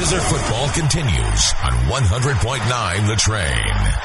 Zizzer football continues on 100.9 The Train.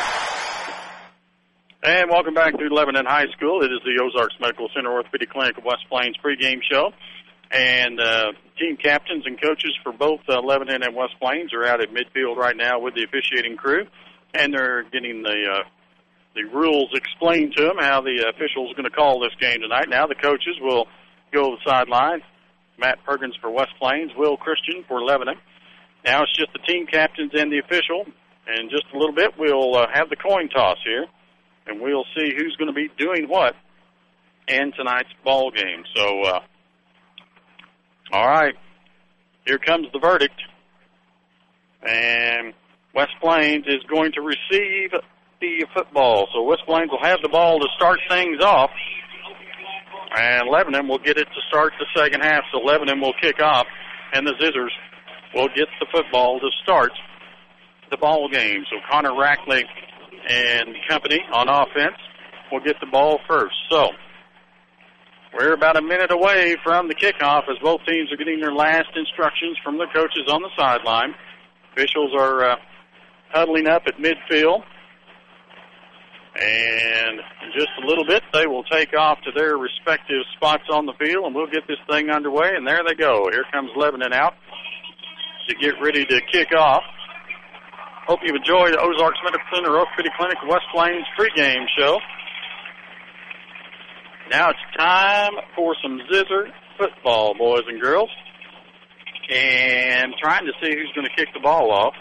And welcome back to Lebanon High School. It is the Ozarks Medical Center Orthopedic Clinic of West Plains pregame show. And team captains and coaches for both Lebanon and West Plains are out at midfield right now with the officiating crew. And they're getting the rules explained to them, how the officials are going to call this game tonight. Now the coaches will go to the sideline. Matt Perkins for West Plains, Will Christian for Lebanon. Now it's just the team captains and the official. And just a little bit, we'll have the coin toss here, and we'll see who's going to be doing what in tonight's ball game. So, all right, here comes the verdict. And West Plains is going to receive the football. So West Plains will have the ball to start things off. And Lebanon will get it to start the second half. So Lebanon will kick off, and the Zizzers will get the football to start the ball game. So Connor Rackley and company on offense will get the ball first. So we're about a minute away from the kickoff as both teams are getting their last instructions from the coaches on the sideline. Officials are huddling up at midfield. And in just a little bit, they will take off to their respective spots on the field, and we'll get this thing underway. And there they go. Here comes Lebanon out to get ready to kick off. Hope you've enjoyed the Ozarks Medical Center Orthopedic Clinic West Plains pregame show. Now it's time for some Zizzer football, boys and girls. And trying to see who's going to kick the ball off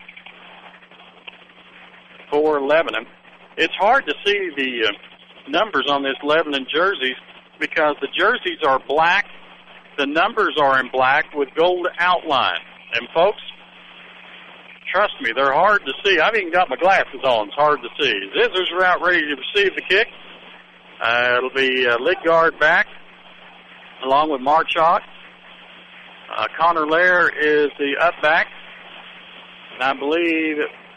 for Lebanon. It's hard to see the numbers on this Lebanon jerseys because the jerseys are black. The numbers are in black with gold outline. And, folks, trust me, they're hard to see. I've even got my glasses on. It's hard to see. Zizzers are out ready to receive the kick. It'll be Lidgard back along with Marchot. Connor Lair is the up back. And I believe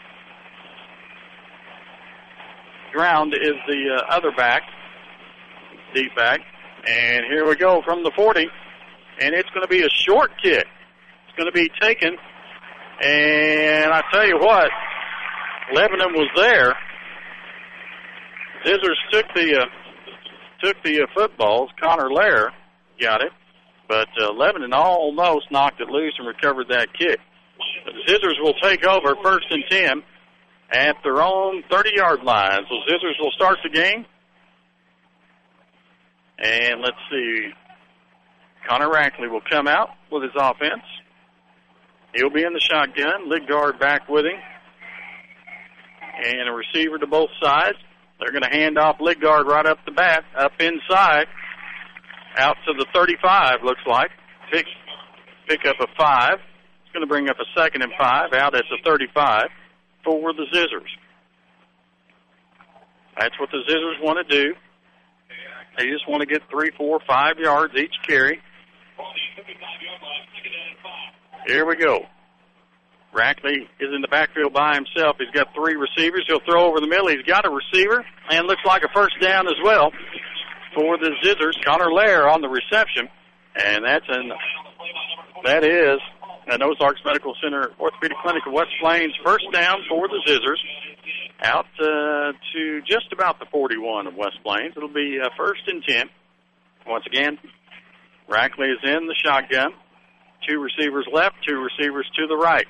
Ground is the other back, deep back. And here we go from the 40. And it's going to be a short kick. It's going to be taken. And I tell you what, Lebanon was there. Zizzers took the footballs. Connor Lair got it. But Lebanon almost knocked it loose and recovered that kick. The Zizzers will take over 1st and 10. At their own 30-yard line. So Zizzers will start the game. And let's see. Connor Rackley will come out with his offense. He'll be in the shotgun. Lidgard back with him. And a receiver to both sides. They're going to hand off Lidgard right up the bat, up inside, out to the 35, looks like. Pick up a 5. It's going to bring up a 2nd and 5 out at the 35. For the Zizzers. That's what the Zizzers want to do. They just want to get 3, 4, 5 yards each carry. Here we go. Rackley is in the backfield by himself. He's got 3 receivers. He'll throw over the middle. He's got a receiver, and looks like a first down as well for the Zizzers. Connor Lair on the reception, and that is an Ozarks Medical Center Orthopedic Clinic of West Plains first down for the Zizzers out to just about the 41 of West Plains. It'll be 1st and 10. Once again, Rackley is in the shotgun. 2 receivers left, 2 receivers to the right.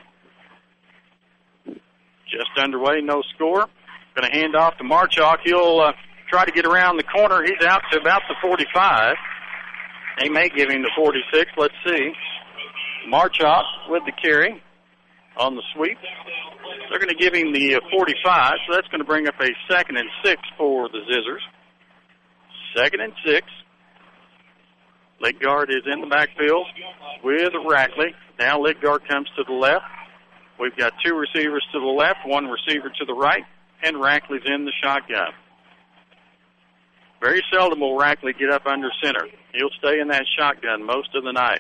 Just underway, no score. Going to hand off to Marchok. He'll try to get around the corner. He's out to about the 45. They may give him the 46. Let's see. Marchot with the carry on the sweep. They're going to give him the 45, so that's going to bring up a 2nd and 6 for the Zizzers. 2nd and 6. Lidgard is in the backfield with Rackley. Now Lidgard comes to the left. We've got 2 receivers to the left, 1 receiver to the right, and Rackley's in the shotgun. Very seldom will Rackley get up under center. He'll stay in that shotgun most of the night.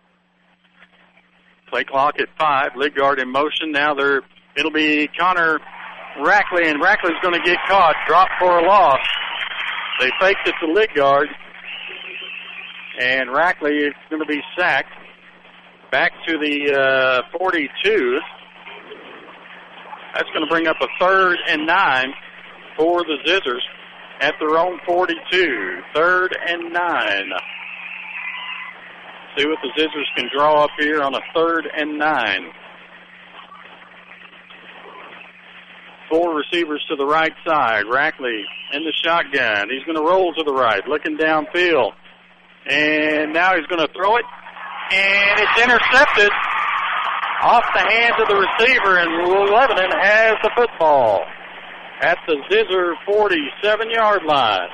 Play clock at 5. Lidgard in motion. Now it'll be Connor Rackley, and Rackley's going to get caught. Drop for a loss. They faked it to Lidgard, and Rackley is going to be sacked back to the 42. That's going to bring up a 3rd and 9 for the Zizzers at their own 42. 3rd and 9. See what the Zizzers can draw up here on a 3rd and 9. 4 receivers to the right side. Rackley in the shotgun. He's going to roll to the right, looking downfield. And now he's going to throw it. And it's intercepted off the hands of the receiver, and Lebanon has the football at the Zizzer 47-yard line.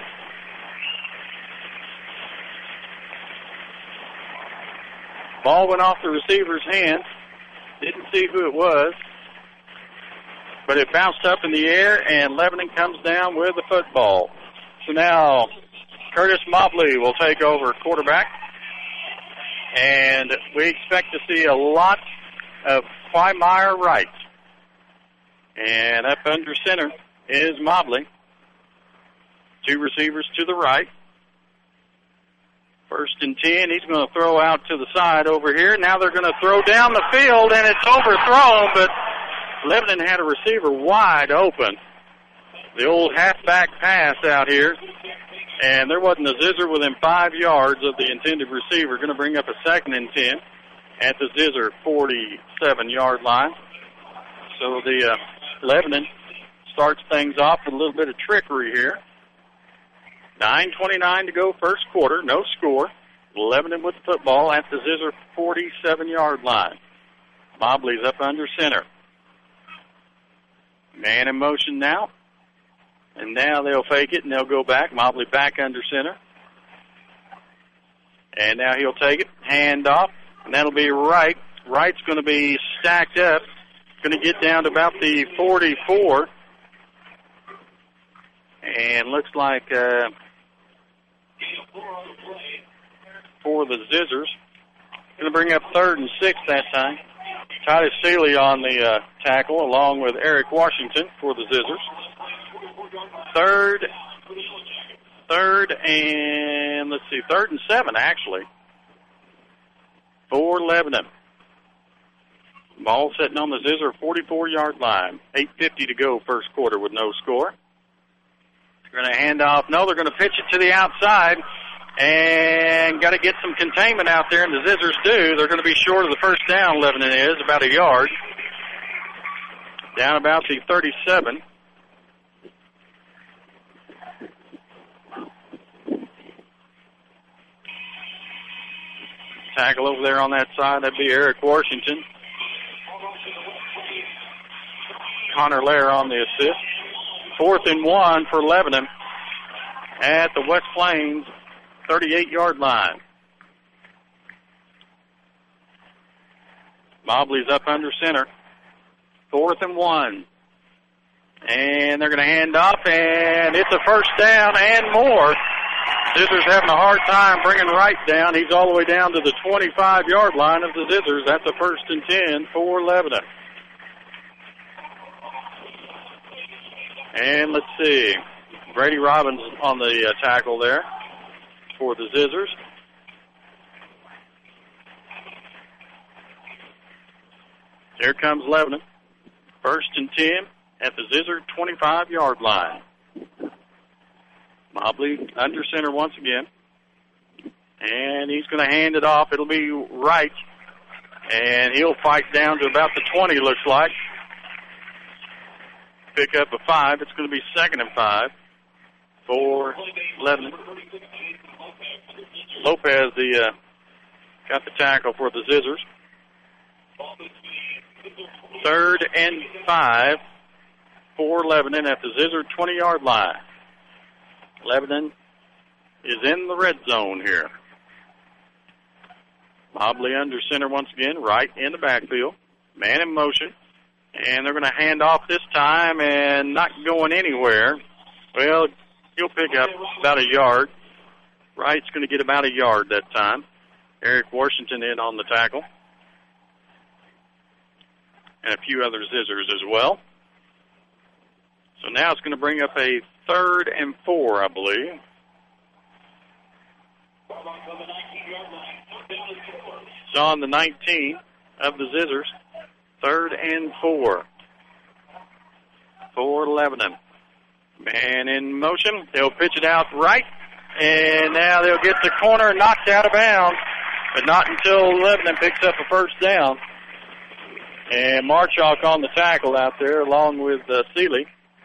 Ball went off the receiver's hand. Didn't see who it was, but it bounced up in the air, and Lebanon comes down with the football. So now Curtis Mobley will take over quarterback, and we expect to see a lot of Quiemeyer right. And up under center is Mobley. 2 receivers to the right. 1st and 10. He's going to throw out to the side over here. Now they're going to throw down the field, and it's overthrown, but Lebanon had a receiver wide open. The old halfback pass out here. And there wasn't a Zizzer within 5 yards of the intended receiver. Going to bring up a 2nd and 10 at the Zizzer 47-yard line. So the Lebanon starts things off with a little bit of trickery here. 9:29 to go first quarter. No score. Lebanon with the football at the Zizzer 47-yard line. Mobley's up under center. Man in motion now. And now they'll fake it, and they'll go back. Mobley back under center. And now he'll take it. Hand off. And that'll be Wright. Wright's going to be stacked up. Going to get down to about the 44. And looks like for the Zizzers. Going to bring up 3rd and 6 that time. Titus Seeley on the tackle, along with Eric Washington for the Zizzers. 3rd and 7 actually for Lebanon. Ball sitting on the Zizzer 44-yard line. 8:50 to go first quarter with no score. They're going to hand off. No, they're going to pitch it to the outside, and got to get some containment out there, and the Zizzers do. They're going to be short of the first down. Lebanon is about a yard. Down about the 37. Tackle over there on that side, that'd be Eric Washington. Connor Lair on the assist. 4th and 1 for Lebanon at the West Plains 38-yard line. Mobley's up under center. 4th and 1. And they're going to hand off, and it's a first down and more. Zizzers having a hard time bringing Wright down. He's all the way down to the 25-yard line of the Zizzers. That's a 1st and 10 for Lebanon. And let's see. Brady Robbins on the tackle there for the Zizzers. Here comes Lebanon. 1st and 10 at the Zizzer 25-yard line. Mobley under center once again. And he's going to hand it off. It'll be Wright. And he'll fight down to about the 20, looks like. Pick up a 5. It's going to be 2nd and 5 for Lebanon. Lopez got the tackle for the Zizzers. 3rd and 5 for Lebanon at the Zizzer 20-yard line. Lebanon is in the red zone here. Mobley under center once again, Wright in the backfield. Man in motion. And they're going to hand off this time and not going anywhere. Well, he'll pick up about a yard. Wright's going to get about a yard that time. Eric Washington in on the tackle. And a few other Zizzers as well. So now it's going to bring up a 3rd and 4, I believe. It's on the 19 of the Zizzers. 3rd and 4 for Lebanon. Man in motion. They'll pitch it out right. And now they'll get the corner knocked out of bounds. But not until Lebanon picks up a first down. And Marchuk on the tackle out there along with Seeley.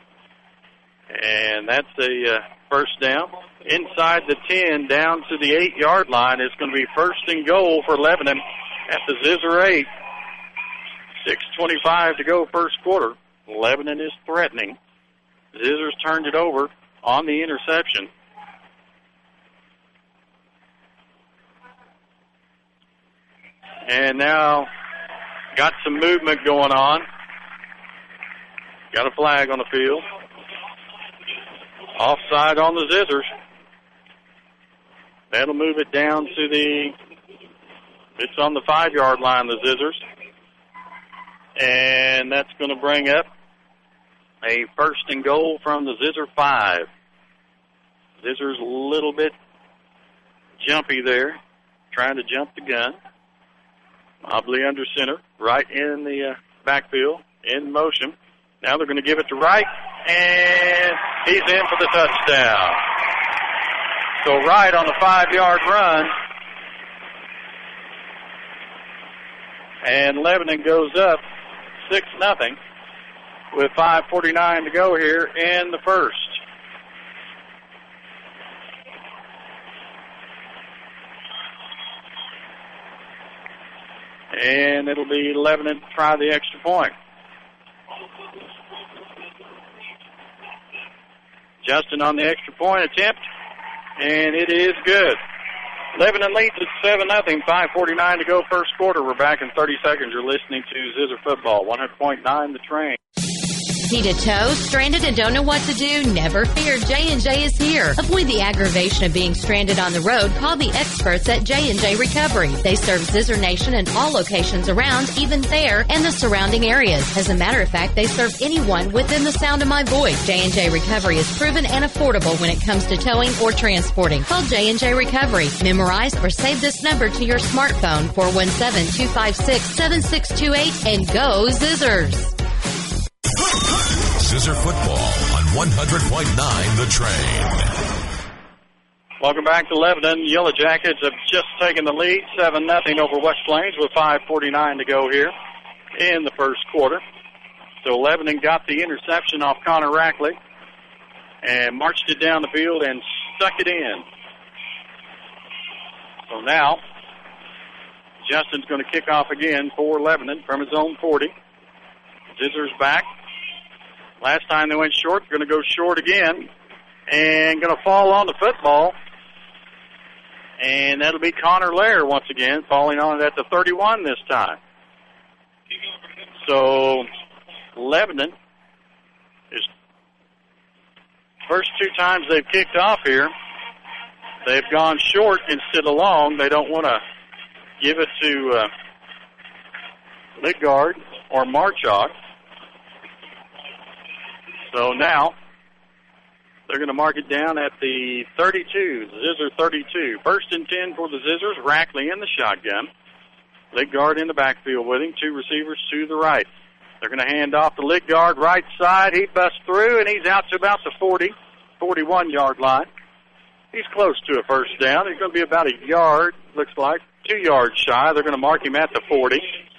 And that's a first down. Inside the 10, down to the 8-yard line. It's going to be 1st and goal for Lebanon at the Zizzer 8. 6:25 to go first quarter. Lebanon is threatening. Zizzers turned it over on the interception. And now got some movement going on. Got a flag on the field. Offside on the Zizzers. That'll move it down to it's on the 5-yard line, the Zizzers. And that's going to bring up a 1st and goal from the Zizzer 5. Zizzer's a little bit jumpy there, trying to jump the gun. Mobley under center, right in the backfield, in motion. Now they're going to give it to Wright, and he's in for the touchdown. So Wright on the 5-yard run. And Lebanon goes up 6-0 with 5:49 to go here in the first. And it'll be Lebanon to try the extra point. Justin on the extra point attempt, and it is good. Lebanon leads at 7-0, 5:49 to go first quarter. We're back in 30 seconds. You're listening to Zizzer Football, 100.9 The Train. Need a tow? Stranded and don't know what to do? Never fear. J&J is here. Avoid the aggravation of being stranded on the road. Call the experts at J&J Recovery. They serve Zizzer Nation and all locations around, even there and the surrounding areas. As a matter of fact, they serve anyone within the sound of my voice. J&J Recovery is proven and affordable when it comes to towing or transporting. Call J&J Recovery. Memorize or save this number to your smartphone, 417-256-7628, and go Zizzers. Zizzer Football on 100.9 The Train. Welcome back to Lebanon. Yellow Jackets have just taken the lead, 7-0 over West Plains with 5:49 to go here in the first quarter. So Lebanon got the interception off Connor Rackley and marched it down the field and stuck it in. So now Justin's going to kick off again for Lebanon from his own 40. Zizzer's back. Last time they went short, going to go short again, and going to fall on the football. And that'll be Connor Lair once again, falling on it at the 31 this time. So Lebanon is first 2 times they've kicked off here, they've gone short instead of long. They don't want to give it to Lidgard or Marchuk. So now they're going to mark it down at the 32, Zizzer 32. 1st and 10 for the Zizzers. Rackley in the shotgun. Lidgard in the backfield with him. 2 receivers to the right. They're going to hand off to Lidgard right side. He busts through, and he's out to about the 41-yard line. He's close to a first down. He's going to be about a yard, looks like, 2 yards shy. They're going to mark him at the 40.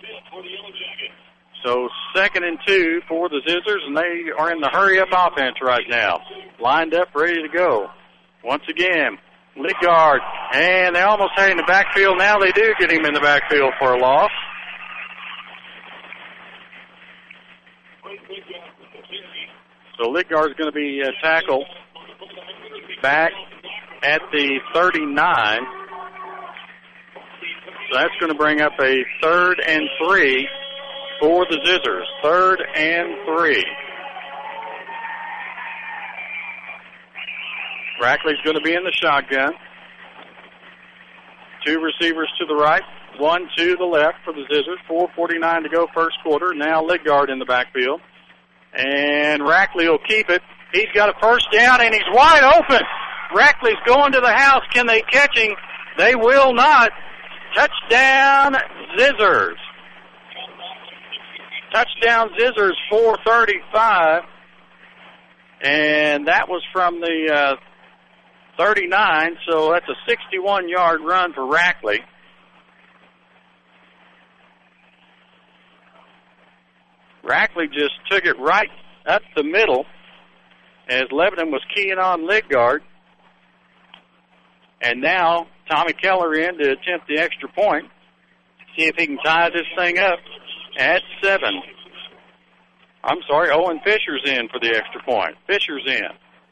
So 2nd and 2 for the Zizzers, and they are in the hurry-up offense right now. Lined up, ready to go. Once again, Lidgard, and they almost had him in the backfield. Now they do get him in the backfield for a loss. So Lidgard's going to be tackled back at the 39. So that's going to bring up a 3rd and 3 for the Zizzers. 3rd and 3. Rackley's going to be in the shotgun. 2 receivers to the right, 1 to the left for the Zizzers. 4:49 to go first quarter. Now Lidgard in the backfield. And Rackley will keep it. He's got a first down, and he's wide open. Rackley's going to the house. Can they catch him? They will not. Touchdown, Zizzers. Touchdown, Zizzers, 4:35. And that was from the 39, so that's a 61-yard run for Rackley. Rackley just took it right up the middle as Lebanon was keying on Lidgard. And now Tommy Keller in to attempt the extra point. See if he can tie this thing up at 7. I'm sorry, Owen Fisher's in for the extra point. Fisher's in.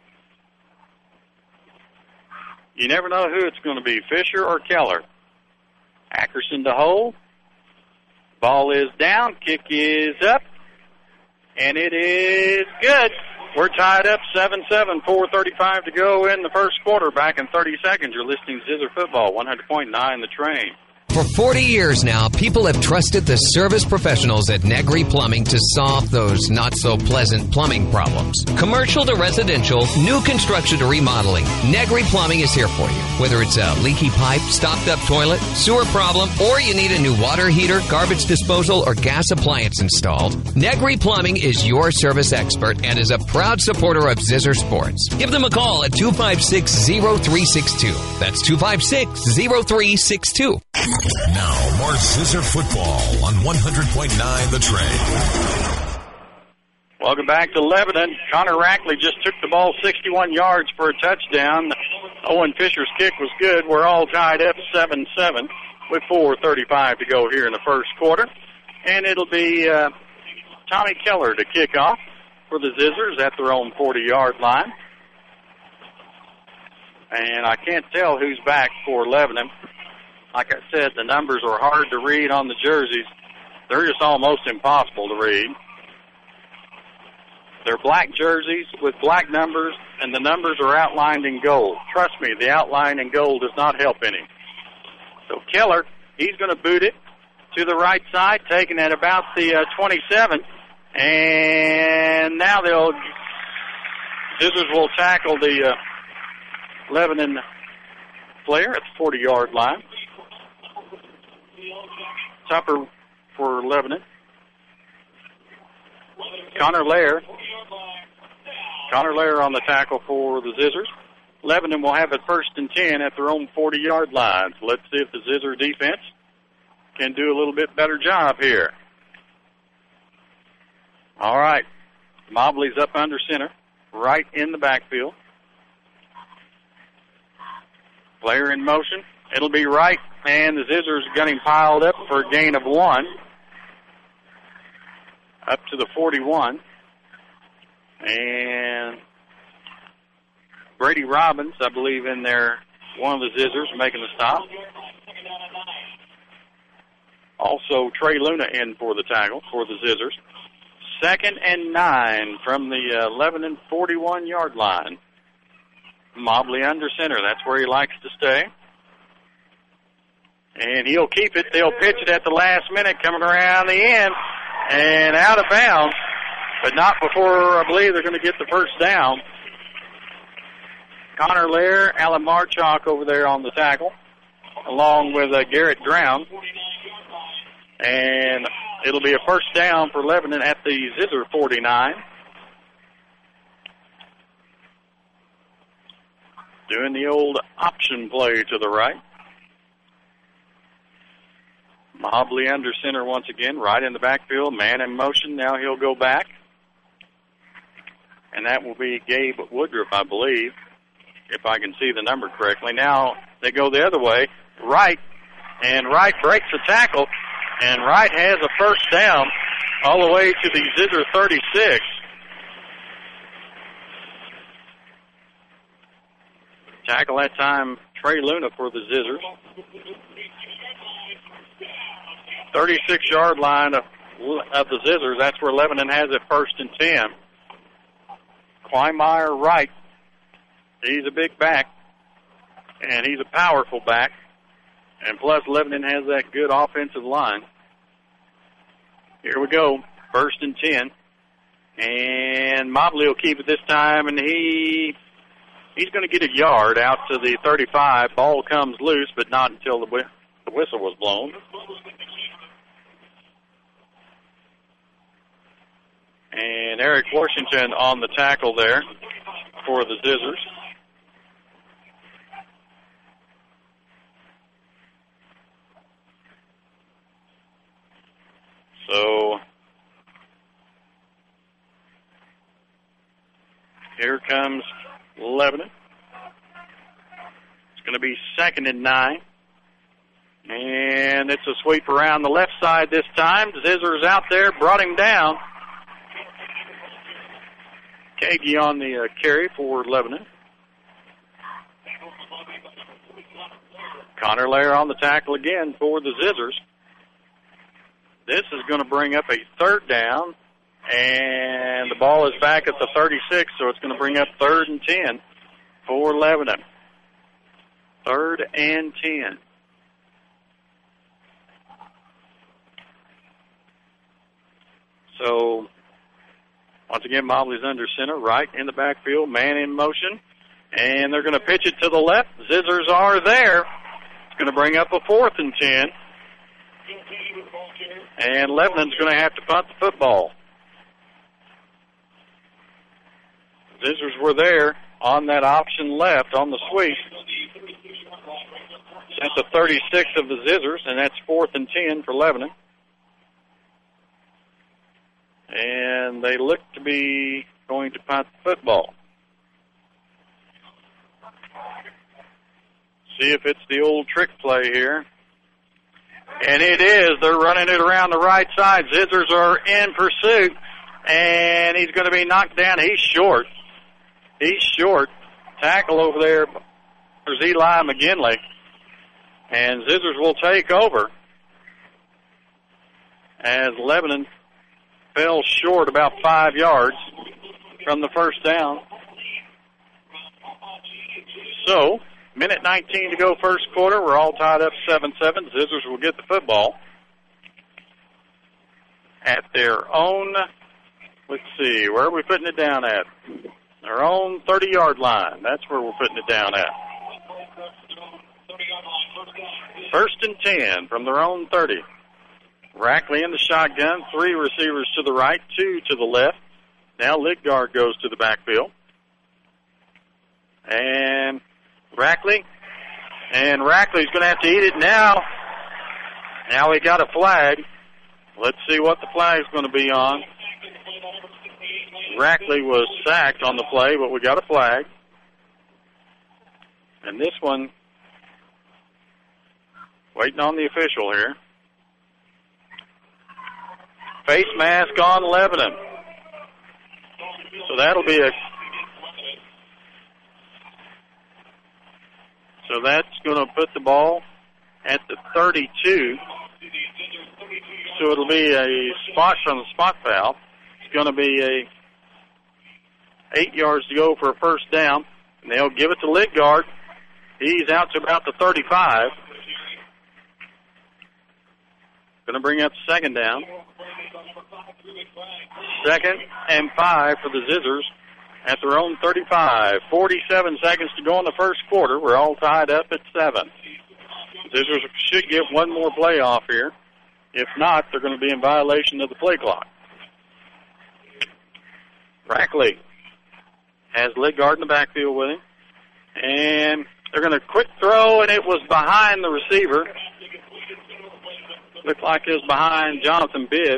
You never know who it's going to be, Fisher or Keller. Ackerson to hold. Ball is down. Kick is up. And it is good. We're tied up 7-7, 4:35 to go in the first quarter. Back in 30 seconds, you're listening to Zizzer Football, 100.9 The Train. For 40 years now, people have trusted the service professionals at Negri Plumbing to solve those not-so-pleasant plumbing problems. Commercial to residential, new construction to remodeling, Negri Plumbing is here for you. Whether it's a leaky pipe, stopped-up toilet, sewer problem, or you need a new water heater, garbage disposal, or gas appliance installed, Negri Plumbing is your service expert and is a proud supporter of Zizzer Sports. Give them a call at 256-0362. That's 256-0362. Now, more Zizzer Football on 100.9 The Train. Welcome back to Lebanon. Connor Rackley just took the ball 61 yards for a touchdown. Owen Fisher's kick was good. We're all tied up 7-7 with 4:35 to go here in the first quarter. And it'll be Tommy Keller to kick off for the Zizzers at their own 40-yard line. And I can't tell who's back for Lebanon. Like I said, the numbers are hard to read on the jerseys. They're just almost impossible to read. They're black jerseys with black numbers, and the numbers are outlined in gold. Trust me, the outline in gold does not help any. So Keller, he's going to boot it to the right side, taking at about the 27. And now Zizzers will tackle the Lebanon player at the 40-yard line. Tupper for Lebanon. Connor Lair on the tackle for the Zizzers. Lebanon will have it 1st and 10 at their own 40-yard line. So let's see if the Zizzer defense can do a little bit better job here. All right. Mobley's up under center, right in the backfield. Player in motion. It'll be right, and the Zizzers got him piled up for a gain of 1. Up to the 41. And Brady Robbins, I believe, in there, one of the Zizzers making the stop. Also, Trey Luna in for the tackle for the Zizzers. 2nd and 9 from the Lebanon 41-yard line. Mobley under center. That's where he likes to stay. And he'll keep it. They'll pitch it at the last minute, coming around the end and out of bounds, but not before I believe they're going to get the first down. Connor Lair, Alan Marchok over there on the tackle, along with Garrett Drown. And it'll be a first down for Lebanon at the Zizzer 49. Doing the old option play to the right. Mobley under center once again, right in the backfield. Man in motion. Now he'll go back. And that will be Gabe Woodruff, I believe, if I can see the number correctly. Now they go the other way. Wright. And Wright breaks the tackle. And Wright has a first down all the way to the Zizzer 36. Tackle that time, Trey Luna for the Zizzers. 36-yard line of the Zizzers. That's where Lebanon has it 1st and 10. Kleinmeyer right. He's a big back, and he's a powerful back. And plus, Lebanon has that good offensive line. Here we go. 1st and 10. And Mobley will keep it this time, and he's going to get a yard out to the 35. Ball comes loose, but not until the The whistle was blown. And Eric Washington on the tackle there for the Zizzers. So here comes Lebanon. It's going to be 2nd and 9. And it's a sweep around the left side this time. Zizzers out there, brought him down. Kagi on the carry for Lebanon. Connor Lair on the tackle again for the Zizzers. This is going to bring up a 3rd down, and the ball is back at the 36, so it's going to bring up 3rd and 10 for Lebanon. 3rd and 10. So, once again, Mobley's under center, right in the backfield, man in motion, and they're going to pitch it to the left. Zizzers are there. It's going to bring up a 4th and 10. And Lebanon's going to have to punt the football. Zizzers were there on that option left on the sweep. That's the 36 of the Zizzers, and that's 4th and 10 for Lebanon. And they look to be going to punt the football. See if it's the old trick play here. And it is. They're running it around the right side. Zizzers are in pursuit, and he's going to be knocked down. He's short. He's short. Tackle over there. There's Eli McGinley. And Zizzers will take over as Lebanon fell short about 5 yards from the first down. So, minute 19 to go first quarter. We're all tied up 7-7. Zizzers will get the football at their own, let's see, where are we putting it down at? Their own 30-yard line. That's where we're putting it down at. 1st and 10 from their own 30. Rackley in the shotgun, 3 receivers to the right, 2 to the left. Now Lidgard goes to the backfield. And Rackley's going to have to eat it now. Now we got a flag. Let's see what the flag's going to be on. Rackley was sacked on the play, but we got a flag. And this one, waiting on the official here. Face mask on Lebanon. So that'll be So that's going to put the ball at the 32. So it'll be a spot from the spot foul. It's going to be 8 yards to go for a first down. And they'll give it to Lidgard. He's out to about the 35. Going to bring up 2nd down. 2nd and 5 for the Zizzers at their own 35. 47 seconds to go in the first quarter. We're all tied up at 7. Zizzers should get one more play off here. If not, they're going to be in violation of the play clock. Rackley has Lidgard in the backfield with him. And they're going to quick throw, and it was behind the receiver. Looked like it was behind Jonathan Bibb.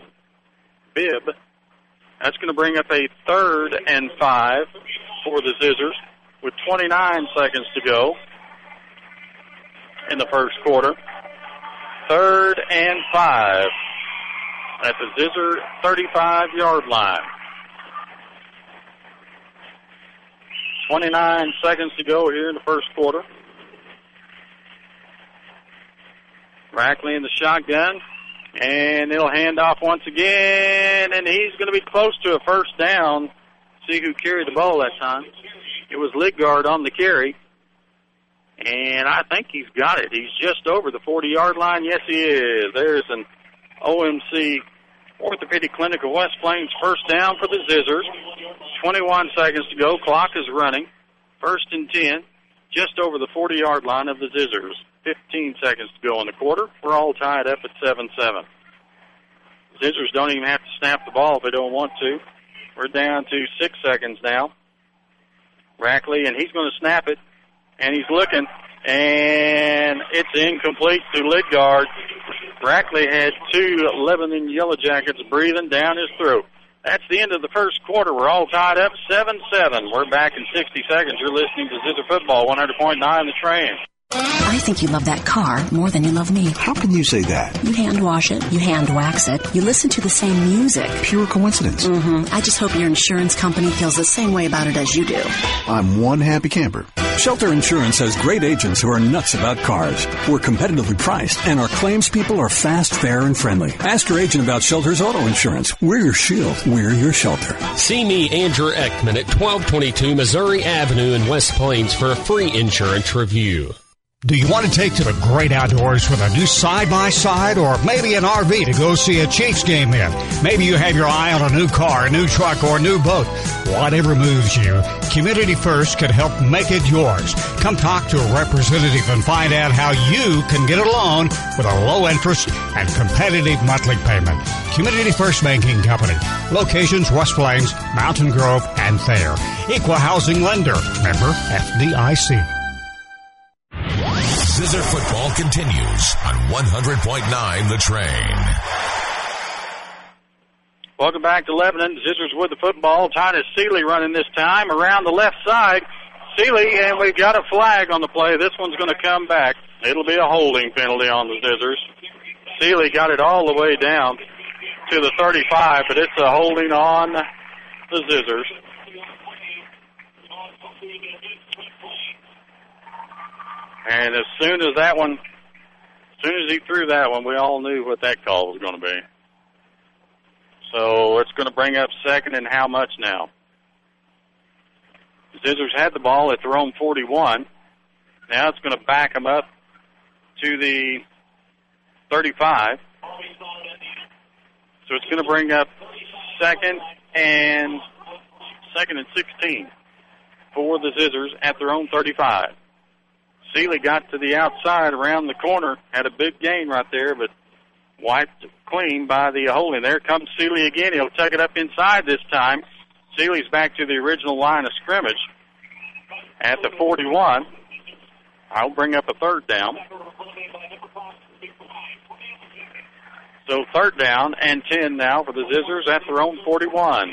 That's going to bring up a 3rd and 5 for the Zizzers with 29 seconds to go in the first quarter. 3rd and 5 at the Zizzer 35-yard line. 29 seconds to go here in the first quarter. Rackley in the shotgun, and it'll hand off once again, and he's going to be close to a first down. See who carried the ball that time. It was Lidgard on the carry, and I think he's got it. He's just over the 40-yard line. Yes, he is. There's an OMC Orthopedic Clinic of West Plains first down for the Zizzers. 21 seconds to go. Clock is running. 1st and 10, just over the 40-yard line of the Zizzers. 15 seconds to go in the quarter. We're all tied up at 7-7. Scissors don't even have to snap the ball if they don't want to. We're down to 6 seconds now. Rackley, and he's going to snap it, and he's looking, and it's incomplete to Lidgard. Rackley had two Lebanon Yellow Jackets breathing down his throat. That's the end of the first quarter. We're all tied up 7-7. We're back in 60 seconds. You're listening to Zizzer Football, 100.9 The Train. I think you love that car more than you love me. How can you say that? You hand wash it, you hand wax it, you listen to the same music. Pure coincidence. I just hope your insurance company feels the same way about it as you do. I'm one happy camper. Shelter Insurance has great agents who are nuts about cars. We're competitively priced, and our claims people are fast, fair, and friendly. Ask your agent about Shelter's auto insurance. We're your shield. We're your shelter. See me, Andrew Ekman, at 1222 Missouri Avenue in West Plains for a free insurance review. Do you want to take to the great outdoors with a new side-by-side or maybe an RV to go see a Chiefs game in? Maybe you have your eye on a new car, a new truck, or a new boat. Whatever moves you, Community First could help make it yours. Come talk to a representative and find out how you can get a loan with a low interest and competitive monthly payment. Community First Banking Company. Locations West Plains, Mountain Grove, and Thayer. Equal housing lender. Member FDIC. Zizzer Football continues on 100.9 The Train. Welcome back to Lebanon. Zizzers with the football. Titus Seeley running this time around the left side. Seeley, and we've got a flag on the play. This one's going to come back. It'll be a holding penalty on the Zizzers. Seeley got it all the way down to the 35, but it's a holding on the Zizzers. And as soon as he threw that one, we all knew what that call was going to be. So it's going to bring up second and how much now? The Zizzers had the ball at their own 41. Now it's going to back them up to the 35. So it's going to bring up second and 16 for the Zizzers at their own 35. Seeley got to the outside around the corner, had a big gain right there, but wiped clean by the holding. There comes Seeley again. He'll take it up inside this time. Seeley's back to the original line of scrimmage at the 41. I'll bring up a third down. So third down and 10 now for the Zizzers at their own 41.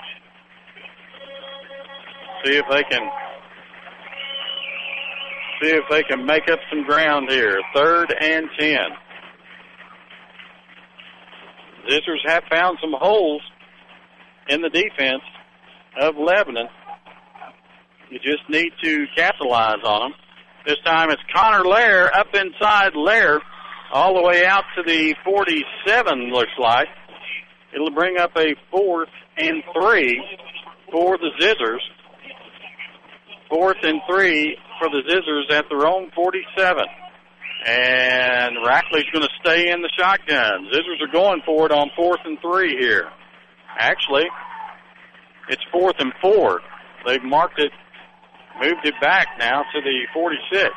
See if they can make up some ground here. Third and 10. Zizzers have found some holes in the defense of Lebanon. You just need to capitalize on them. This time it's Connor Lair up inside Lair all the way out to the 47, looks like. It'll bring up a 4th and 3 for the Zizzers. 4th and 3 for the Zizzers at their own 47. And Rackley's going to stay in the shotgun. Zizzers are going for it on 4th and 3 here. Actually, it's 4th and 4. They've marked it, moved it back now to the 46.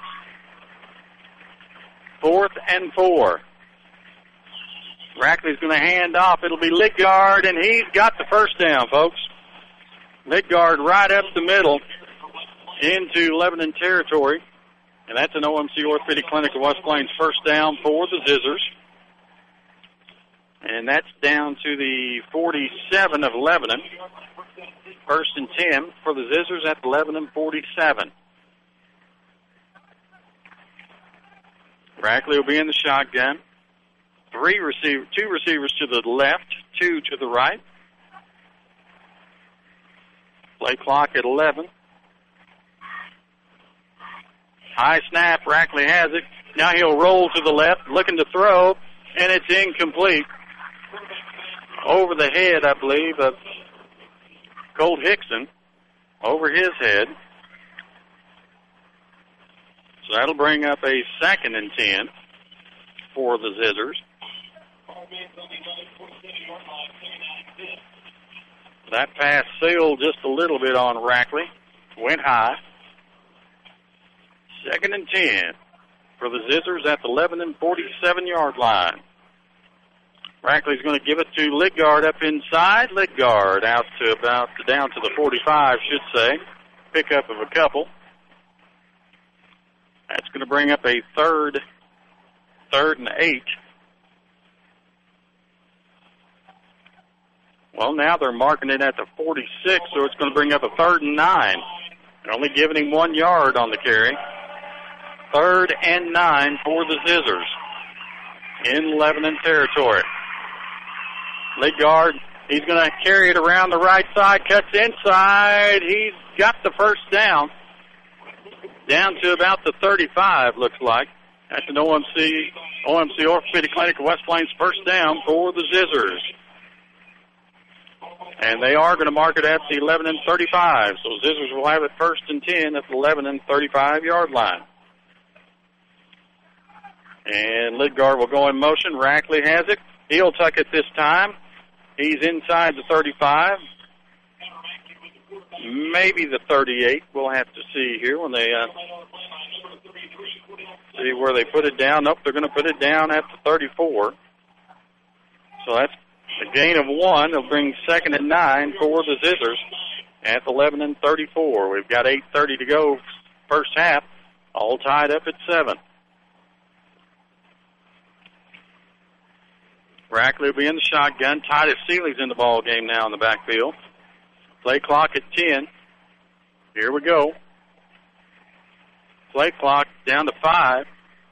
4th and 4. Rackley's going to hand off. It'll be Lidgard, and he's got the first down, folks. Lidgard right up the middle into Lebanon territory. And that's an OMC Orthopedic Clinic of West Plains first down for the Zizzers. And that's down to the 47 of Lebanon. First and 10 for the Zizzers at the Lebanon 47. Rackley will be in the shotgun. Two receivers to the left, 2 to the right. Play clock at 11. High snap, Rackley has it. Now he'll roll to the left, looking to throw, and it's incomplete. Over the head, I believe, of Colt Hickson. Over his head. So that'll bring up a 2nd and 10 for the Zizzers. That pass sailed just a little bit on Rackley. Went high. 2nd and 10 for the Zizzers at the 11 and 47-yard line. Rackley's going to give it to Lidgard up inside. Lidgard out to down to the 45, should say. Pickup of a couple. That's going to bring up a third and 8. Well, now they're marking it at the 46, so it's going to bring up a 3rd and 9. They're only giving him 1 yard on the carry. 3rd and 9 for the Zizzers in Lebanon territory. Lidgard, he's going to carry it around the right side, cuts inside. He's got the first down to about the 35, looks like. That's an OMC Orthopedic Clinic of West Plains first down for the Zizzers. And they are going to mark it at the 11 and 35. So Zizzers will have it 1st and 10 at the 11 and 35-yard line. And Lidgard will go in motion. Rackley has it. He'll tuck it this time. He's inside the 35. Maybe the 38. We'll have to see here when they see where they put it down. Nope, they're going to put it down at the 34. So that's a gain of 1. They'll bring 2nd and 9 for the Zizzers at 11 and 34. We've got 8:30 to go first half, all tied up at 7. Rackley will be in the shotgun. Titus Seeley's in the ball game now in the backfield. Play clock at 10. Here we go. Play clock down to 5.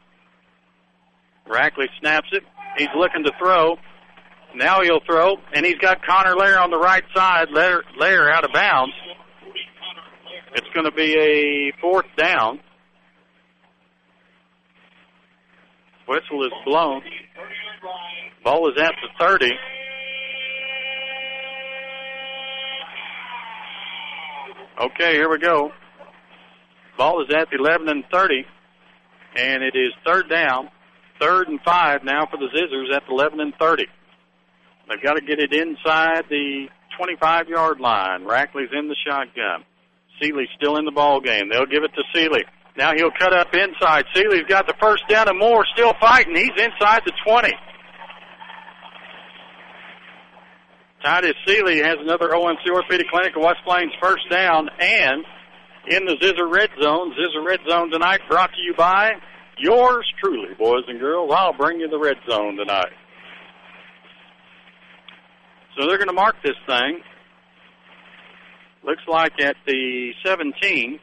Rackley snaps it. He's looking to throw. Now he'll throw, and he's got Connor Lair on the right side. Lair out of bounds. It's going to be a 4th down. Whistle is blown. Ball is at the 30. Okay, here we go. Ball is at the 11 and 30, and it is 3rd down. 3rd and 5 now for the Zizzers at the 11 and 30. They've got to get it inside the 25-yard line. Rackley's in the shotgun. Seeley's still in the ball game. They'll give it to Seeley. Now he'll cut up inside. Seeley's got the first down and more, still fighting. He's inside the 20. Titus Seeley has another OMC Orthopedic Clinic of West Plains first down, and in the Zizzer Red Zone. Zizzer Red Zone tonight brought to you by yours truly, boys and girls. I'll bring you the Red Zone tonight. So they're going to mark this thing. Looks like at the 17.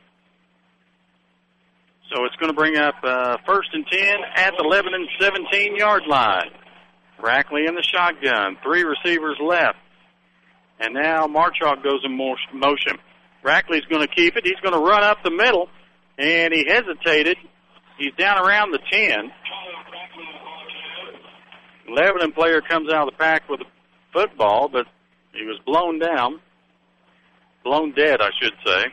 So it's going to bring up 1st and 10 at the 11 and 17-yard line. Rackley in the shotgun. 3 receivers left. And now Marchuk goes in motion. Rackley's going to keep it. He's going to run up the middle. And he hesitated. He's down around the 10. Lebanon player comes out of the pack with a football, but he was blown down. Blown dead, I should say.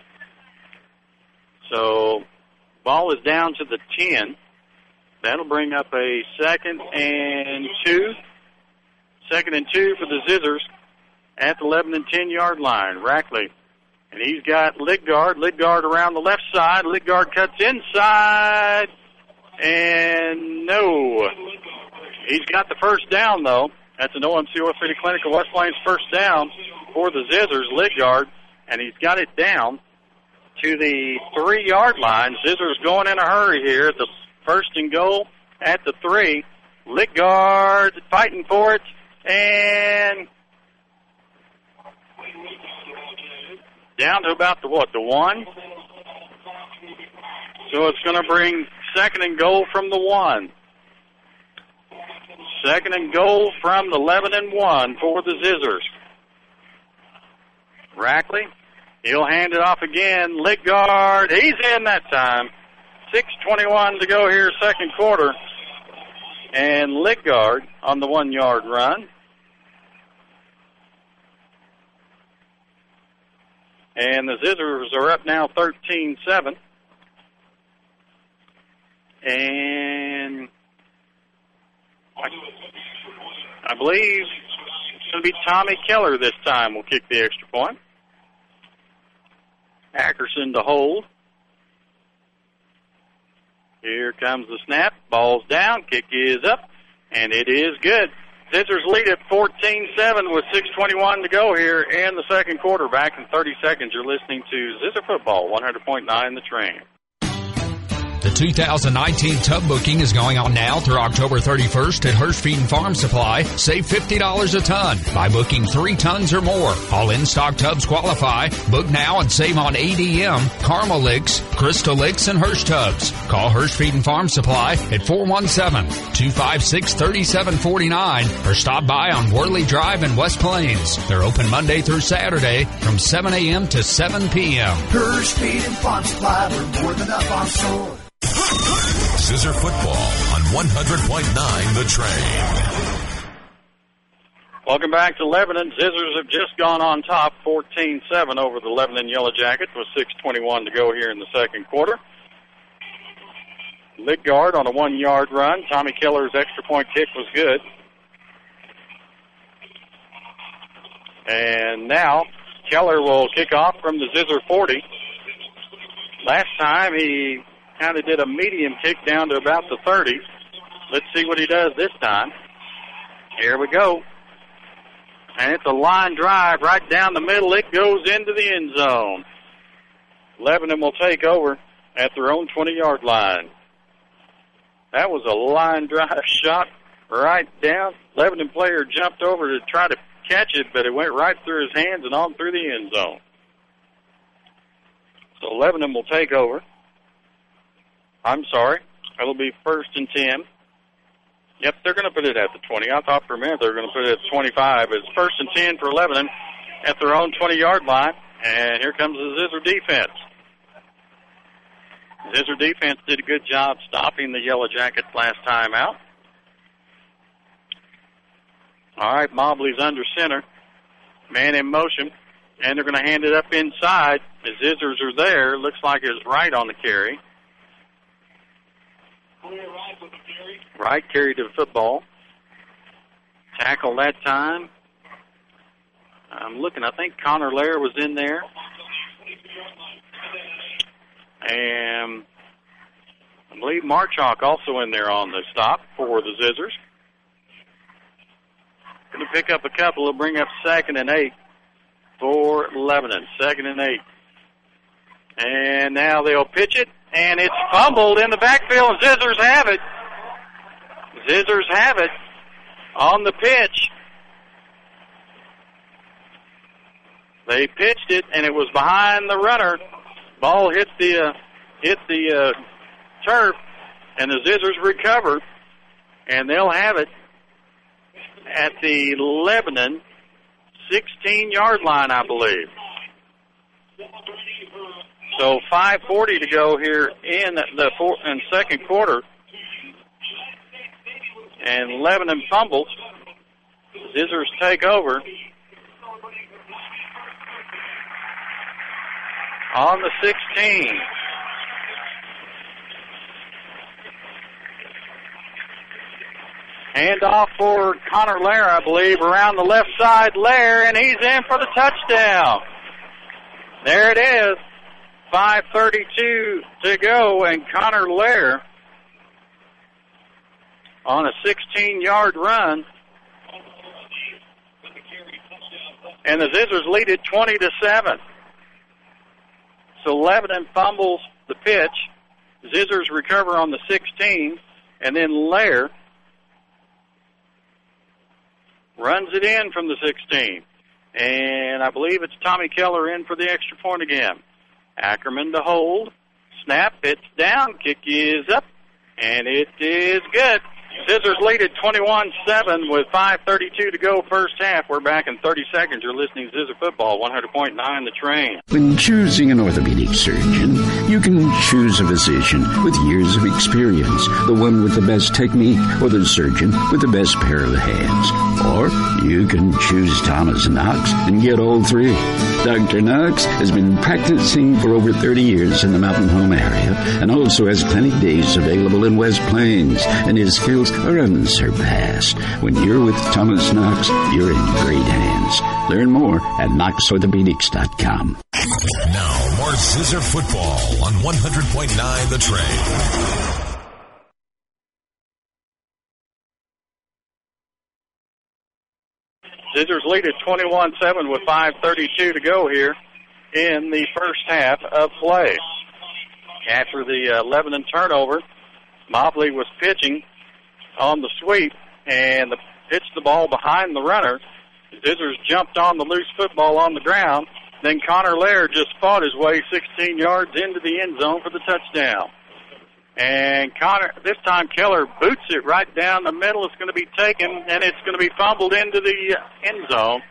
So, ball is down to the 10. That'll bring up a 2nd and 2. 2nd and 2 for the Zizzers at the 11 and 10-yard line. Rackley. And he's got Lidgard. Lidgard around the left side. Lidgard cuts inside. And no. He's got the first down, though. That's an OMC Orthopedic Clinic of West Plains first down for the Zizzers, Lidgard. And he's got it down to the 3-yard line. Zizzers going in a hurry here. The 1st and goal at the 3. Lidgard fighting for it. And down to about the 1. So it's going to bring 2nd and goal from the 1. 2nd and goal from the 11 and 1 for the Zizzers. Rackley, he'll hand it off again. Lidgard, he's in that time. 6:21 to go here, second quarter. And Lidgard on the 1-yard run. And the Zizzers are up now 13-7. And I believe it's going to be Tommy Keller this time will kick the extra point. Ackerson to hold. Here comes the snap. Ball's down. Kick is up, and it is good. Scissors lead at 14-7 with 6:21 to go here in the second quarter. Back in 30 seconds, you're listening to Zizzer Football, 100.9 The Train. The 2019 tub booking is going on now through October 31st at Hirsch Feed and Farm Supply. Save $50 a ton by booking 3 tons or more. All in-stock tubs qualify. Book now and save on ADM, Carmelix, Crystalix, and Hirsch tubs. Call Hirsch Feed and Farm Supply at 417-256-3749 or stop by on Worley Drive in West Plains. They're open Monday through Saturday from 7 a.m. to 7 p.m. Hirsch Feed and Farm Supply, we're more than up on store. Zizzer Football on 100.9 The Train. Welcome back to Lebanon. Zizzers have just gone on top, 14-7 over the Lebanon Yellow Jackets with 6:21 to go here in the second quarter. Lidgard on a 1-yard run. Tommy Keller's extra point kick was good. And now Keller will kick off from the Zizzer 40. Last time he kind of did a medium kick down to about the 30. Let's see what he does this time. Here we go. And it's a line drive right down the middle. It goes into the end zone. Lebanon will take over at their own 20-yard line. That was a line drive shot right down. Lebanon player jumped over to try to catch it, but it went right through his hands and on through the end zone. So Lebanon will take over. I'm sorry. It'll be 1st and 10. Yep, they're going to put it at the 20. I thought for a minute they were going to put it at the 25. It's 1st and 10 for Lebanon at their own 20-yard line. And here comes the Zizzer defense. Zizzer defense did a good job stopping the Yellow Jackets last time out. All right, Mobley's under center. Man in motion. And they're going to hand it up inside. The Zizzers are there. Looks like it's right on the carry. Right carry to the football. Tackle that time. I'm looking. I think Connor Lair was in there. And I believe Marchok also in there on the stop for the Zizzers. Going to pick up a couple. Will bring up 2nd and 8 for Lebanon. 2nd and 8. And now they'll pitch it. And it's fumbled in the backfield. And Zizzers have it. Zizzers have it on the pitch. They pitched it, and it was behind the runner. Ball hit the turf, and the Zizzers recover, and they'll have it at the Lebanon 16-yard line, I believe. So 5:40 to go here in the second quarter. And Lebanon fumbles. Zizzers take over on the 16. Handoff for Connor Lair, I believe, around the left side. Lair, and he's in for the touchdown. There it is. 5:32 to go, and Connor Lair on a 16-yard run. And the Zizzers lead it 20-7. So Lebanon fumbles the pitch. Zizzers recover on the 16, and then Lair runs it in from the 16. And I believe it's Tommy Keller in for the extra point again. Ackerman to hold. Snap, it's down, kick is up, and it is good. Zizzers lead at 21-7 with 5:32 to go first half. We're back in 30 seconds. You're listening to Zizzer Football, 100.9 The Train. When choosing an orthopedic surgeon, you can choose a physician with years of experience, the one with the best technique, or the surgeon with the best pair of hands. Or you can choose Thomas Knox and get all three. Dr. Knox has been practicing for over 30 years in the Mountain Home area and also has clinic days available in West Plains, and his skills are unsurpassed. When you're with Thomas Knox, you're in great hands. Learn more at knoxorthopedics.com. Now, more Zizzer Football on 100.9 The Train. Scissors lead at 21-7 with 5:32 to go here in the first half of play. After the Lebanon turnover, Mobley was pitching on the sweep and pitched the ball behind the runner. Scissors jumped on the loose football on the ground. Then Connor Laird just fought his way 16 yards into the end zone for the touchdown. And this time Keller boots it right down the middle. It's going to be taken, and it's going to be fumbled into the end zone.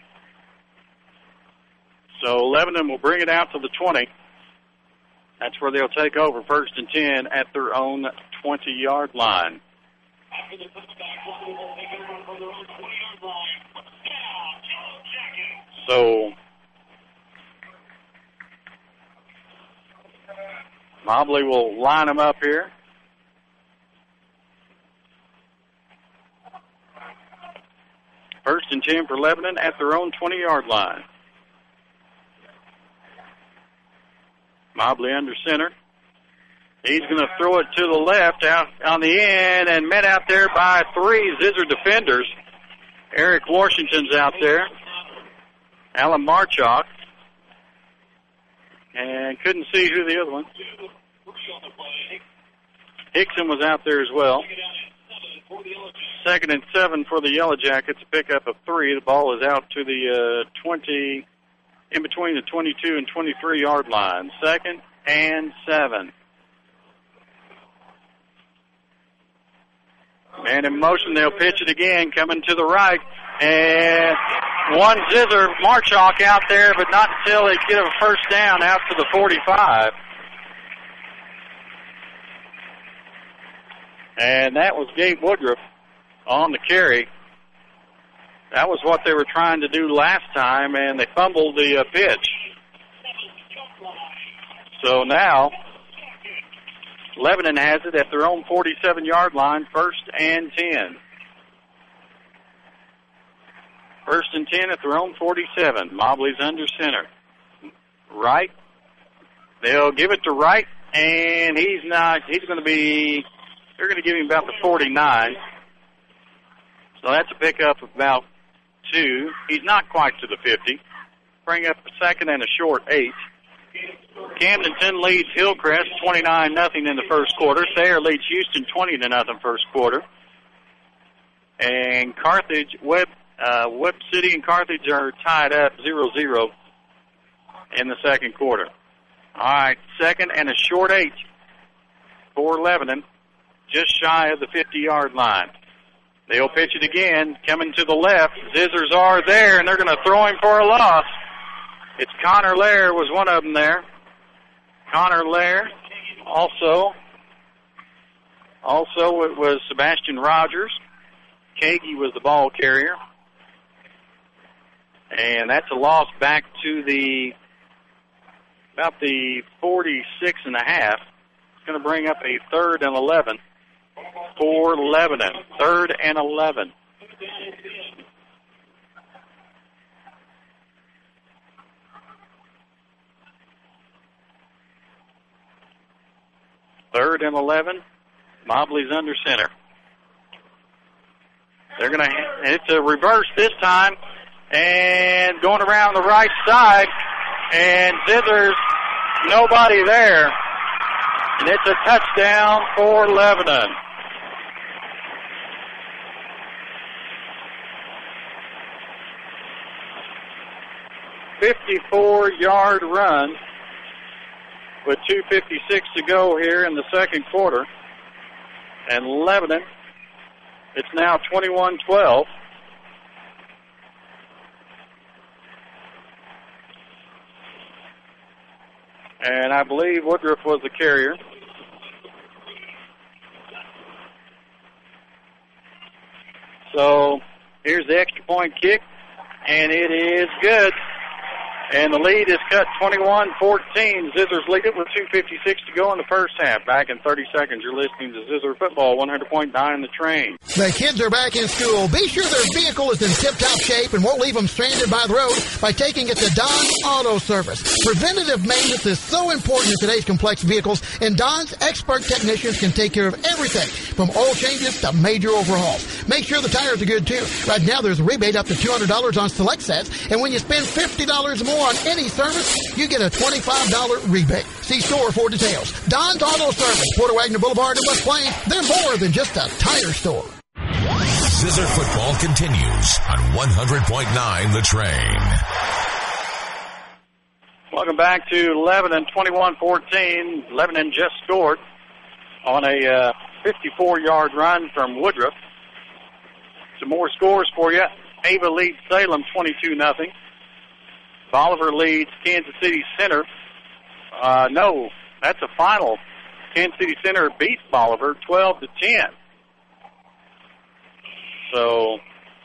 So Lebanon will bring it out to the 20. That's where they'll take over 1st and 10 at their own 20-yard line. So Mobley will line them up here. First and 10 for Lebanon at their own 20-yard line. Mobley under center. He's going to throw it to the left out on the end and met out there by 3 Scissor defenders. Eric Washington's out there. Alan Marchuk. And couldn't see who the other one. Hickson was out there as well. 2nd and 7 for the Yellow Jackets. A pickup of 3. The ball is out to the 20, in between the 22 and 23-yard line. 2nd and 7. Man in motion. They'll pitch it again. Coming to the right. And one Scissor, Marchuk out there, but not until they get a first down out to the 45. And that was Gabe Woodruff on the carry. That was what they were trying to do last time, and they fumbled the pitch. So now, Lebanon has it at their own 47-yard line, 1st and 10. 1st and 10 at their own 47. Mobley's under center. Wright. They'll give it to Wright, and he's going to be, they're going to give him about the 49. So that's a pickup of about 2. He's not quite to the 50. Bring up a 2nd and a short 8. Camdenton leads Hillcrest 29-0 in the first quarter. Sayre leads Houston 20-0 first quarter. And Carthage, Webb City and Carthage are tied up 0-0 in the second quarter. All right, 2nd and a short 8 for Lebanon, just shy of the 50-yard line. They'll pitch it again, coming to the left. Scissors are there, and they're going to throw him for a loss. It's Connor Lair was one of them there. Connor Lair. Also it was Sebastian Rogers. Kagi was the ball carrier. And that's a loss back to about the 46 and a half. It's going to bring up a 3rd and 11 for Lebanon. 3rd and 11. Third and 11. Mobley's under center. They're going to hit a reverse this time. And going around the right side. And Scissors, nobody there. And it's a touchdown for Lebanon. A 54-yard run with 2:56 to go here in the second quarter. And Lebanon, it's now 21-12. And I believe Woodruff was the carrier. So here's the extra point kick, and it is good. And the lead is cut 21-14. Zizzers lead it with 2:56 to go in the first half. Back in 30 seconds, you're listening to Zizzer Football, 100.9 The Train. The kids are back in school. Be sure their vehicle is in tip-top shape and won't leave them stranded by the road by taking it to Don's Auto Service. Preventative maintenance is so important in today's complex vehicles, and Don's expert technicians can take care of everything from oil changes to major overhauls. Make sure the tires are good, too. Right now, there's a rebate up to $200 on select sets, and when you spend $50 more on any service, you get a $25 rebate. See store for details. Don's Auto Service, Porter Wagner Boulevard in West Plains. They're more than just a tire store. Zizzer Football continues on 100.9 The Train. Welcome back to Lebanon, 21-14. Lebanon just scored on a 54-yard run from Woodruff. Some more scores for you. Ava leads Salem 22-0. Bolivar leads Kansas City Center. No, that's a final. Kansas City Center beats Bolivar 12-10. So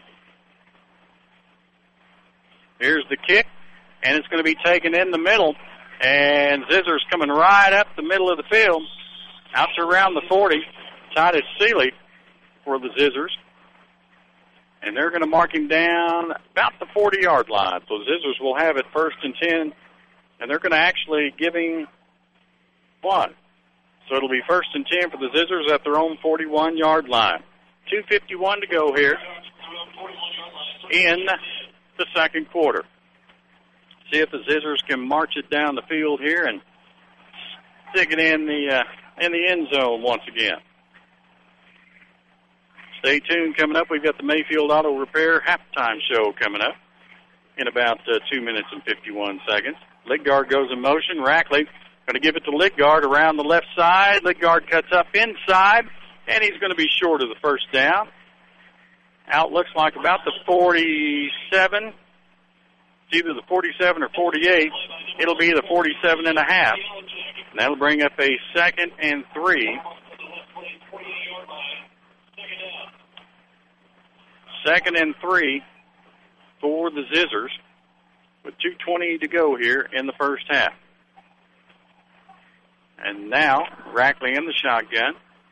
here's the kick, and it's going to be taken in the middle. And Zizzer's coming right up the middle of the field, out to around the 40. Titus Seeley for the Zizzers. And they're going to mark him down about the 40-yard line. So Zizzers will have it 1st and 10, and they're going to actually give him 1. So it'll be 1st and 10 for the Zizzers at their own 41-yard line. 2:51 to go here in the second quarter. See if the Zizzers can march it down the field here and stick it in the end zone once again. Stay tuned. Coming up, we've got the Mayfield Auto Repair halftime show coming up in about 2 minutes and 51 seconds. Lidgard goes in motion. Rackley going to give it to Lidgard around the left side. Lidgard cuts up inside, and he's going to be short of the first down. Out looks like about the 47. It's either the 47 or 48. It'll be the 47 and a half. And that'll bring up a 2nd and 3. 2nd and 3 for the Zizzers with 2:20 to go here in the first half. And now, Rackley in the shotgun.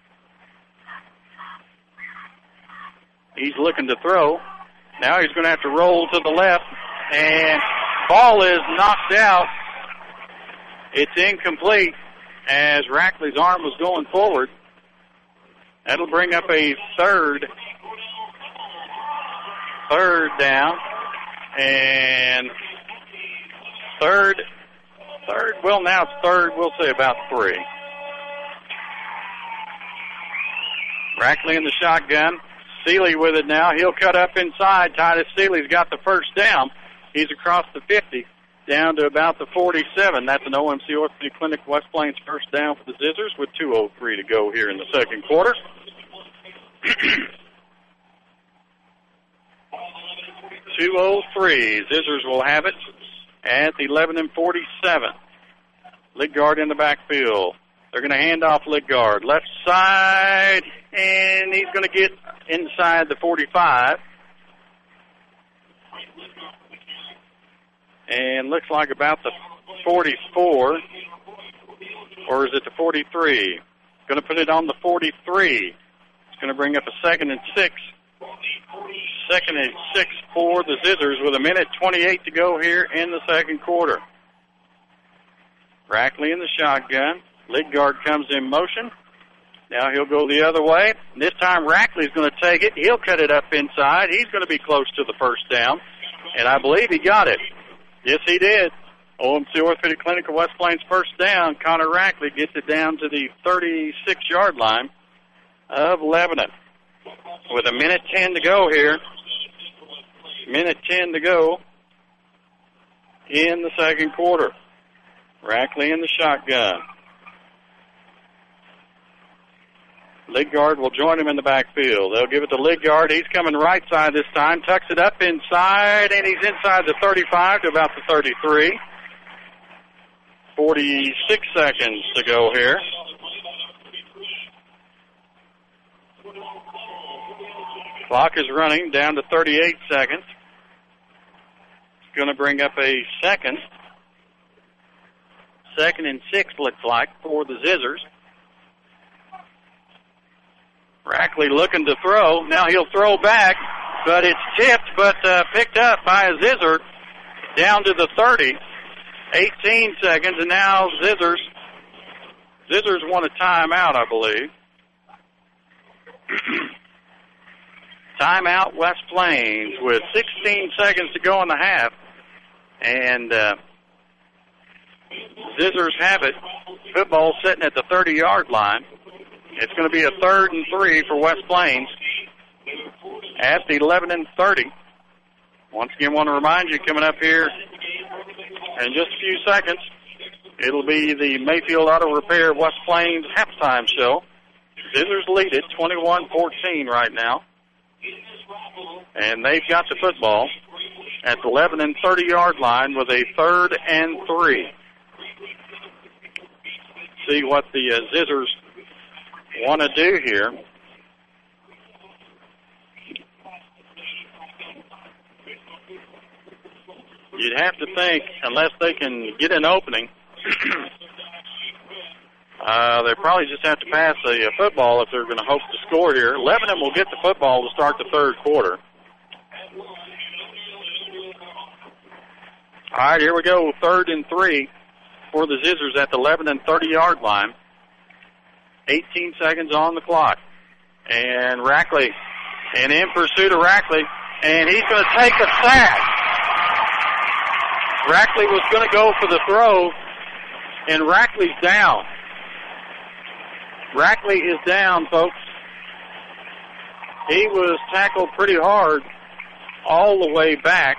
He's looking to throw. Now he's going to have to roll to the left, and ball is knocked out. It's incomplete as Rackley's arm was going forward. That'll bring up a third down, and well, now it's third, we'll say about 3. Rackley in the shotgun. Seeley with it now. He'll cut up inside. Titus Seeley's got the first down. He's across the 50, down to about the 47. That's an OMC Orthopedic Clinic West Plains first down for the Zizzers with 2:03 to go here in the second quarter. 2:03. Zizzers will have it at the 11 and 47. Lidgard in the backfield. They're going to hand off Lidgard. Left side, and he's going to get inside the 45. And looks like about the 44. Or is it the 43? Going to put it on the 43. It's going to bring up a 2nd and 6. 2nd and 6 for the Zizzers with 1:28 to go here in the second quarter. Rackley in the shotgun. Lidgard comes in motion. Now he'll go the other way. This time Rackley's going to take it. He'll cut it up inside. He's going to be close to the first down. And I believe he got it. Yes, he did. OMC Orthopedic Clinic of West Plains first down. Connor Rackley gets it down to the 36-yard line of Lebanon. With 1:10 to go here. 1:10 to go in the second quarter. Rackley in the shotgun. Lidgard will join him in the backfield. They'll give it to Lidgard. He's coming right side this time. Tucks it up inside, and he's inside the 35 to about the 33. 46 seconds to go here. Clock is running down to 38 seconds. going to bring up a second. 2nd and 6 looks like for the Zizzers. Rackley looking to throw. Now he'll throw back, but it's tipped, but picked up by a Zizzer down to the 30. 18 seconds, and now Zizzers want a timeout, I believe. Timeout West Plains with 16 seconds to go in the half. And Zizzers have it. Football sitting at the 30-yard line. It's going to be a 3rd and 3 for West Plains at the 11 and 30. Once again, want to remind you, coming up here in just a few seconds, it'll be the Mayfield Auto Repair West Plains halftime show. Zizzers lead it 21-14 right now. And they've got the football at the 11 and 30-yard line with a 3rd and 3. See what the Zizzers want to do here. You'd have to think, unless they can get an opening, they probably just have to pass a football if they're going to hope to score here. Lebanon will get the football to start the 3rd quarter. All right, here we go. 3rd and 3 for the Zizzers at the 11 and 30-yard line. 18 seconds on the clock. And Rackley, and in pursuit of Rackley, and he's going to take a sack. Rackley was going to go for the throw, and Rackley's down. Rackley is down, folks. He was tackled pretty hard all the way back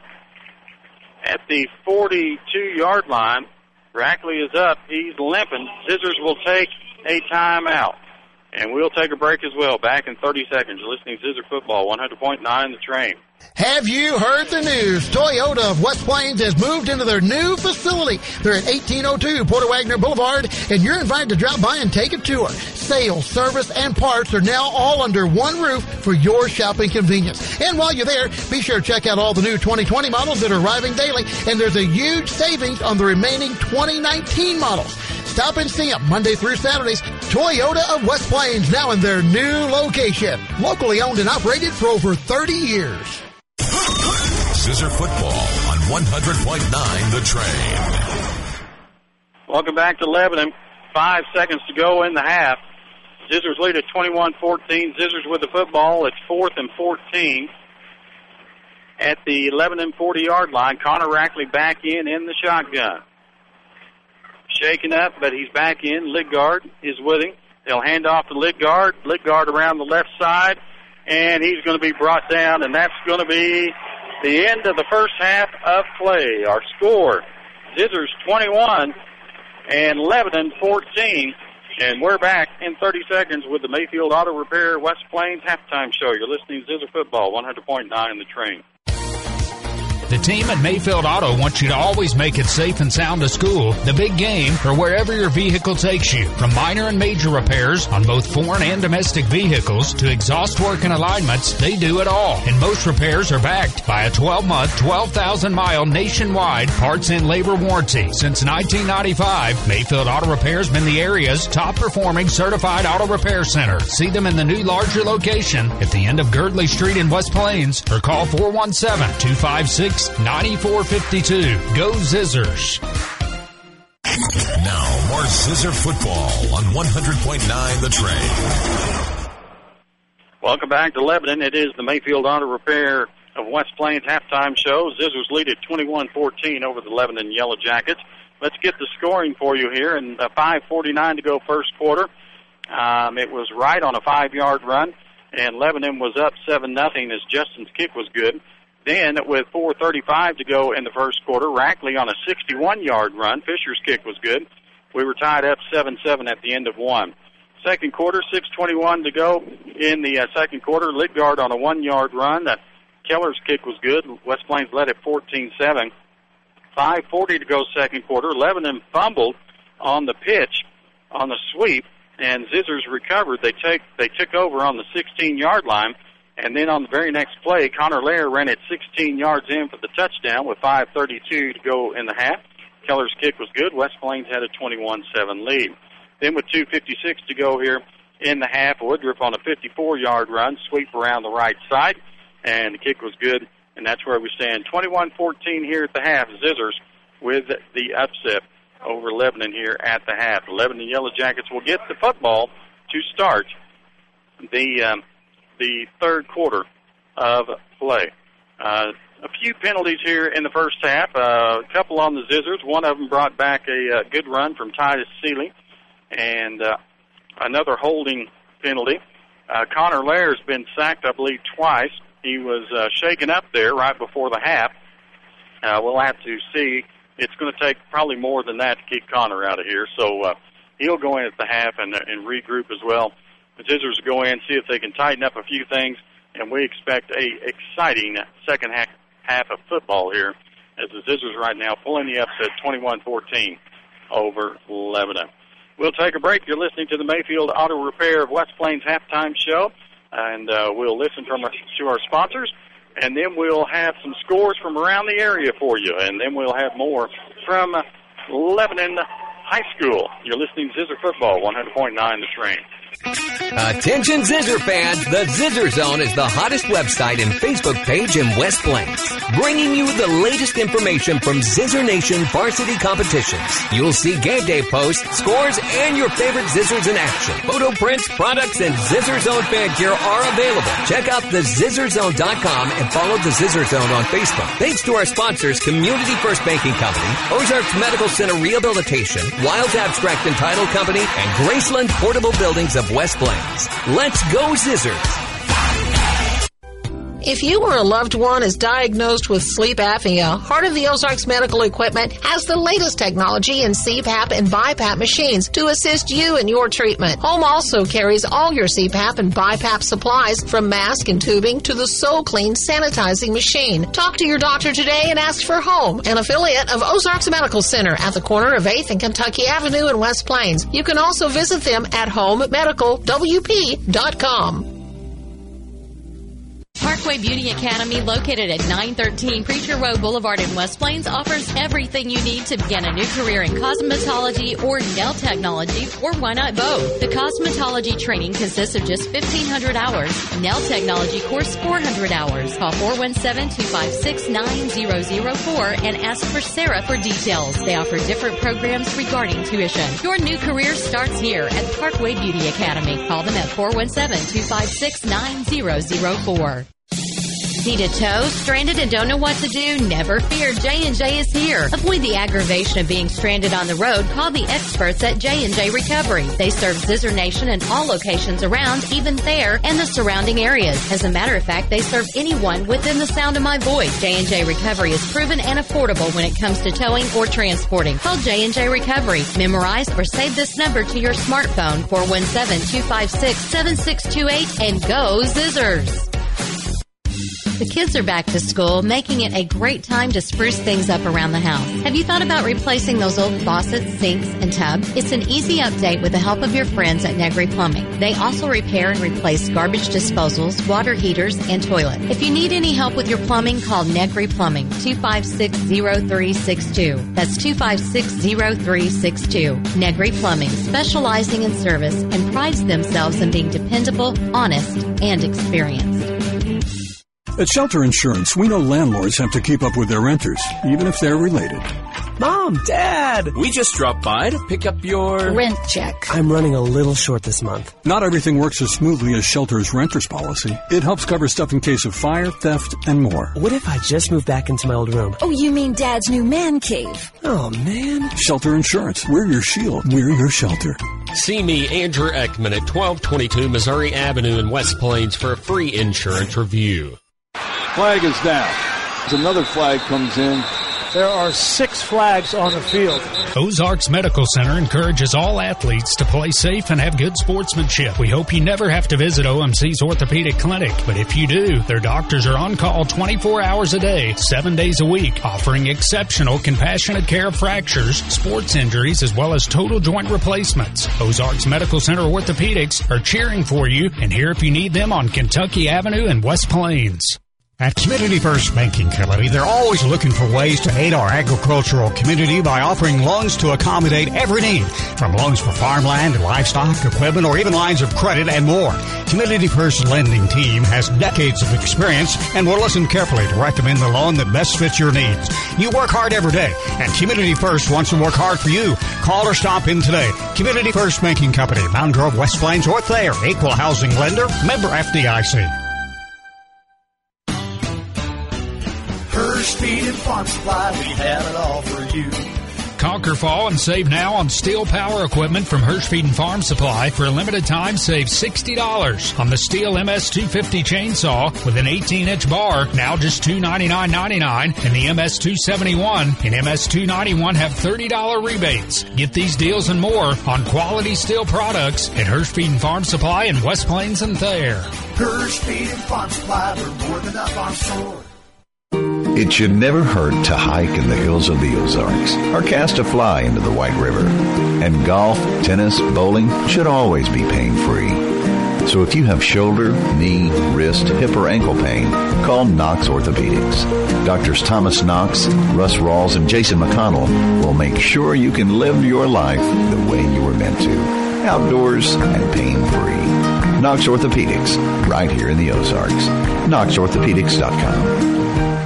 at the 42-yard line. Rackley is up. He's limping. Zizzers will take a timeout. And we'll take a break as well. Back in 30 seconds. You're listening to Zizzer Football, 100.9 The Train. Have you heard the news? Toyota of West Plains has moved into their new facility. They're at 1802 Porter Wagner Boulevard, and you're invited to drop by and take a tour. Sales, service, and parts are now all under one roof for your shopping convenience. And while you're there, be sure to check out all the new 2020 models that are arriving daily, and there's a huge savings on the remaining 2019 models. Stop and see them Monday through Saturdays. Toyota of West Plains, now in their new location. Locally owned and operated for over 30 years. Zizzer Football on 100.9 The Train. Welcome back to Lebanon. 5 seconds to go in the half. Zizzers lead at 21-14. Zizzers with the football. It's 4th and 14 at the 11 and 40-yard line. Connor Rackley back in the shotgun. Shaken up, but he's back in. Lidgard is with him. They'll hand off to Lidgard. Lidgard around the left side, and he's going to be brought down, and that's going to be the end of the first half of play. Our score, Zizzers 21 and Lebanon 14. And we're back in 30 seconds with the Mayfield Auto Repair West Plains halftime show. You're listening to Zizzer Football, 100.9 The Train. The team at Mayfield Auto wants you to always make it safe and sound to school, the big game, or wherever your vehicle takes you. From minor and major repairs on both foreign and domestic vehicles to exhaust work and alignments, they do it all. And most repairs are backed by a 12-month, 12,000-mile nationwide parts and labor warranty. Since 1995, Mayfield Auto Repair has been the area's top-performing certified auto repair center. See them in the new larger location at the end of Girdley Street in West Plains, or call 417-256-9452. Go Zizzers. Now, more Zizzer Football on 100.9 The Train. Welcome back to Lebanon. It is the Mayfield Auto Repair of West Plains halftime show. Zizzers lead at 21-14 over the Lebanon Yellow Jackets. Let's get the scoring for you here. And 5:49 to go first quarter. It was right on a 5-yard run, and Lebanon was up 7-0 as Justin's kick was good. Then, with 4:35 to go in the first quarter, Rackley on a 61-yard run. Fisher's kick was good. We were tied up 7-7 at the end of one. Second quarter, 6:21 to go in the second quarter. Lidgard on a 1-yard run. Keller's kick was good. West Plains led at 14-7. 5:40 to go second quarter. Lebanon fumbled on the pitch, on the sweep, and Zizzers recovered. They took over on the 16-yard line. And then on the very next play, Connor Lair ran it 16 yards in for the touchdown with 5:32 to go in the half. Keller's kick was good. West Plains had a 21-7 lead. Then with 2:56 to go here in the half, Woodruff on a 54-yard run, sweep around the right side, and the kick was good, and that's where we stand. 21-14 here at the half. Zizzers with the upset over Lebanon here at the half. The Lebanon Yellow Jackets will get the football to start the third quarter of play. A few penalties here in the first half, a couple on the Zizzers. One of them brought back a good run from Titus Seeley, and another holding penalty. Connor Lair's been sacked, I believe, twice. He was shaken up there right before the half. We'll have to see. It's going to take probably more than that to keep Connor out of here, so he'll go in at the half and regroup as well. The Zizzers will go in, see if they can tighten up a few things, and we expect a exciting second half of football here as the Zizzers right now pulling the upset 21-14 over Lebanon. We'll take a break. You're listening to the Mayfield Auto Repair of West Plains halftime show, and we'll listen to our sponsors, and then we'll have some scores from around the area for you, and then we'll have more from Lebanon High School. You're listening to Zizzer Football, 100.9 The Train. Attention Zizzer fans, the Zizzer Zone is the hottest website and Facebook page in West Plains, bringing you the latest information from Zizzer Nation varsity competitions. You'll see game day posts, scores, and your favorite Zizzers in action. Photo prints, products, and Zizzer Zone fan gear are available. Check out thezizzerzone.com and follow the Zizzer Zone on Facebook. Thanks to our sponsors, Community First Banking Company, Ozarks Medical Center Rehabilitation, Wilds Abstract and Title Company, and Graceland Portable Buildings of West Plains. Let's go Zizzers! If you or a loved one is diagnosed with sleep apnea, Heart of the Ozarks Medical Equipment has the latest technology in CPAP and BiPAP machines to assist you in your treatment. Home also carries all your CPAP and BiPAP supplies, from mask and tubing to the So Clean sanitizing machine. Talk to your doctor today and ask for Home, an affiliate of Ozarks Medical Center at the corner of 8th and Kentucky Avenue in West Plains. You can also visit them at homemedicalwp.com. Parkway Beauty Academy, located at 913 Preacher Road Boulevard in West Plains, offers everything you need to begin a new career in cosmetology or nail technology, or why not both? The cosmetology training consists of just 1,500 hours. Nail technology course, 400 hours. Call 417-256-9004 and ask for Sarah for details. They offer different programs regarding tuition. Your new career starts here at Parkway Beauty Academy. Call them at 417-256-9004. Need a tow? Stranded and don't know what to do? Never fear. J&J is here. Avoid the aggravation of being stranded on the road. Call the experts at J&J Recovery. They serve Zizzer Nation and all locations around, even Thayer and the surrounding areas. As a matter of fact, they serve anyone within the sound of my voice. J&J Recovery is proven and affordable when it comes to towing or transporting. Call J&J Recovery. Memorize or save this number to your smartphone, 417-256-7628, and go Zizzers. The kids are back to school, making it a great time to spruce things up around the house. Have you thought about replacing those old faucets, sinks, and tubs? It's an easy update with the help of your friends at Negri Plumbing. They also repair and replace garbage disposals, water heaters, and toilets. If you need any help with your plumbing, call Negri Plumbing, 256-0362. That's 256-0362. Negri Plumbing, specializing in service and prides themselves in being dependable, honest, and experienced. At Shelter Insurance, we know landlords have to keep up with their renters, even if they're related. Mom, Dad, we just dropped by to pick up your rent check. I'm running a little short this month. Not everything works as smoothly as Shelter's renter's policy. It helps cover stuff in case of fire, theft, and more. What if I just moved back into my old room? Oh, you mean Dad's new man cave? Oh, man. Shelter Insurance. We're your shield. We're your shelter. See me, Andrew Ekman, at 1222 Missouri Avenue in West Plains for a free insurance review. Flag is down. As another flag comes in there are 6 flags on the field. Ozarks Medical Center encourages all athletes to play safe and have good sportsmanship. We hope you never have to visit OMC's Orthopedic Clinic, but if you do, their doctors are on call 24 hours a day, 7 days a week, offering exceptional compassionate care of fractures, sports injuries, as well as total joint replacements. Ozarks Medical Center Orthopedics are cheering for you and here if you need them on Kentucky Avenue in West Plains. At Community First Banking Company, they're always looking for ways to aid our agricultural community by offering loans to accommodate every need, from loans for farmland, livestock, equipment, or even lines of credit and more. Community First Lending Team has decades of experience and will listen carefully to recommend the loan that best fits your needs. You work hard every day, and Community First wants to work hard for you. Call or stop in today. Community First Banking Company, Mountain Grove, West Plains, or Thayer. Equal housing lender, member FDIC. Hirsch Feed and Farm Supply, we have it all for you. Conquer fall and save now on Steel power equipment from Hirsch Feed and Farm Supply. For a limited time, save $60 on the Steel MS-250 chainsaw with an 18-inch bar, now just $299.99, and the MS-271 and MS-291 have $30 rebates. Get these deals and more on quality Steel products at Hirsch Feed and Farm Supply in West Plains and Thayer. Hirsch Feed and Farm Supply, we're more than up on shore. It should never hurt to hike in the hills of the Ozarks or cast a fly into the White River. And golf, tennis, bowling should always be pain-free. So if you have shoulder, knee, wrist, hip, or ankle pain, call Knox Orthopedics. Doctors Thomas Knox, Russ Rawls, and Jason McConnell will make sure you can live your life the way you were meant to. Outdoors and pain-free. Knox Orthopedics, right here in the Ozarks. KnoxOrthopedics.com.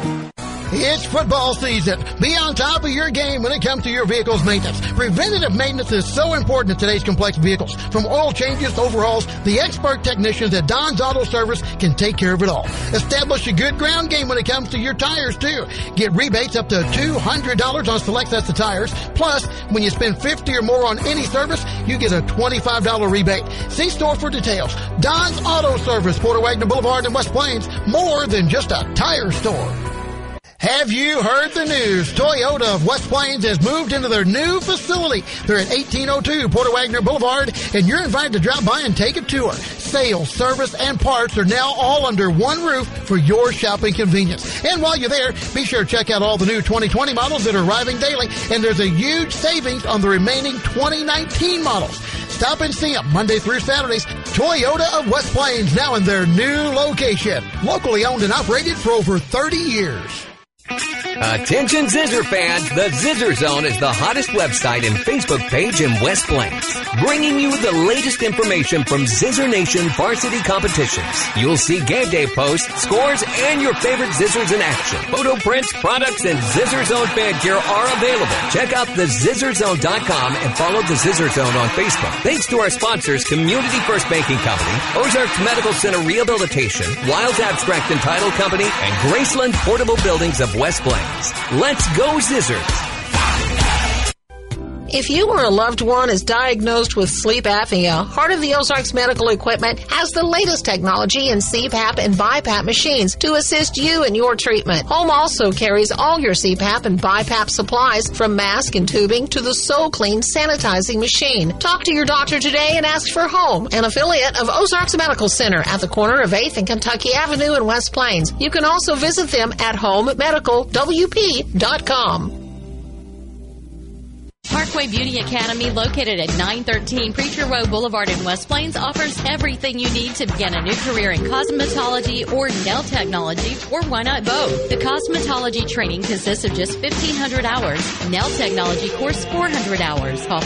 It's football season. Be on top of your game when it comes to your vehicle's maintenance. Preventative maintenance is so important in today's complex vehicles. From oil changes to overhauls, the expert technicians at Don's Auto Service can take care of it all. Establish a good ground game when it comes to your tires, too. Get rebates up to $200 on select sets of tires. Plus, when you spend $50 or more on any service, you get a $25 rebate. See store for details. Don's Auto Service, Porter Wagner Boulevard in West Plains. More than just a tire store. Have you heard the news? Toyota of West Plains has moved into their new facility. They're at 1802 Porter Wagner Boulevard, and you're invited to drop by and take a tour. Sales, service, and parts are now all under one roof for your shopping convenience. And while you're there, be sure to check out all the new 2020 models that are arriving daily, and there's a huge savings on the remaining 2019 models. Stop and see them Monday through Saturdays. Toyota of West Plains, now in their new location. Locally owned and operated for over 30 years. Attention Zizzer fans, the Zizzer Zone is the hottest website and Facebook page in West Plains, bringing you the latest information from Zizzer Nation varsity competitions. You'll see game day posts, scores, and your favorite Zizzers in action. Photo prints, products, and Zizzer Zone fan gear are available. Check out thezizzerzone.com and follow the Zizzer Zone on Facebook. Thanks to our sponsors, Community First Banking Company, Ozarks Medical Center Rehabilitation, Wilds Abstract and Title Company, and Graceland Portable Buildings of West Plains. Let's go Zizzers! If you or a loved one is diagnosed with sleep apnea, Heart of the Ozarks Medical Equipment has the latest technology in CPAP and BiPAP machines to assist you in your treatment. Home also carries all your CPAP and BiPAP supplies, from mask and tubing to the So Clean sanitizing machine. Talk to your doctor today and ask for Home, an affiliate of Ozarks Medical Center at the corner of 8th and Kentucky Avenue in West Plains. You can also visit them at homemedicalwp.com. Parkway Beauty Academy, located at 913 Preacher Road Boulevard in West Plains, offers everything you need to begin a new career in cosmetology or nail technology, or why not both? The cosmetology training consists of just 1,500 hours. Nail technology course, 400 hours. Call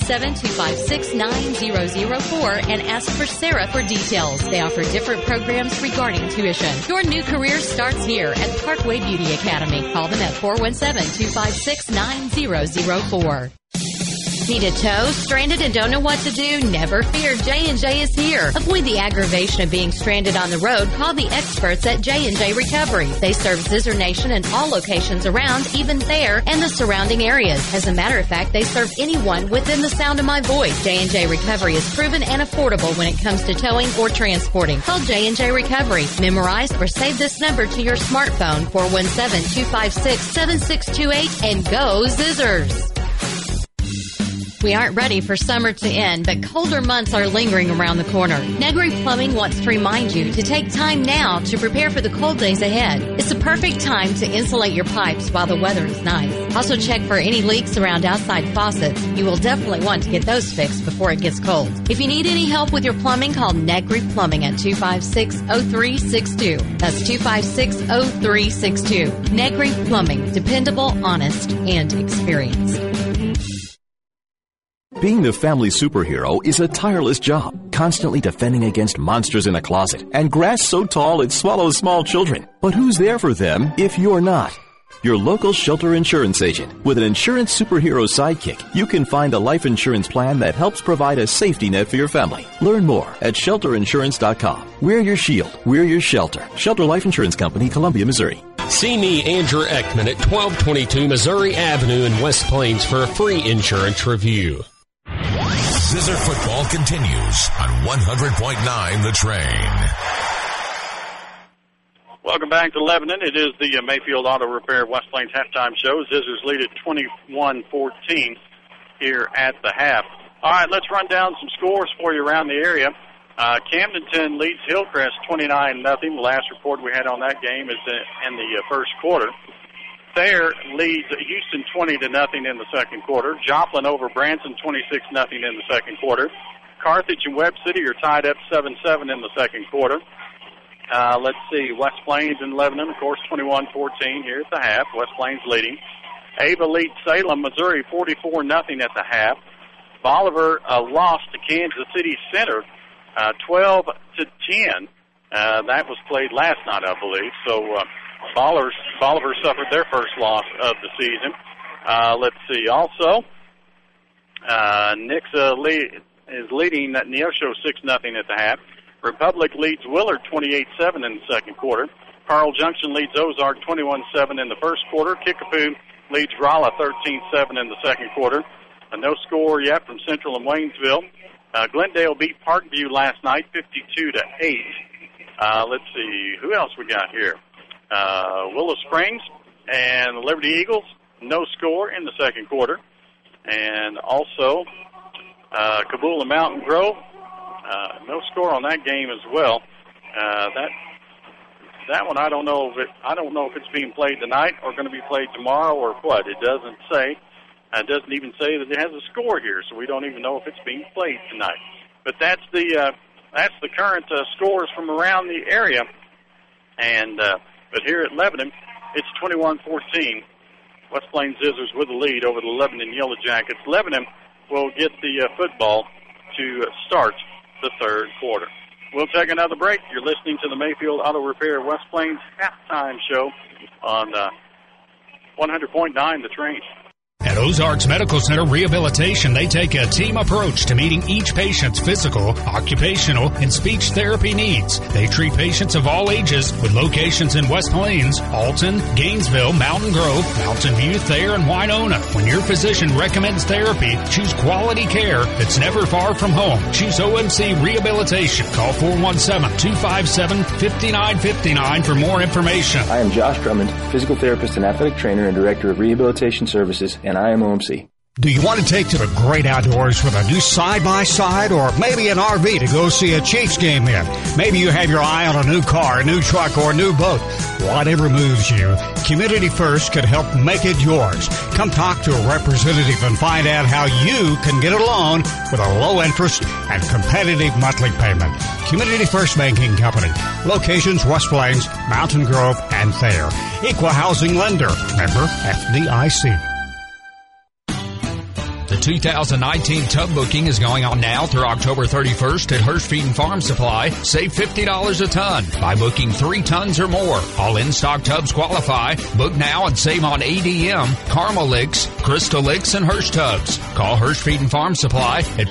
417-256-9004 and ask for Sarah for details. They offer different programs regarding tuition. Your new career starts here at Parkway Beauty Academy. Call them at 417-256-9004. Need a tow? Stranded and don't know what to do? Never fear. J&J is here. Avoid the aggravation of being stranded on the road. Call the experts at J&J Recovery. They serve Scissor Nation and all locations around, even Thayer and the surrounding areas. As a matter of fact, they serve anyone within the sound of my voice. J&J Recovery is proven and affordable when it comes to towing or transporting. Call J&J Recovery. Memorize or save this number to your smartphone, 417-256-7628, and go Scissors. We aren't ready for summer to end, but colder months are lingering around the corner. Negri Plumbing wants to remind you to take time now to prepare for the cold days ahead. It's a perfect time to insulate your pipes while the weather is nice. Also check for any leaks around outside faucets. You will definitely want to get those fixed before it gets cold. If you need any help with your plumbing, call Negri Plumbing at 256-0362. That's 256-0362. Negri Plumbing. Dependable, honest, and experienced. Being the family superhero is a tireless job, constantly defending against monsters in a closet and grass so tall it swallows small children. But who's there for them if you're not? Your local Shelter Insurance agent. With an insurance superhero sidekick, you can find a life insurance plan that helps provide a safety net for your family. Learn more at shelterinsurance.com. We're your shield. We're your shelter. Shelter Life Insurance Company, Columbia, Missouri. See me, Andrew Ekman, at 1222 Missouri Avenue in West Plains for a free insurance review. Scissor football continues on 100.9 The Train. Welcome back to Lebanon. It is the Mayfield Auto Repair West Plains halftime show. Scissors lead at 21-14 here at the half. All right, let's run down some scores for you around the area. Camdenton leads Hillcrest 29-0. The last report we had on that game is in the first quarter. Thayer leads Houston 20-0 in the second quarter. Joplin over Branson 26-0 in the second quarter. Carthage and Webb City are tied up 7-7 in the second quarter. Let's see, West Plains and Lebanon, of course, 21-14 here at the half. West Plains leading. Ava leads Salem, Missouri 44-0 at the half. Bolivar lost to Kansas City Center 12-10. That was played last night, I believe. So Bolivar suffered their first loss of the season. Let's see. Also, Nixa is leading Neosho 6-0 at the half. Republic leads Willard 28-7 in the second quarter. Carl Junction leads Ozark 21-7 in the first quarter. Kickapoo leads Rolla 13-7 in the second quarter. No score yet from Central and Waynesville. Glendale beat Parkview last night 52-8. Let's see. Who else we got here? Willow Springs and the Liberty Eagles, no score in the second quarter. And also, Kabul and Mountain Grove, no score on that game as well. That one, I don't know if it's being played tonight or going to be played tomorrow or what. It doesn't say. It doesn't even say that it has a score here, so we don't even know if it's being played tonight. But that's the current scores from around the area. And but here at Lebanon, it's 21-14. West Plains Scissors with the lead over the Lebanon Yellow Jackets. Lebanon will get the football to start the third quarter. We'll take another break. You're listening to the Mayfield Auto Repair West Plains halftime show on 100.9 The Train. At Ozarks Medical Center Rehabilitation, they take a team approach to meeting each patient's physical, occupational, and speech therapy needs. They treat patients of all ages with locations in West Plains, Alton, Gainesville, Mountain Grove, Mountain View, Thayer, and Winona. When your physician recommends therapy, choose quality care that's never far from home. Choose OMC Rehabilitation. Call 417-257-5959 for more information. I am Josh Drummond, physical therapist and athletic trainer and director of Rehabilitation Services, and I am OMC. Do you want to take to the great outdoors with a new side-by-side or maybe an RV to go see a Chiefs game in? Maybe you have your eye on a new car, a new truck, or a new boat. Whatever moves you, Community First could help make it yours. Come talk to a representative and find out how you can get a loan with a low interest and competitive monthly payment. Community First Banking Company. Locations West Plains, Mountain Grove, and Thayer. Equal housing lender. Member FDIC. The 2019 tub booking is going on now through October 31st at Hirsch Feed and Farm Supply. Save $50 a ton by booking 3 tons or more. All in-stock tubs qualify. Book now and save on ADM, Carmelix, Crystal Licks, and Hirsch tubs. Call Hirsch Feed and Farm Supply at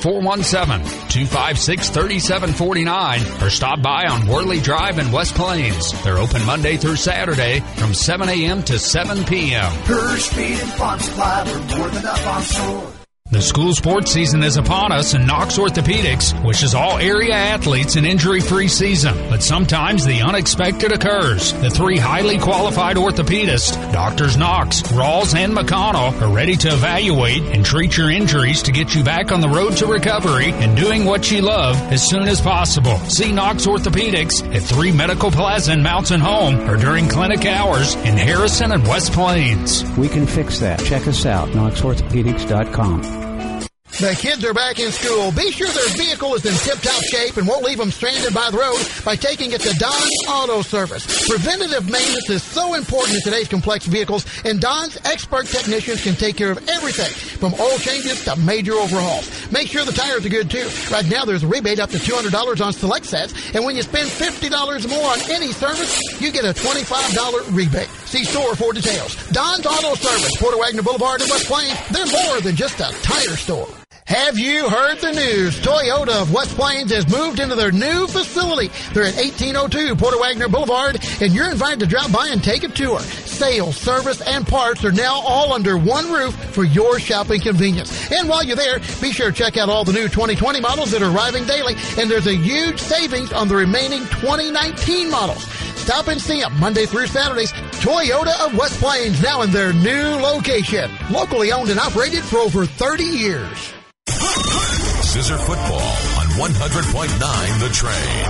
417-256-3749 or stop by on Worley Drive in West Plains. They're open Monday through Saturday from 7 a.m. to 7 p.m. Hirsch Feed and Farm Supply, we're more than up on store. The school sports season is upon us, and Knox Orthopedics wishes all area athletes an injury-free season. But sometimes the unexpected occurs. The 3 highly qualified orthopedists, Drs. Knox, Rawls, and McConnell, are ready to evaluate and treat your injuries to get you back on the road to recovery and doing what you love as soon as possible. See Knox Orthopedics at 3 Medical Plaza in Mountain Home or during clinic hours in Harrison and West Plains. We can fix that. Check us out, knoxorthopedics.com. The kids are back in school. Be sure their vehicle is in tip-top shape and won't leave them stranded by the road by taking it to Don's Auto Service. Preventative maintenance is so important in today's complex vehicles, and Don's expert technicians can take care of everything from oil changes to major overhauls. Make sure the tires are good, too. Right now, there's a rebate up to $200 on select sets, and when you spend $50 more on any service, you get a $25 rebate. See store for details. Don's Auto Service, Porter Wagner Boulevard in West Plains. They're more than just a tire store. Have you heard the news? Toyota of West Plains has moved into their new facility. They're at 1802 Porter Wagner Boulevard, and you're invited to drop by and take a tour. Sales, service, and parts are now all under one roof for your shopping convenience. And while you're there, be sure to check out all the new 2020 models that are arriving daily, and there's a huge savings on the remaining 2019 models. Stop and see them Monday through Saturdays. Toyota of West Plains, now in their new location. Locally owned and operated for over 30 years. Scissor Football on 100.9 The Train.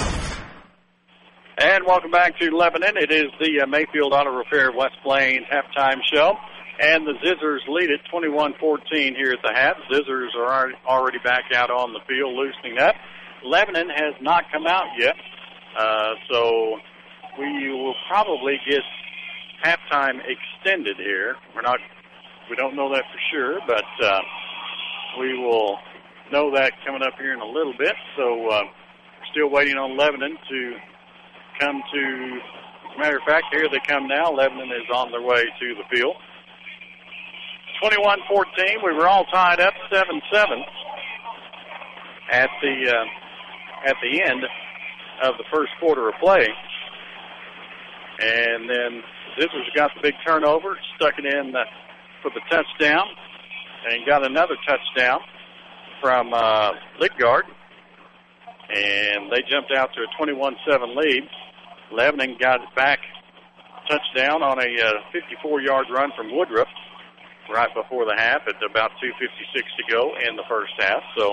And welcome back to Lebanon. It is the Mayfield Auto Repair West Plains halftime show. And the Zizzers lead it 21-14 here at the half. Zizzers are already back out on the field loosening up. Lebanon has not come out yet. So we will probably get halftime extended here. We don't know that for sure, but we will know that coming up here in a little bit. So we're still waiting on Lebanon to come to. As a matter of fact, here they come now. Lebanon is on their way to the field. 21-14. We were all tied up 7-7 at the end of the first quarter of play. And then Zizzers got the big turnover, stuck it in for the touchdown, and got another touchdown from Lidgard. And they jumped out to a 21-7 lead. Lebanon got it back touchdown on a 54-yard run from Woodruff right before the half at about 2:56 to go in the first half. So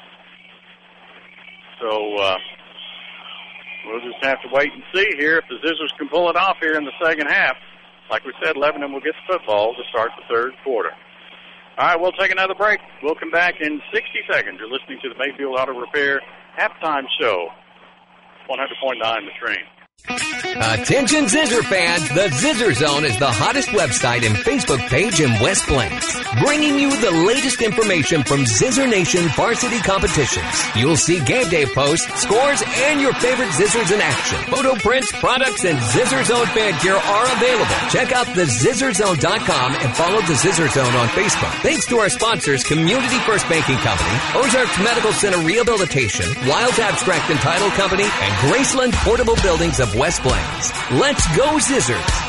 we'll just have to wait and see here if the Zizzers can pull it off here in the second half. Like we said, Lebanon will get the football to start the third quarter. All right, we'll take another break. We'll come back in 60 seconds. You're listening to the Mayfield Auto Repair halftime show, 100.9 The Train. Attention Zizzer fans, the Zizzer Zone is the hottest website and Facebook page in West Plains, bringing you the latest information from Zizzer Nation varsity competitions. You'll see game day posts, scores, and your favorite Zizzers in action. Photo prints, products, and Zizzer Zone fan gear are available. Check out thezizzerzone.com and follow the Zizzer Zone on Facebook. Thanks to our sponsors, Community First Banking Company, Ozarks Medical Center Rehabilitation, Wilds Abstract and Title Company, and Graceland Portable Buildings of West Plains. Let's go Zizzers!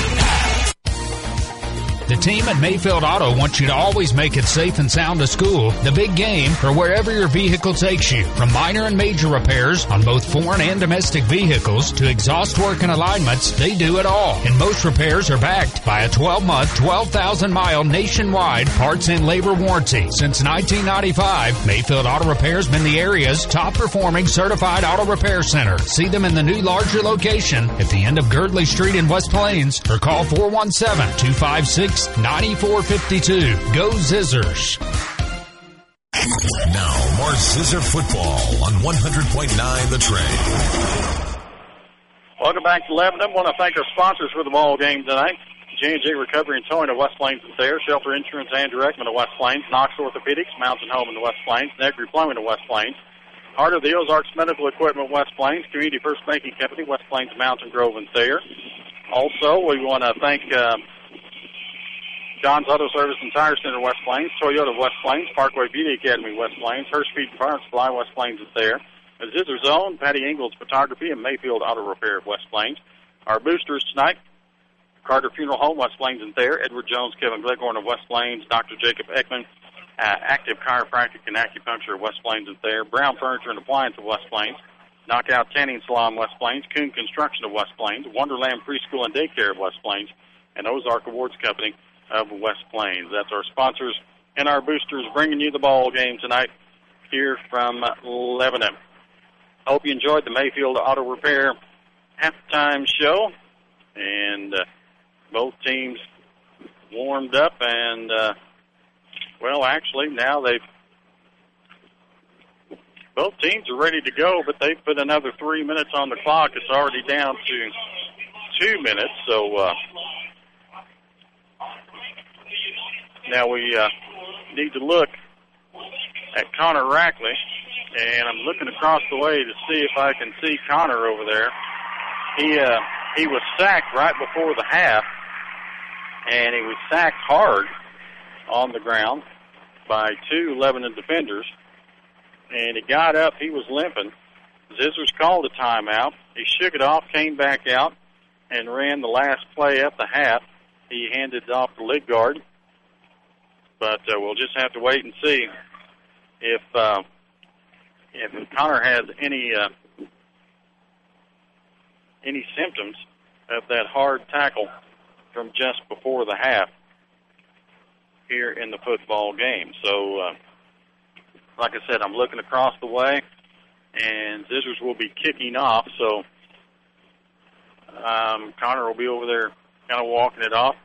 The team at Mayfield Auto wants you to always make it safe and sound to school, the big game, or wherever your vehicle takes you. From minor and major repairs on both foreign and domestic vehicles to exhaust work and alignments, they do it all. And most repairs are backed by a 12-month, 12,000-mile nationwide parts and labor warranty. Since 1995, Mayfield Auto Repair has been the area's top-performing certified auto repair center. See them in the new larger location at the end of Girdley Street in West Plains or call 417-256-9452. Go Zizzers. Now, more Zizzer football on 100.9 The Train. Welcome back to Lebanon. I want to thank our sponsors for the ball game tonight. J&J Recovery and Towing of West Plains and Thayer, Shelter Insurance and Directment of West Plains, Knox Orthopedics, Mountain Home in the West Plains, Negri Plumbing of West Plains, Heart of the Ozarks Medical Equipment West Plains, Community First Banking Company, West Plains Mountain Grove and Thayer. Also, we want to thank John's Auto Service and Tire Center West Plains, Toyota West Plains, Parkway Beauty Academy West Plains, Hurst Feed and Farm Supply West Plains and Thayer, Zither Zone, Patty Ingalls Photography, and Mayfield Auto Repair of West Plains. Our boosters tonight, Carter Funeral Home, West Plains and Thayer, Edward Jones, Kevin Gleghorn of West Plains, Dr. Jacob Ekman, Active Chiropractic and Acupuncture of West Plains and Thayer, Brown Furniture and Appliance of West Plains, Knockout Tanning Salon West Plains, Coon Construction of West Plains, Wonderland Preschool and Daycare of West Plains, and Ozark Awards Company of West Plains. That's our sponsors and our boosters bringing you the ball game tonight here from Lebanon. Hope you enjoyed the Mayfield Auto Repair halftime show, and both teams warmed up, and well, actually, now both teams are ready to go, but they've put another 3 minutes on the clock. It's already down to 2 minutes, so now we need to look at Connor Rackley, and I'm looking across the way to see if I can see Connor over there. He was sacked right before the half, and he was sacked hard on the ground by two Lebanon defenders. And he got up, he was limping. Zizzers called a timeout. He shook it off, came back out, and ran the last play up the half. He handed it off to Lidgard. But we'll just have to wait and see if Connor has any symptoms of that hard tackle from just before the half here in the football game. So, like I said, I'm looking across the way, and Zizzers will be kicking off. So Connor will be over there kind of walking it off,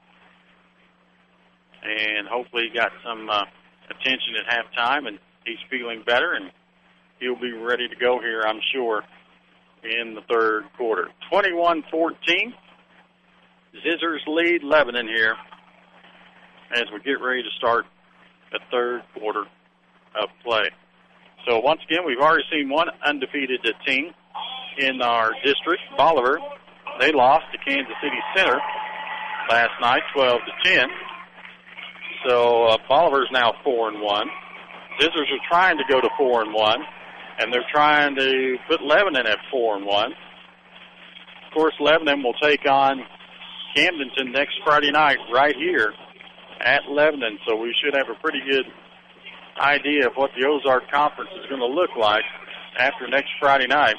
and hopefully he got some attention at halftime, and he's feeling better, and he'll be ready to go here, I'm sure, in the third quarter. 21-14. Zizzers lead Lebanon here as we get ready to start the third quarter of play. So once again, we've already seen one undefeated team in our district, Bolivar. They lost to Kansas City Center last night, 12-10. So Bolivar's now 4-1. Zizzers are trying to go to 4-1, and they're trying to put Lebanon at 4-1. Of course, Lebanon will take on Camdenton next Friday night right here at Lebanon, so we should have a pretty good idea of what the Ozark Conference is going to look like after next Friday night,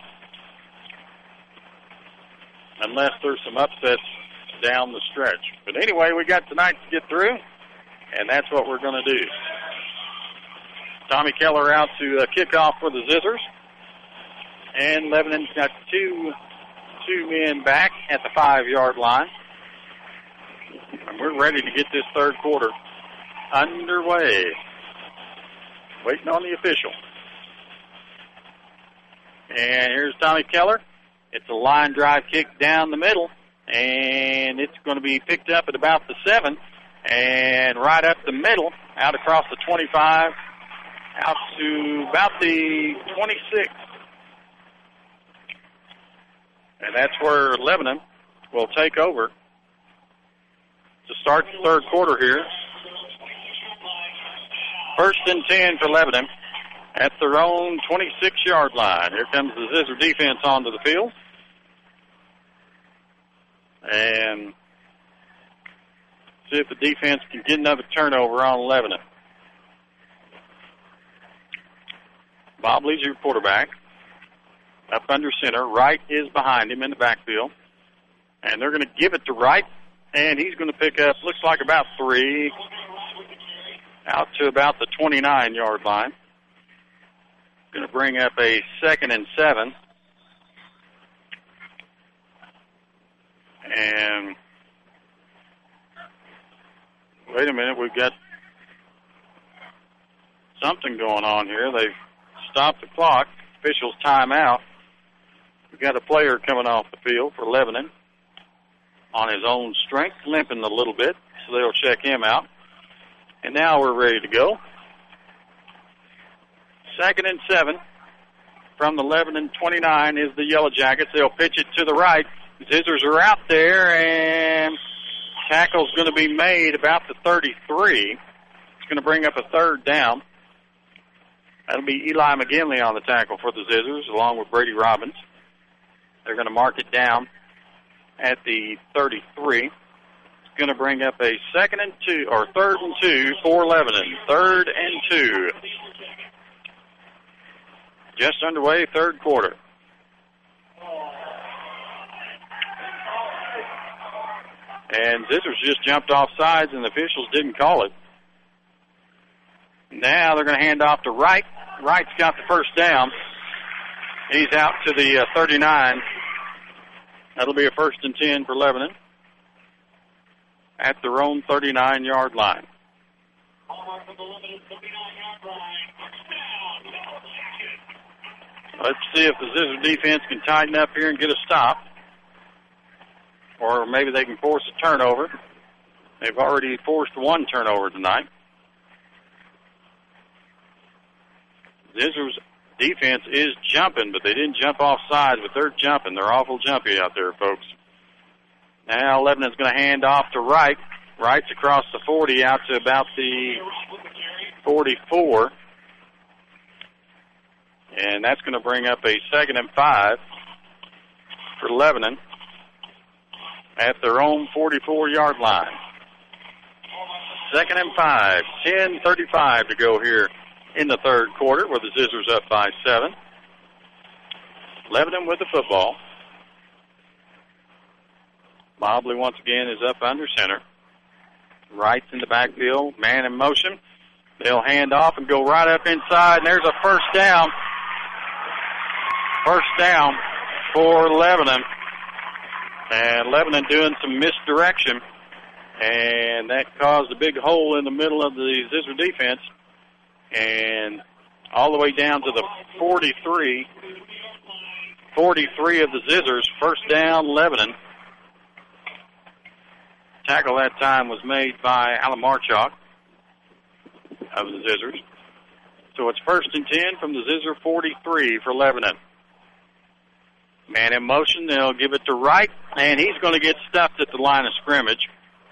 unless there's some upsets down the stretch. But anyway, we got tonight to get through, and that's what we're going to do. Tommy Keller out to kick off for the Zizzers, and Lebanon's got two men back at the 5-yard line. And we're ready to get this third quarter underway. Waiting on the official. And here's Tommy Keller. It's a line drive kick down the middle, and it's going to be picked up at about the 7, and right up the middle, out across the 25, out to about the 26. And that's where Lebanon will take over to start the third quarter here. First and 10 for Lebanon at their own 26-yard line. Here comes the Zizzer defense onto the field. And see if the defense can get another turnover on Lebanon. Bob Lee's your quarterback. Up under center. Wright is behind him in the backfield. And they're going to give it to Wright. And he's going to pick up, looks like about 3, out to about the 29-yard line. Going to bring up a 2nd and 7. And wait a minute, we've got something going on here. They've stopped the clock. Officials timeout. We've got a player coming off the field for Lebanon. on his own strength, limping a little bit, so they'll check him out. And now we're ready to go. 2nd and 7 from the 11 and 29 is the Yellow Jackets. They'll pitch it to the right. Zizzers are out there, and tackle's going to be made about the 33. It's going to bring up a 3rd down. That'll be Eli McGinley on the tackle for the Zizzers, along with Brady Robbins. They're going to mark it down at the 33. It's going to bring up a 3rd and 2 for Lebanon. 3rd and 2. Just underway, 3rd quarter. And Zizzers just jumped off sides, and the officials didn't call it. Now they're going to hand off to Wright. Wright's got the first down. He's out to the 39. That'll be a 1st and 10 for Lebanon at their own 39-yard line. Let's see if the Zizzer defense can tighten up here and get a stop. Or maybe they can force a turnover. They've already forced 1 turnover tonight. Zizzer's defense is jumping, but they didn't jump off sides, but they're jumping. They're awful jumpy out there, folks. Now Lebanon's going to hand off to Wright. Wright's across the 40 out to about the 44. And that's going to bring up a 2nd and 5 for Lebanon at their own 44-yard line. 2nd and 5, 10:35 to go here in the 3rd quarter, where the Zizzers up by 7. Lebanon with the football. Mobley once again is up under center. Wright's in the backfield, man in motion. They'll hand off and go right up inside, and there's a 1st down. 1st down for Lebanon. And Lebanon doing some misdirection, and that caused a big hole in the middle of the Zizzer defense. And all the way down to the 43 of the Zizzers. 1st down, Lebanon. Tackle that time was made by Alan Marchuk of the Zizzers. So it's 1st and 10 from the Zizzer 43 for Lebanon. Man in motion, they'll give it to Wright, and he's going to get stuffed at the line of scrimmage.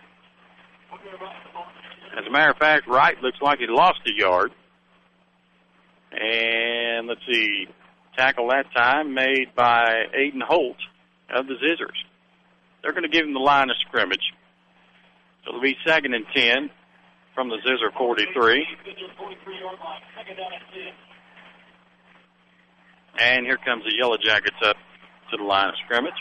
As a matter of fact, Wright looks like he lost a yard. And let's see, tackle that time made by Aiden Holt of the Zizzers. They're going to give him the line of scrimmage. So it'll be 2nd and 10 from the Zizzer 43. And here comes the Yellow Jackets up to the line of scrimmage.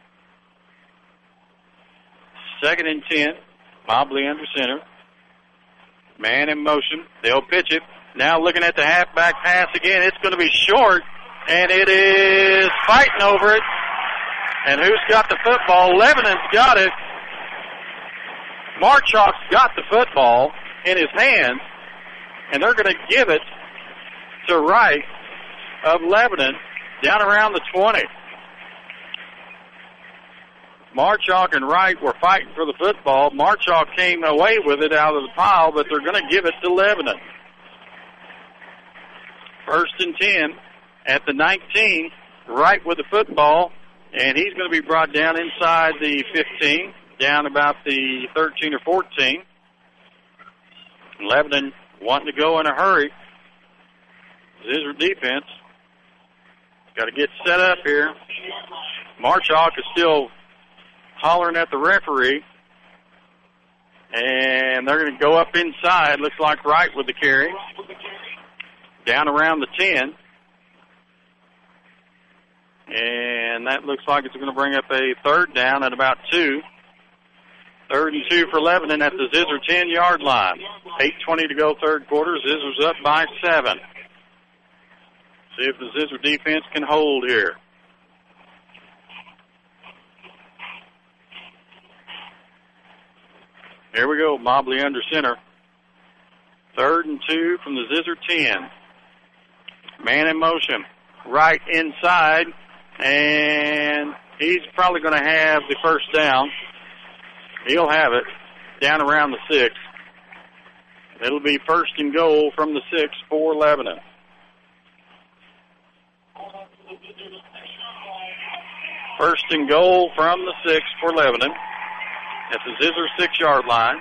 2nd and 10, Mobley under center. Man in motion. They'll pitch it. Now looking at the halfback pass again. It's going to be short, and it is fighting over it. And who's got the football? Lebanon's got it. Marchuk's got the football in his hands, and they're going to give it to Wright of Lebanon down around the 20. Marchuk and Wright were fighting for the football. Marchuk came away with it out of the pile, but they're going to give it to Lebanon. 1st and 10 at the 19. Wright with the football, and he's going to be brought down inside the 15, down about the 13 or 14. Lebanon wanting to go in a hurry. Zizzer defense got to get set up here. Marchuk is still hollering at the referee, and they're going to go up inside. Looks like Wright with the carry. Down around the 10. And that looks like it's going to bring up a 3rd down at about 2. 3rd and 2 for Lebanon at the Zizzer 10-yard line. 8:20 to go, 3rd quarter. Zizzer's up by 7. See if the Zizzer defense can hold here. Here we go, Mobley under center. 3rd and 2 from the Zizzer 10. Man in motion. Right inside, and he's probably going to have the 1st down. He'll have it down around the 6. It'll be first and goal from the 6 for Lebanon. First and goal from the 6 for Lebanon at the Zizzer 6-yard line.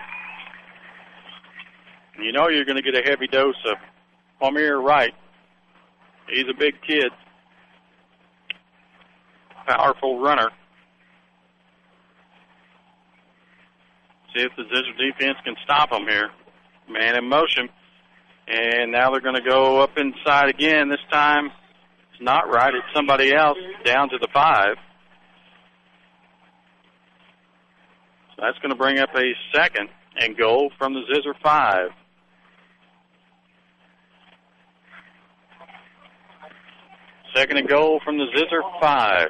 You know you're going to get a heavy dose of Palmier Wright. He's a big kid. Powerful runner. See if the Zizzer defense can stop him here. Man in motion. And now they're going to go up inside again. This time it's not right. It's somebody else down to the 5. So that's going to bring up a second and goal from the Zizzer 5. Second and goal from the Zizzer 5.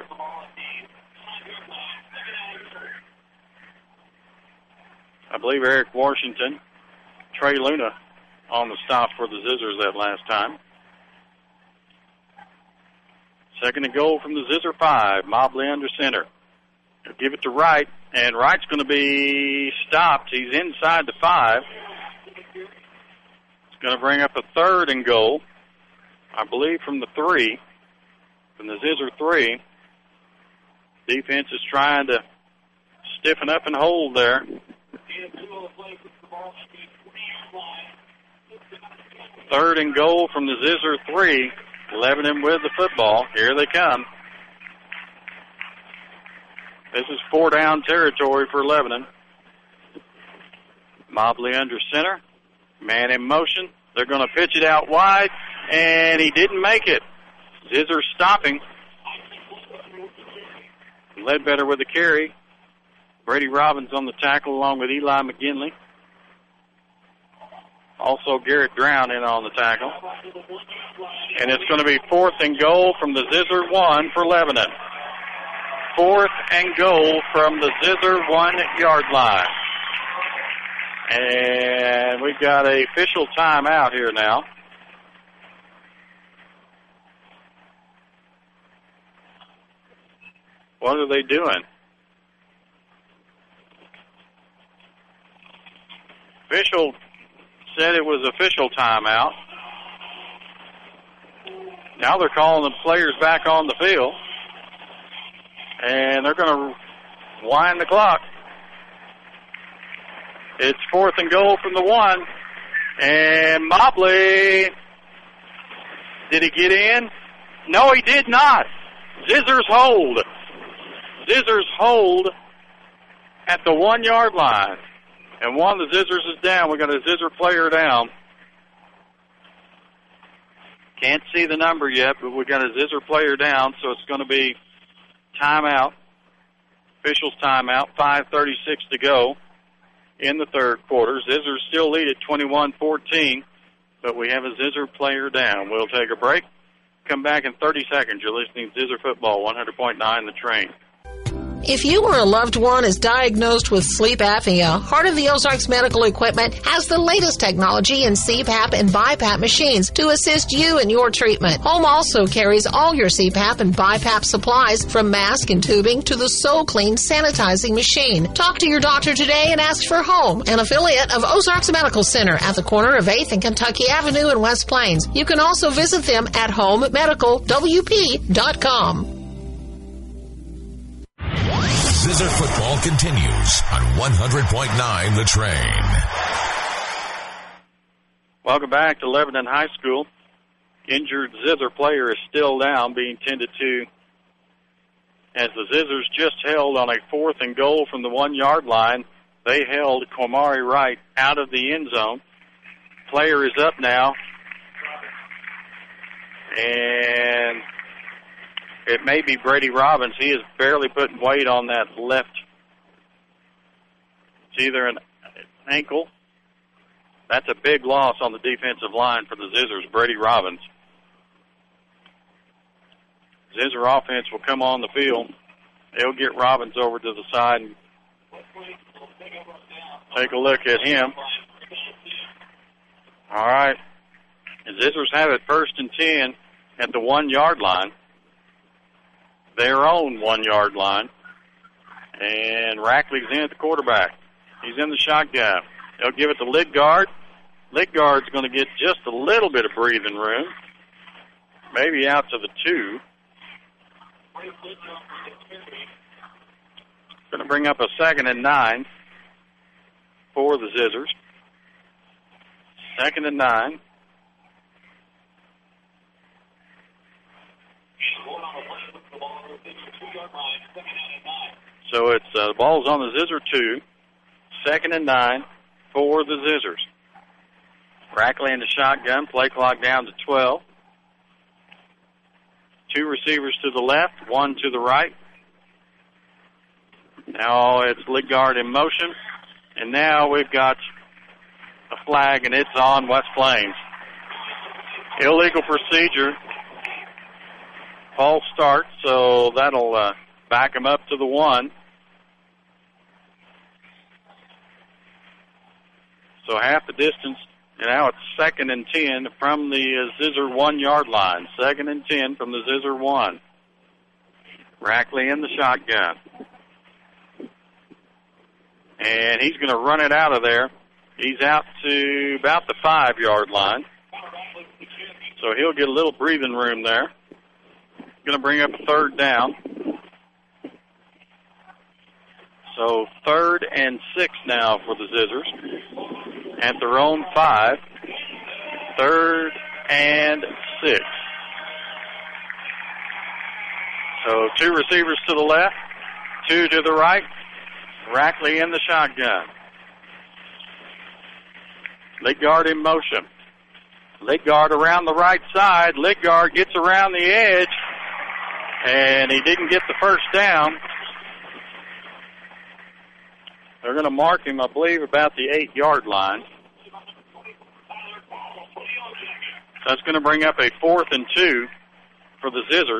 I believe Eric Washington, Trey Luna on the stop for the Zizzers that last time. Second and goal from the Zizzer 5. Mobley under center. He'll give it to Wright, and Wright's going to be stopped. He's inside the 5. It's going to bring up a third and goal, I believe, from the 3. From the Zizzer 3. Defense is trying to stiffen up and hold there. Third and goal from the Zizzer 3. Lebanon with the football. Here they come. This is 4-down territory for Lebanon. Mobley under center. Man in motion. They're going to pitch it out wide, and he didn't make it. Zizzer stopping. Ledbetter with the carry. Brady Robbins on the tackle along with Eli McGinley. Also Garrett Drown in on the tackle. And it's going to be fourth and goal from the Zizzer 1 for Lebanon. Fourth and goal from the Zizzer 1-yard line. And we've got an official timeout here now. What are they doing? Official said it was official timeout. Now they're calling the players back on the field. And they're going to wind the clock. It's fourth and goal from the 1. And Mobley, did he get in? No, he did not. Zizzers hold. Zizzers hold at the 1-yard line. And one of the Zizzers is down. We got a Zizzer player down. Can't see the number yet, but we got a Zizzer player down, so it's going to be timeout. Officials timeout. 5:36 to go in the third quarter. Zizzers still lead at 21-14, but we have a Zizzer player down. We'll take a break. Come back in 30 seconds. You're listening to Zizzer Football, 100.9 The Train. If you or a loved one is diagnosed with sleep apnea, Heart of the Ozarks Medical Equipment has the latest technology in CPAP and BiPAP machines to assist you in your treatment. Home also carries all your CPAP and BiPAP supplies, from mask and tubing to the So Clean sanitizing machine. Talk to your doctor today and ask for Home, an affiliate of Ozarks Medical Center at the corner of 8th and Kentucky Avenue in West Plains. You can also visit them at homemedicalwp.com. Zizzer Football continues on 100.9 The Train. Welcome back to Lebanon High School. Injured Zizzer player is still down, being tended to, as the Zizzers just held on a fourth and goal from the 1-yard line. They held Kwamari Wright out of the end zone. Player is up now. And it may be Brady Robbins. He is barely putting weight on that left. It's either an ankle. That's a big loss on the defensive line for the Zizzers, Brady Robbins. Zizzer offense will come on the field. They'll get Robbins over to the side and take a look at him. All right. The Zizzers have it first and 10 at the 1-yard line. Their own 1-yard line. And Rackley's in at the quarterback. He's in the shotgun. They'll give it to Lidgard. Lidgard's going to get just a little bit of breathing room. Maybe out to the 2. Going to bring up a 2nd and 9 for the Zizzers. 2nd and 9. So it's the ball's on the Zizzer 2. 2nd and 9 for the Zizzers. Rackley in the shotgun. Play clock down to 12. 2 receivers to the left, 1 to the right. Now it's Lidgard in motion. And now we've got a flag, and it's on West Plains. Illegal procedure. False start, so that'll back him up to the 1. So half the distance, and now it's 2nd and 10 from the Zizzer 1-yard line. 2nd and 10 from the Zizzer 1. Rackley in the shotgun. And he's going to run it out of there. He's out to about the 5-yard line. So he'll get a little breathing room there. Going to bring up a 3rd down. So 3rd and 6 now for the Zizzers. At their own 5. 3rd and 6. So 2 receivers to the left, 2 to the right. Rackley in the shotgun. Lidgard in motion. Lidgard around the right side. Lidgard gets around the edge, and he didn't get the first down. They're going to mark him, I believe, about the 8-yard line. That's going to bring up a 4th and 2 for the Zizzers.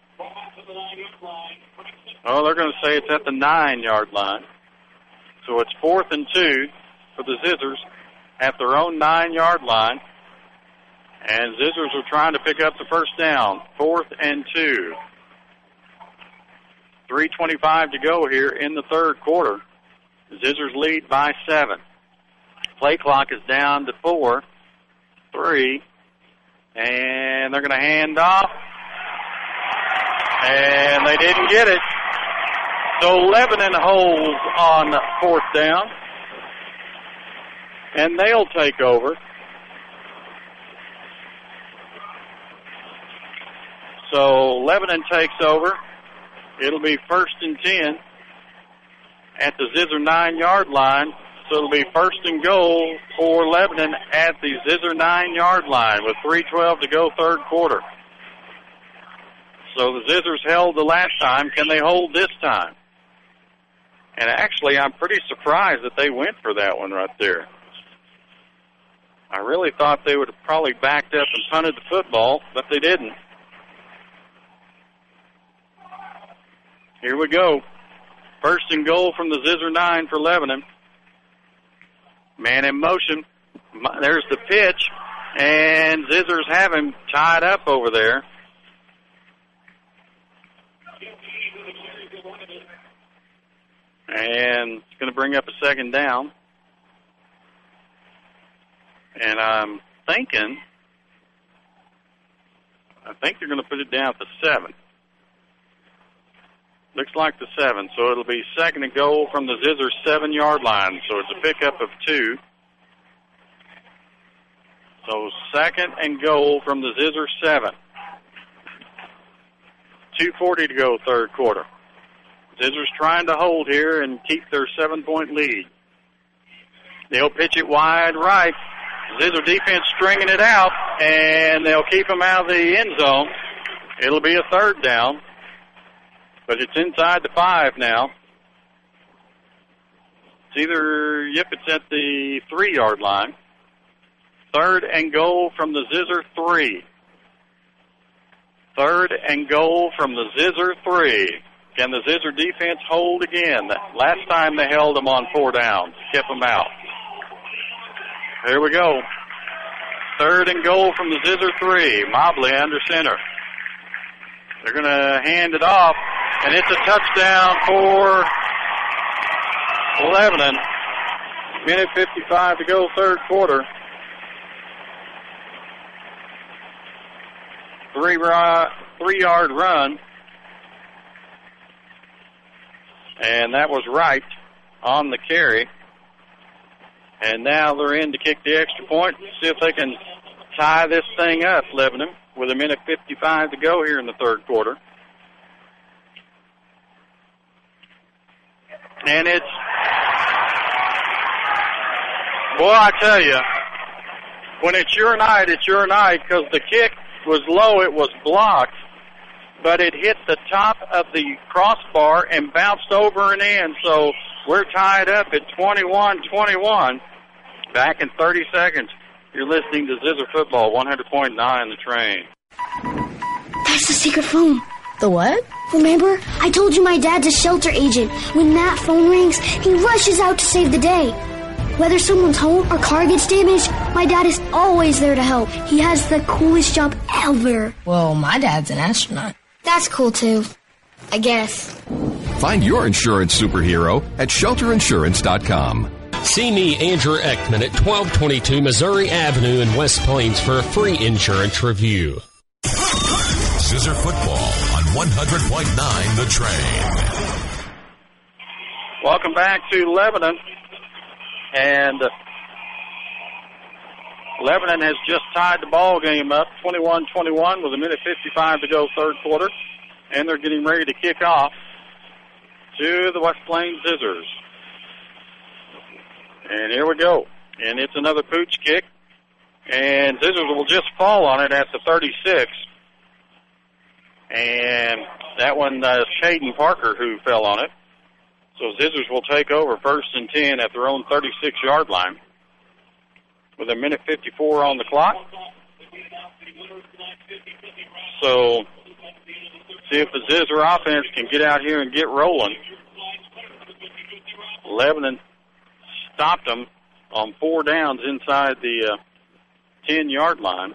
Oh, they're going to say it's at the 9-yard line. So it's 4th and 2 for the Zizzers at their own 9-yard line. And Zizzers are trying to pick up the first down. 4th and 2. 3:25 to go here in the 3rd quarter. Zizzers lead by 7. Play clock is down to 4, 3, and they're going to hand off. And they didn't get it. So Lebanon holds on 4th down. And they'll take over. So Lebanon takes over. It'll be 1st and 10 at the Zizzer 9-yard line. So it'll be 1st and goal for Lebanon at the Zizzer 9-yard line with 3:12 to go 3rd quarter. So the Zizzers held the last time. Can they hold this time? And actually, I'm pretty surprised that they went for that one right there. I really thought they would have probably backed up and punted the football, but they didn't. Here we go. 1st and goal from the Zizzer 9 for Lebanon. Man in motion. There's the pitch, and Zizzers have him tied up over there. And it's going to bring up a 2nd down. And I think they're going to put it down at the 7. Looks like the 7. So it'll be 2nd and goal from the Zizzer 7-yard line. So it's a pickup of 2. So 2nd and goal from the Zizzer 7. 2:40 to go 3rd quarter. Zizzers trying to hold here and keep their 7-point lead. They'll pitch it wide right. Zizzer defense stringing it out, and they'll keep them out of the end zone. It'll be a 3rd down, but it's inside the 5 now. It's it's at the 3-yard line. 3rd and goal from the Zizzer 3. 3rd and goal from the Zizzer 3. Can the Zizzer defense hold again? Last time they held them on 4 downs, kept them out. Here we go. 3rd and goal from the Zizzer 3. Mobley under center. They're going to hand it off, and it's a touchdown for Lebanon. Minute 55 to go, third quarter. 3-yard run. And that was right on the carry. And now they're in to kick the extra point. See if they can tie this thing up, Lebanon, with a minute 55 to go here in the third quarter. And it's, boy, I tell you, when it's your night because the kick was low, it was blocked, but it hit the top of the crossbar and bounced over and in, so we're tied up at 21-21. Back in 30 seconds. You're listening to Zizzer Football, 100.9 The Train. That's the secret phone. The what? Remember? I told you my dad's a shelter agent. When that phone rings, he rushes out to save the day. Whether someone's home or car gets damaged, my dad is always there to help. He has the coolest job ever. Well, my dad's an astronaut. That's cool, too. I guess. Find your insurance superhero at shelterinsurance.com. See me, Andrew Ekman, at 1222 Missouri Avenue in West Plains for a free insurance review. Zizzer Football on 100.9 The Train. Welcome back to Lebanon. And Lebanon has just tied the ball game up, 21-21 with a minute 55 to go, third quarter. And they're getting ready to kick off to the West Plains Zizzers. And here we go. And it's another pooch kick. And Zizzers will just fall on it at the 36. And that one, Caden Parker, who fell on it. So Zizzers will take over 1st and 10 at their own 36-yard line with a minute 54 on the clock. So see if the Zizzer offense can get out here and get rolling. Lebanon stopped them on 4 downs inside the 10-yard line.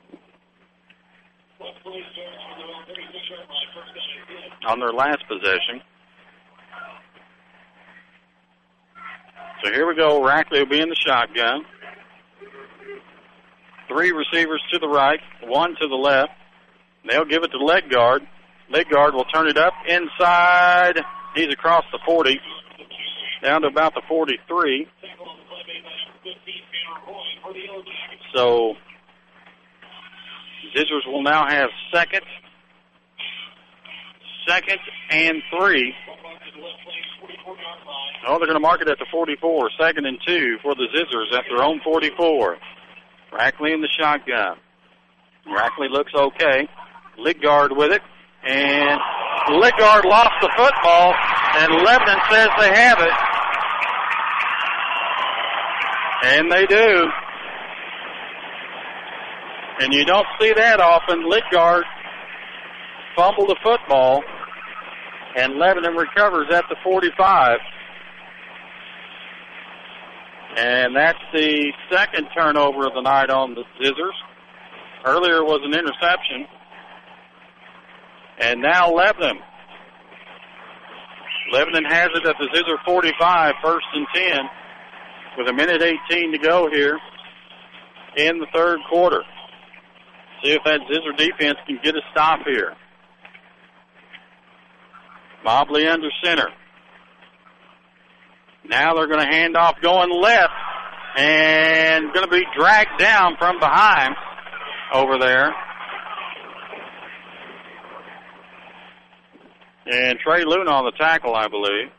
On their last possession. So here we go. Rackley will be in the shotgun. 3 receivers to the right, 1 to the left. They'll give it to Legard. Legard will turn it up inside. He's across the 40, down to about the 43. So Zizzers will now have second and 3. Oh, they're going to mark it at the 44. 2nd and 2 for the Zizzers at their own 44. Rackley in the shotgun. Rackley looks okay. Ligard with it. And Ligard lost the football, and Lebanon says they have it. And they do. And you don't see that often. Ligard fumbled the football, and Lebanon recovers at the 45. And that's the second turnover of the night on the Zizzers. Earlier was an interception. And now Lebanon. Lebanon has it at the Zizzer 45, 1st and 10, with a minute 18 to go here in the third quarter. See if that Zizzer defense can get a stop here. Mobley under center. Now they're going to hand off going left and going to be dragged down from behind over there. And Trey Luna on the tackle, I believe.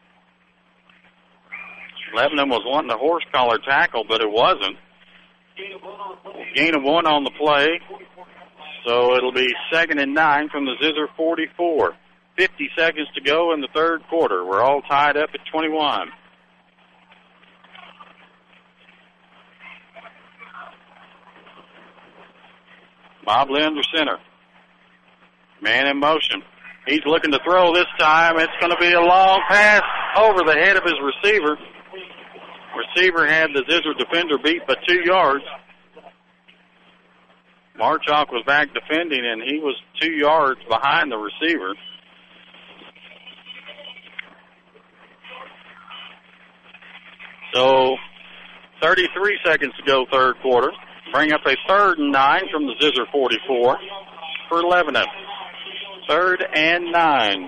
Lebanon was wanting a horse collar tackle, but it wasn't. Gain of 1 on the play. So it'll be 2nd and 9 from the Zizzer 44. 50 seconds to go in the third quarter. We're all tied up at 21. Mobley under center. Man in motion. He's looking to throw this time. It's going to be a long pass over the head of his receiver. Receiver had the Zizzer defender beat by 2 yards. Marchok was back defending, and he was 2 yards behind the receiver. So 33 seconds to go, third quarter. Bring up a 3rd and 9 from the Zizzer 44 for Lebanon. 3rd and 9.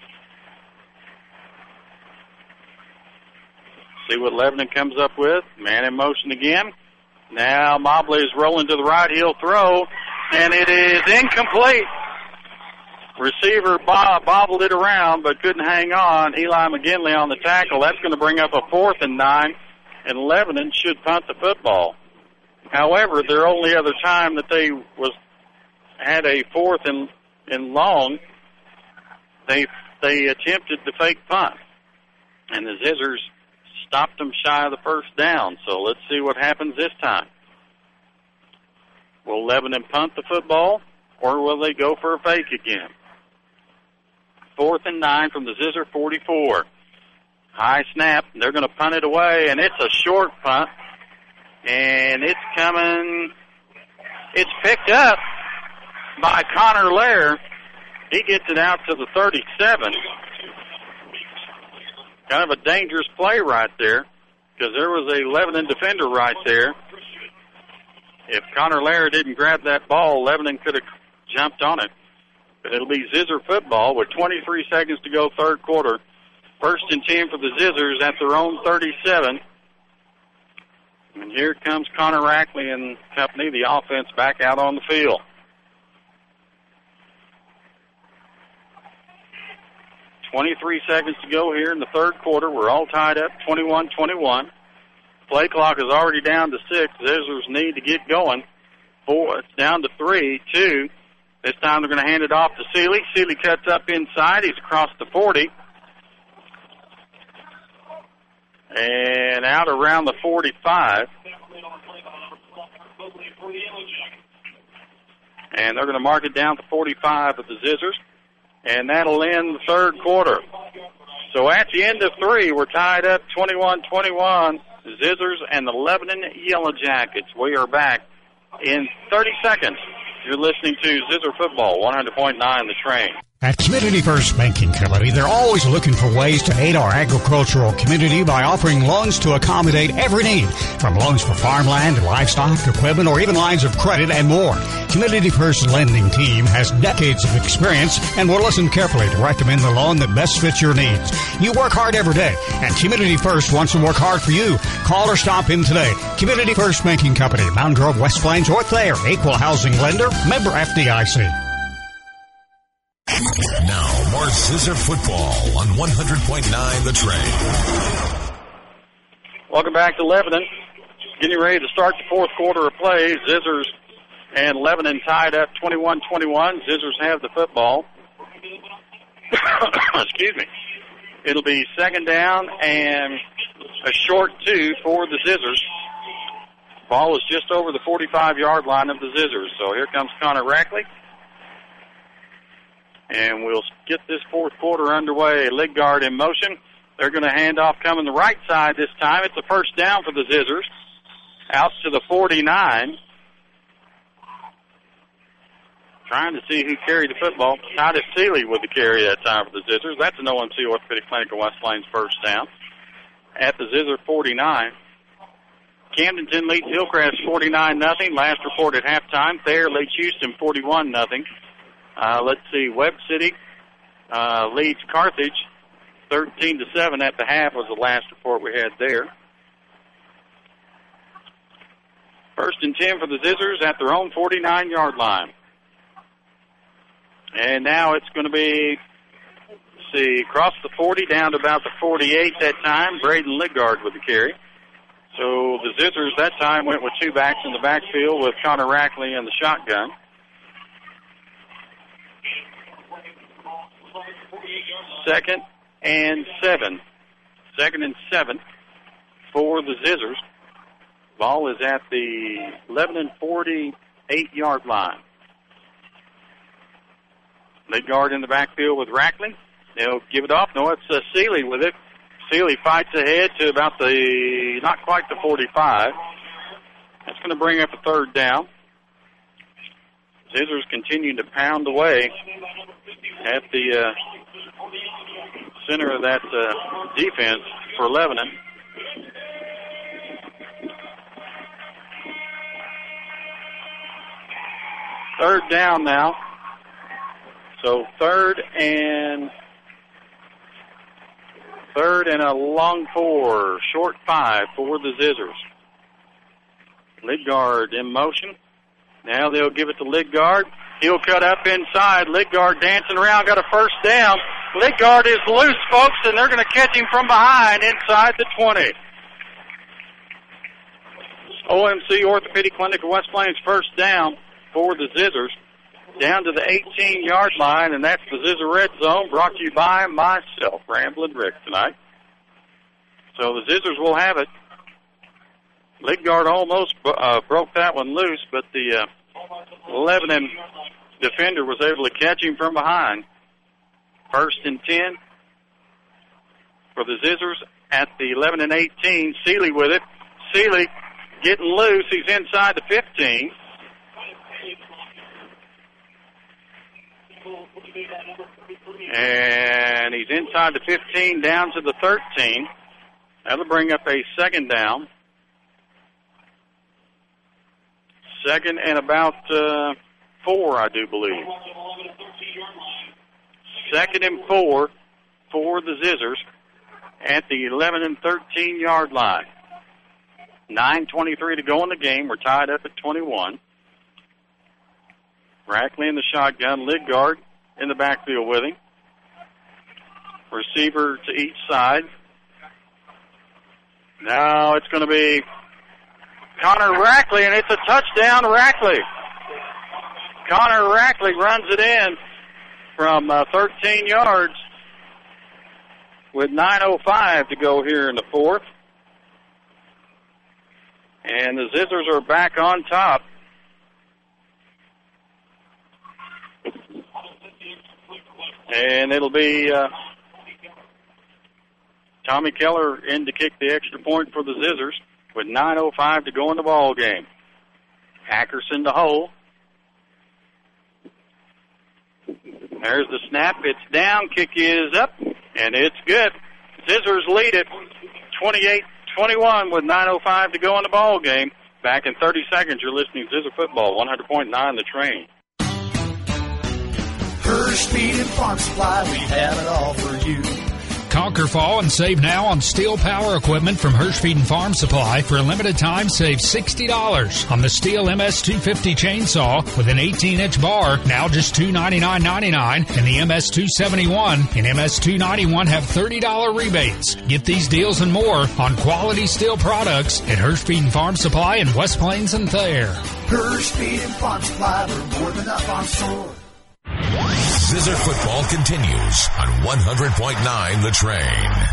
See what Lebanon comes up with. Man in motion again. Now Mobley is rolling to the right. He'll throw, and it is incomplete. Receiver bobbled it around, but couldn't hang on. Eli McGinley on the tackle. That's going to bring up a 4th and 9, and Lebanon should punt the football. However, their only other time that they had a 4th and long, they attempted the fake punt, and the Zizzers stopped them shy of the first down. So let's see what happens this time. Will Lebanon punt the football, or will they go for a fake again? 4th and 9 from the Zizzer 44. High snap. They're going to punt it away, and it's a short punt. And it's coming. It's picked up by Connor Lair. He gets it out to the 37. Kind of a dangerous play right there, because there was a Lebanon defender right there. If Connor Lair didn't grab that ball, Lebanon could have jumped on it. But it'll be Zizzer football with 23 seconds to go, third quarter. 1st and 10 for the Zizzers at their own 37. And here comes Connor Rackley and company, the offense back out on the field. .23 seconds to go here in the third quarter. We're all tied up, 21-21. Play clock is already down to 6. Zizzers need to get going. 4, it's down to 3, 2. This time they're going to hand it off to Seeley. Seeley cuts up inside. He's across the 40. And out around the 45. And they're going to mark it down to 45 of the Zizzers. And that'll end the third quarter. So at the end of 3, we're tied up 21-21. Zizzers and the Lebanon Yellow Jackets. We are back in 30 seconds. You're listening to Zizzer Football, 100.9 The Train. At Community First Banking Company, they're always looking for ways to aid our agricultural community by offering loans to accommodate every need, from loans for farmland, livestock, equipment, or even lines of credit and more. Community First Lending Team has decades of experience and will listen carefully to recommend the loan that best fits your needs. You work hard every day, and Community First wants to work hard for you. Call or stop in today. Community First Banking Company, Mountain Grove, West Plains, or Thayer. Equal housing lender, member FDIC. Now, more Zizzer football on 100.9 The Train. Welcome back to Lebanon. Getting ready to start the fourth quarter of play. Zizzers and Lebanon tied up 21-21. Zizzers have the football. Excuse me. It'll be second down and a short 2 for the Zizzers. Ball is just over the 45-yard line of the Zizzers. So here comes Connor Rackley. And we'll get this fourth quarter underway. Leg guard in motion. They're going to hand off coming the right side this time. It's a first down for the Zizzers. Out to the 49. Trying to see who carried the football. Titus Seeley with the carry that time for the Zizzers. That's an OMC Orthopedic Clinic of West Plains first down. At the Zizzer 49. Camdenton leads Hillcrest 49-0. Last report at halftime. Thayer leads Houston 41-0. Let's see, Webb City leads Carthage 13-7 at the half was the last report we had there. 1st and 10 for the Zizzers at their own 49-yard line. And now it's going to be, across the 40 down to about the 48 that time. Braden Liggard with the carry. So the Zizzers that time went with 2 backs in the backfield with Connor Rackley in the shotgun. 2nd and 7. 2nd and 7 for the Zizzers. Ball is at the Lebanon 48-yard line. Leg guard in the backfield with Rackley. They'll give it off. No, it's Seeley with it. Seeley fights ahead to about not quite the 45. That's going to bring up a third down. Zizzers continue to pound away at the center of that defense for Lebanon. third down now. So third and a long 4, short 5 for the Zizzers. Lidgard in motion. Now they'll give it to Lidgard. He'll cut up inside. Lidgard dancing around, got a first down. Lidgard is loose, folks, and they're going to catch him from behind inside the 20. OMC Orthopedic Clinic of West Plains first down for the Zizzers. Down to the 18-yard line, and that's the Zizzer Red Zone, brought to you by myself, Ramblin' Rick, tonight. So the Zizzers will have it. Lidgard almost broke that one loose, but the Lebanon defender was able to catch him from behind. First and 10 for the Zizzers at the 11 and 18. Seeley with it. Seeley getting loose. He's inside the 15. And he's inside the 15 down to the 13. That'll bring up a second down. Second and about 4, I do believe. Second and 4 for the Zizzers at the 11 and 13-yard line. 9:23 to go in the game. We're tied up at 21. Rackley in the shotgun. Lidgard in the backfield with him. Receiver to each side. Now it's going to be Connor Rackley, and it's a touchdown, Rackley. Connor Rackley runs it in from 13 yards with 9:05 to go here in the fourth. And the Zizzers are back on top. And it'll be Tommy Keller in to kick the extra point for the Zizzers with 9:05 to go in the ball game. Hackerson to hold. There's the snap. It's down. Kick is up, and it's good. Zizzers lead it 28-21 with 9:05 to go in the ball game. Back in 30 seconds, you're listening to Zizzer Football, 100.9 The Train. Hurst Feed and Farm Supply, we have it all for you. Conquer fall and save now on steel power equipment from Hurst Feed and Farm Supply. For a limited time, save $60 on the Steel MS-250 chainsaw with an 18-inch bar, now just $299.99, and the MS-271 and MS-291 have $30 rebates. Get these deals and more on quality steel products at Hurst Feed and Farm Supply in West Plains and Thayer. Hurst Feed and Farm Supply, we're more than a farm store. Zizzer Football continues on 100.9 The Train.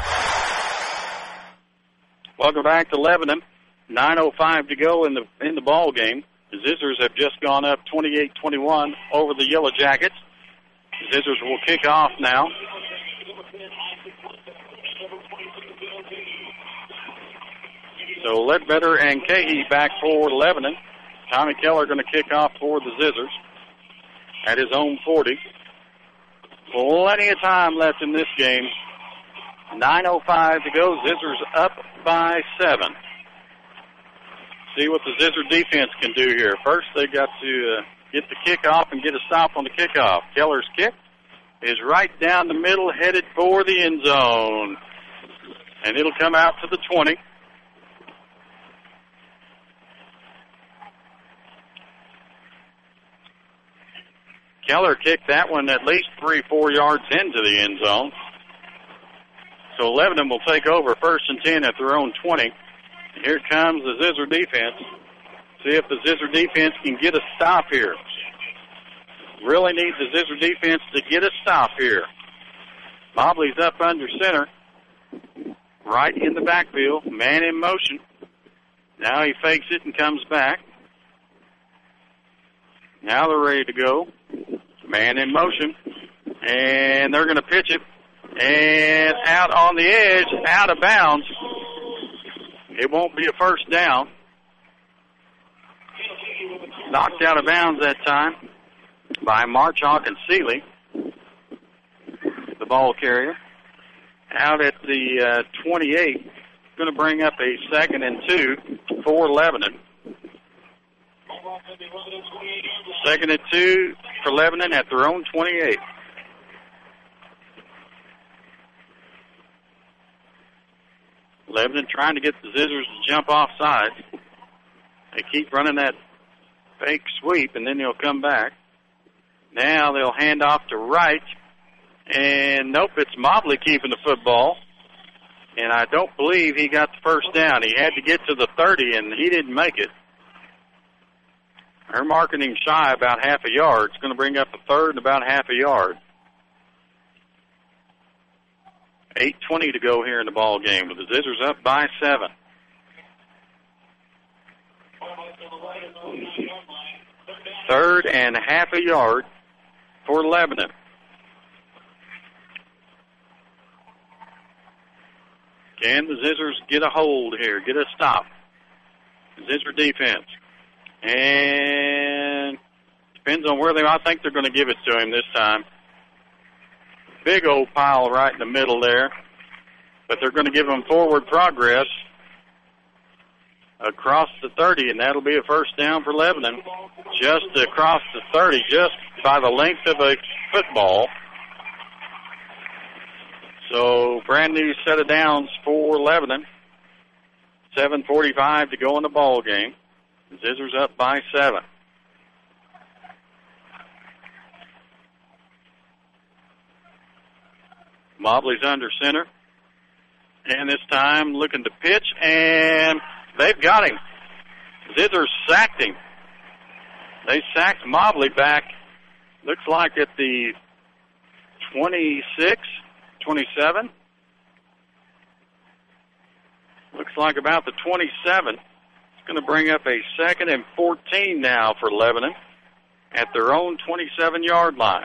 Welcome back to Lebanon. 9:05 to go in the ball game. The Zizzers have just gone up 28-21 over the Yellow Jackets. The Zizzers will kick off now. So Ledbetter and Cahey back for Lebanon. Tommy Keller going to kick off for the Zizzers at his own 40. Plenty of time left in this game. 9:05 to go. Zizzers up by 7. See what the Zizzer defense can do here. First, they got to get the kickoff and get a stop on the kickoff. Keller's kick is right down the middle, headed for the end zone. And it'll come out to the 20. Keller kicked that one at least 3-4 yards into the end zone. So Lebanon will take over first and 10 at their own 20. Here comes the Zizzer defense. See if the Zizzer defense can get a stop here. Really need the Zizzer defense to get a stop here. Mobley's up under center. Right in the backfield. Man in motion. Now he fakes it and comes back. Now they're ready to go. Man in motion. And they're going to pitch it. And out on the edge, out of bounds. It won't be a first down. Knocked out of bounds that time by Marchok and Seeley, the ball carrier. Out at the 28. Going to bring up a 2nd and 2 for Lebanon. Second and 2 for Lebanon at their own 28. Lebanon trying to get the Zizzers to jump off sides. They keep running that fake sweep, and then they'll come back. Now they'll hand off to Wright. And nope, it's Mobley keeping the football. And I don't believe he got the first down. He had to get to the 30, and he didn't make it. They're marking him shy about half a yard. It's going to bring up a third and about half a yard. 8:20 to go here in the ball game with the Zizzers up by 7. Third and half a yard for Lebanon. Can the Zizzers get a hold here, get a stop? Zizzer defense. And depends on where I think they're going to give it to him this time. Big old pile right in the middle there. But they're going to give him forward progress across the 30, and that'll be a first down for Lebanon. Just across the 30, just by the length of a football. So, brand new set of downs for Lebanon. 7:45 to go in the ball game. Zizzers up by 7. Mobley's under center. And this time looking to pitch, and they've got him. Zizzers sacked him. They sacked Mobley back, looks like at the 26, 27. Looks like about the 27. It's going to bring up a second and 14 now for Lebanon at their own 27-yard line.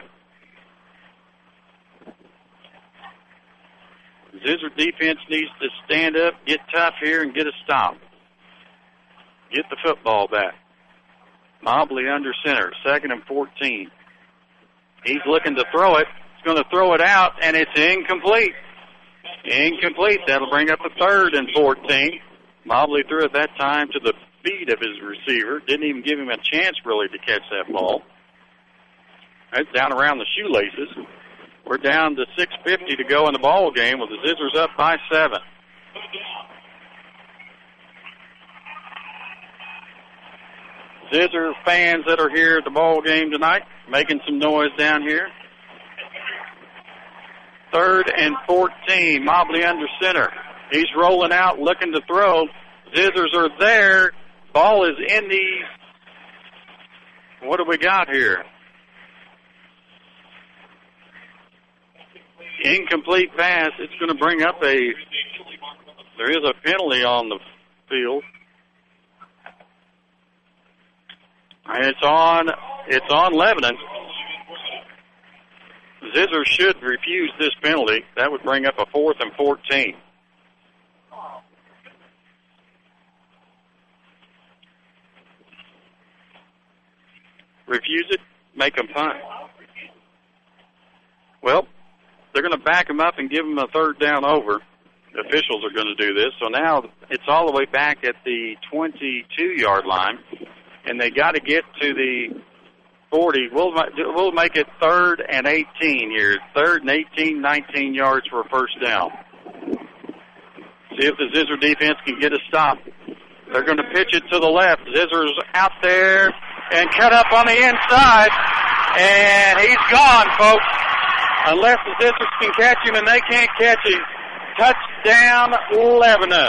Zizzer defense needs to stand up, get tough here, and get a stop. Get the football back. Mobley under center, second and 14. He's looking to throw it. He's going to throw it out, and it's incomplete. Incomplete. That'll bring up a third and 14. Mobley threw it that time to the feet of his receiver. Didn't even give him a chance, really, to catch that ball. That's down around the shoelaces. We're down to 6:50 to go in the ball game with the Zizzers up by 7. Zizzer fans that are here at the ball game tonight, making some noise down here. Third and 14, Mobley under center. He's rolling out, looking to throw. Zizzers are there. Ball is in the, what do we got here? Incomplete pass. It's going to bring up there is a penalty on the field. And it's on Lebanon. Zizzer should refuse this penalty. That would bring up a 4th and 14. Refuse it, make them punt. Well, they're going to back him up and give him a third down over. The officials are going to do this. So now it's all the way back at the 22-yard line, and they got to get to the 40. We'll make it 3rd and 18 here. 3rd and 18, 19 yards for a first down. See if the Zizzer defense can get a stop. They're going to pitch it to the left. Zizzer's out there and cut up on the inside, and he's gone, folks. Unless the Zizzers can catch him, and they can't catch him. Touchdown, Lebanon.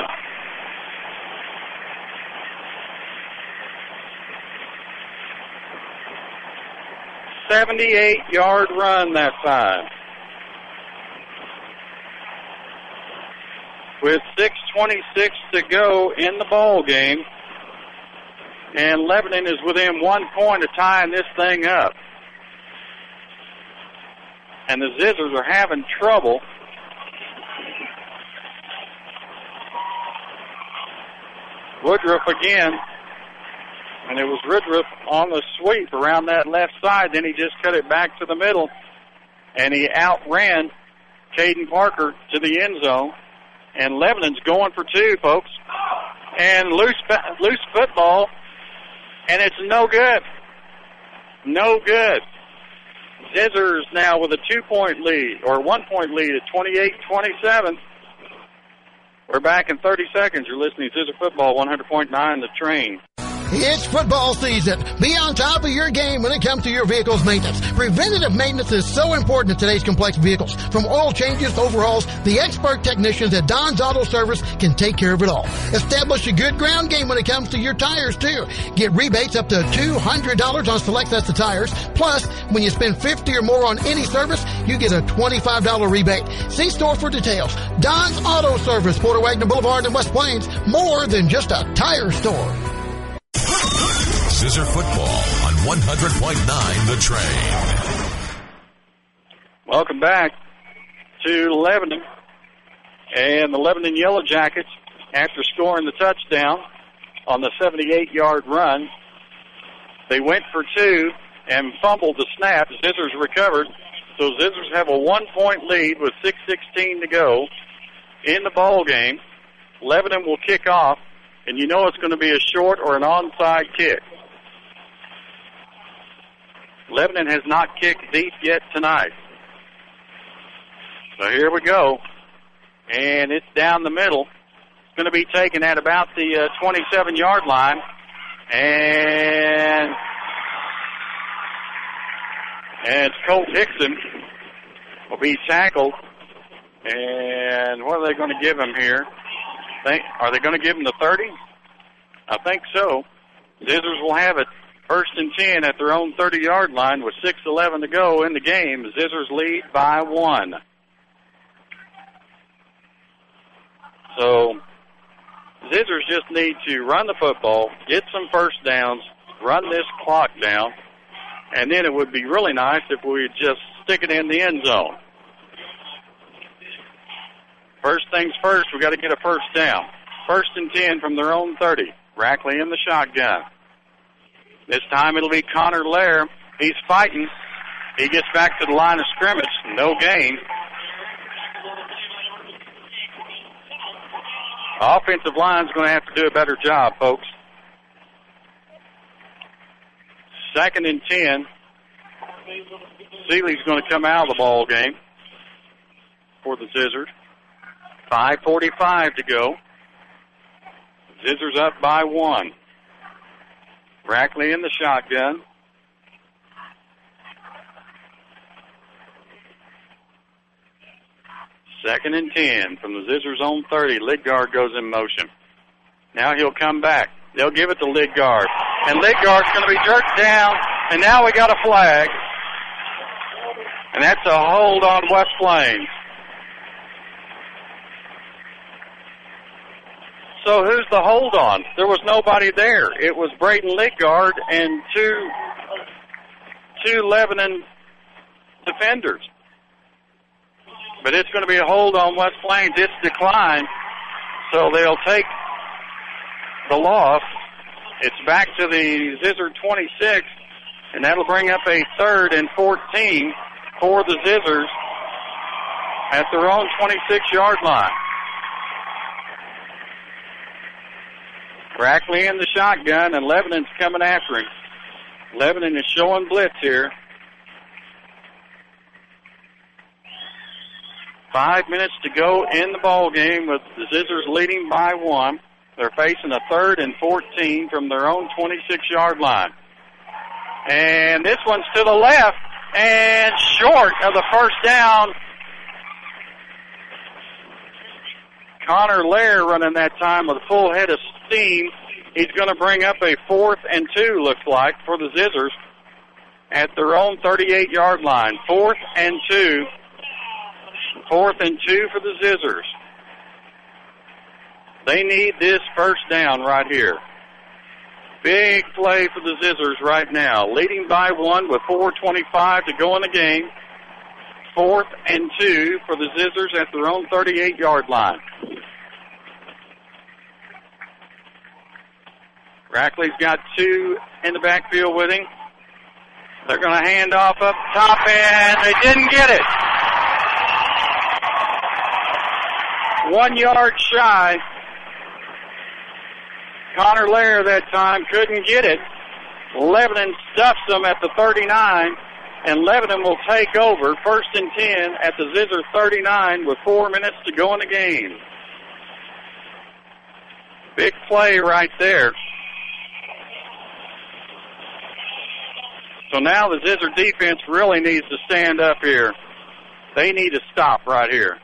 $78-yard run that time. With 6:26 to go in the ball game, and Lebanon is within 1 point of tying this thing up. And the Zizzers are having trouble. Woodruff again. And it was Woodruff on the sweep around that left side. Then he just cut it back to the middle. And he outran Caden Parker to the end zone. And Lebanon's going for 2, folks. And loose football. And it's no good. No good. Zizzers now with a 2-point lead, or 1-point lead at 28-27. We're back in 30 seconds. You're listening to Zizzer Football 100.9 The Train. It's football season. Be on top of your game when it comes to your vehicle's maintenance. Preventative maintenance is so important in today's complex vehicles. From oil changes to overhauls, the expert technicians at Don's Auto Service can take care of it all. Establish a good ground game when it comes to your tires, too. Get rebates up to $200 on select sets of tires. Plus, when you spend $50 or more on any service, you get a $25 rebate. See store for details. Don's Auto Service, Porter Wagner Boulevard in West Plains. More than just a tire store. Zizzer Football on 100.9 The Train. Welcome back to Lebanon. And the Lebanon Yellow Jackets, after scoring the touchdown on the 78-yard run, they went for two and fumbled the snap. Zizzers recovered. So Zizzers have a 1-point lead with 6:16 to go in the ball game. Lebanon will kick off, and you know it's going to be a short or an onside kick. Lebanon has not kicked deep yet tonight. So here we go. And it's down the middle. It's going to be taken at about the 27-yard line. And Colt Hickson will be tackled. And what are they going to give him here? Are they going to give him the 30? I think so. Zizzers will have it. 1st and 10 at their own 30-yard line with 6:11 to go in the game. Zizzers lead by 1. So Zizzers just need to run the football, get some first downs, run this clock down, and then it would be really nice if we just stick it in the end zone. First things first, we got to get a first down. 1st and 10 from their own 30. Rackley in the shotgun. This time it'll be Connor Lair. He's fighting. He gets back to the line of scrimmage. No gain. Offensive line's going to have to do a better job, folks. 2nd and 10. Seeley's going to come out of the ball game for the Zizzers. 5:45 to go. Zizzers up by 1. Rackley in the shotgun. Second and 10 from the Zizzers own 30. Lidgard goes in motion. Now he'll come back. They'll give it to Lidgard. And Lidgard's going to be jerked down. And now we got a flag. And that's a hold on West Plains. So who's the hold on? There was nobody there. It was Braden Lidgard and two Lebanon defenders. But it's going to be a hold on West Plains. It's declined, so they'll take the loss. It's back to the Zizzer 26, and that'll bring up a 3rd and 14 for the Zizzers at their own 26-yard line. Rackley in the shotgun, and Lebanon's coming after him. Lebanon is showing blitz here. 5 minutes to go in the ball game with the Zizzers leading by 1. They're facing a 3rd and 14 from their own 26-yard line. And this one's to the left and short of the first down. Connor Lair running that time with a full head of steam. He's going to bring up a 4th and 2, looks like, for the Zizzers at their own 38-yard line. 4th and 2. 4th and 2 for the Zizzers. They need this first down right here. Big play for the Zizzers right now. Leading by 1 with 4:25 to go in the game. 4th and 2 for the Zizzers at their own 38-yard line. Rackley's got 2 in the backfield with him. They're going to hand off up top, and they didn't get it. 1 yard shy. Connor Lair that time couldn't get it. Lebanon stuffs them at the 39, and Lebanon will take over 1st and 10 at the Zizzer 39 with 4 minutes to go in the game. Big play right there. So now the Zizzer defense really needs to stand up here. They need to stop right here.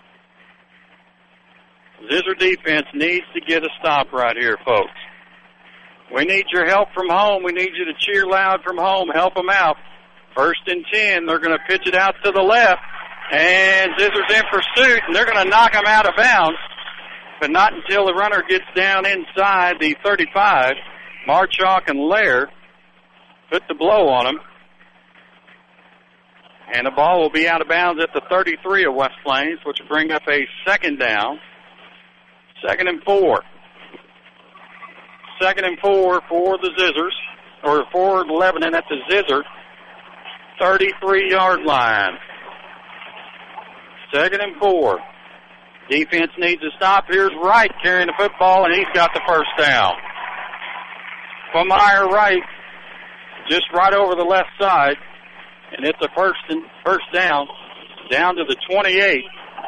Zizzer defense needs to get a stop right here, folks. We need your help from home. We need you to cheer loud from home. Help them out. 1st and 10. They're going to pitch it out to the left. And Zizzer's in pursuit, and they're going to knock him out of bounds. But not until the runner gets down inside the 35. Marchuk and Lair put the blow on him. And the ball will be out of bounds at the 33 of West Plains, which will bring up a 2nd down. 2nd and 4. 2nd and 4 for the Zizzers, or for Lebanon at the Zizzer 33-yard line. 2nd and 4. Defense needs to stop. Here's Wright carrying the football, and he's got the 1st down. Quamire Wright just right over the left side, and it's a first down to the 28.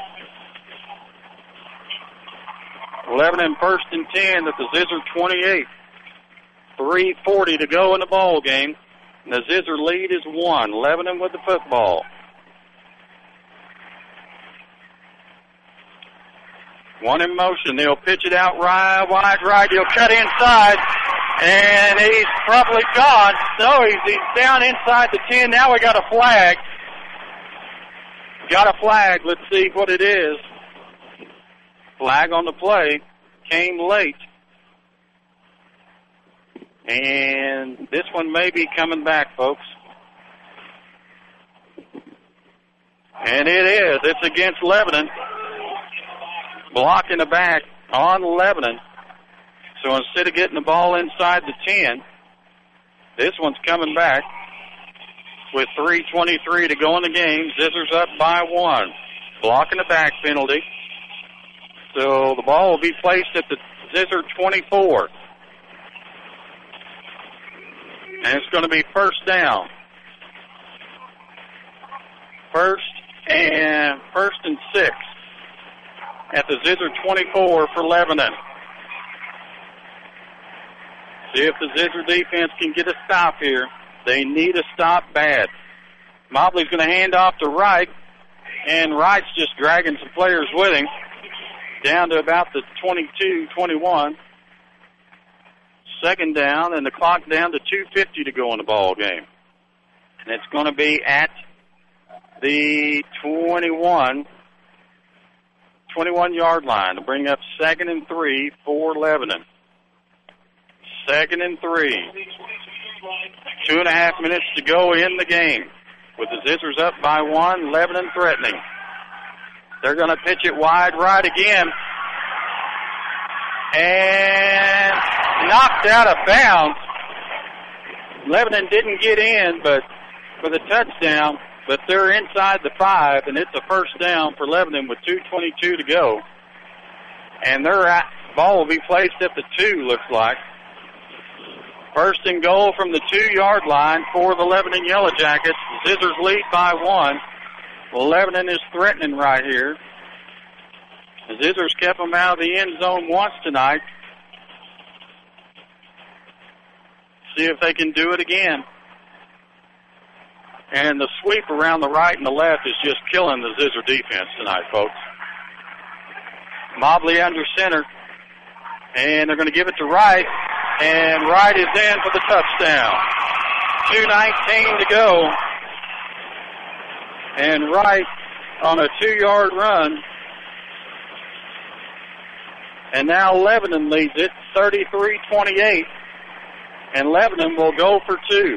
Lebanon 1st and 10 at the Zizzer 28. 3:40 to go in the ball game. And the Zizzer lead is 1. Lebanon with the football. One in motion. They'll pitch it out wide right. He'll cut inside. And he's probably gone. No, he's down inside the 10. Now we got a flag. Got a flag. Let's see what it is. Flag on the play. Came late. And this one may be coming back, folks. And it is. It's against Lebanon. Blocking the back on Lebanon. So instead of getting the ball inside the 10, this one's coming back with 3:23 to go in the game. Zizzer's up by 1. Blocking the back penalty. So the ball will be placed at the Zizzer 24. And it's going to be 1st down. 1st and 6 at the Zizzer 24 for Lebanon. See if the Zizzer defense can get a stop here. They need a stop bad. Mobley's going to hand off to Wright, and Wright's just dragging some players with him down to about the 22-21. 2nd down, and the clock down to 2:50 to go in the ball game. And it's going to be at the 21-yard line to bring up 2nd and 3 for Lebanon. 2nd and 3. 2.5 minutes to go in the game. With the Zizzers up by 1, Lebanon threatening. They're going to pitch it wide right again. And knocked out of bounds. Lebanon didn't get in, but for the touchdown, but they're inside the 5, and it's a 1st down for Lebanon with 2:22 to go. And their ball will be placed at the 2, looks like. 1st and goal from the 2-yard line for the Lebanon Yellow Jackets. Zizzers lead by 1. Lebanon is threatening right here. The Zizzers kept them out of the end zone once tonight. See if they can do it again. And the sweep around the right and the left is just killing the Zizzer defense tonight, folks. Mobley under center. And they're going to give it to Wright. And Wright is in for the touchdown. 2:19 to go. And Wright on a 2-yard run. And now Lebanon leads it 33-28. And Lebanon will go for 2.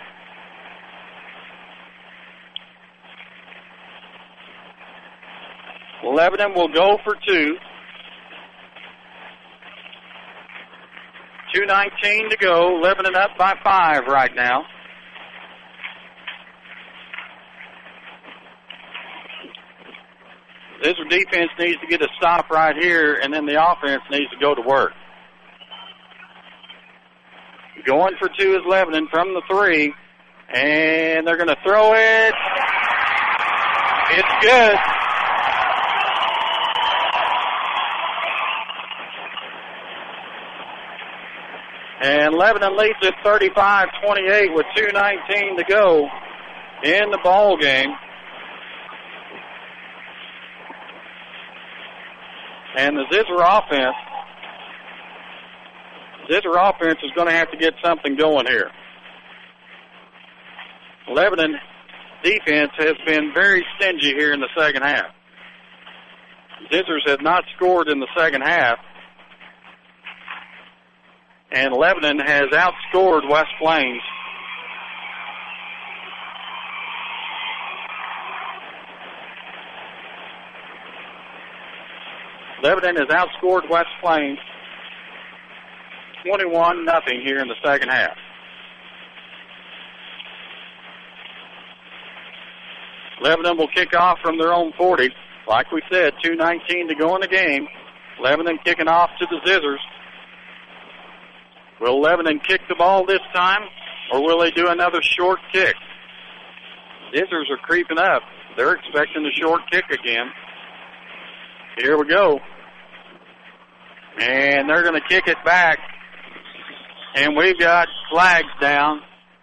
Lebanon will go for 2. 2:19 to go. Lebanon up by 5 right now. Zizzer defense needs to get a stop right here, and then the offense needs to go to work. Going for two is Lebanon from the 3. And they're going to throw it. It's good. And Lebanon leads at 35-28 with 2:19 to go in the ball game. And the Zizzer offense is going to have to get something going here. Lebanon defense has been very stingy here in the second half. Zizzers have not scored in the second half. And Lebanon has outscored West Plains. Lebanon has outscored West Plains 21-0 here in the second half. Lebanon will kick off from their own 40. Like we said, 2:19 to go in the game. Lebanon kicking off to the Zizzers. Will Lebanon kick the ball this time, or will they do another short kick? Zizzers are creeping up. They're expecting a short kick again. Here we go. And they're going to kick it back. And we've got flags down.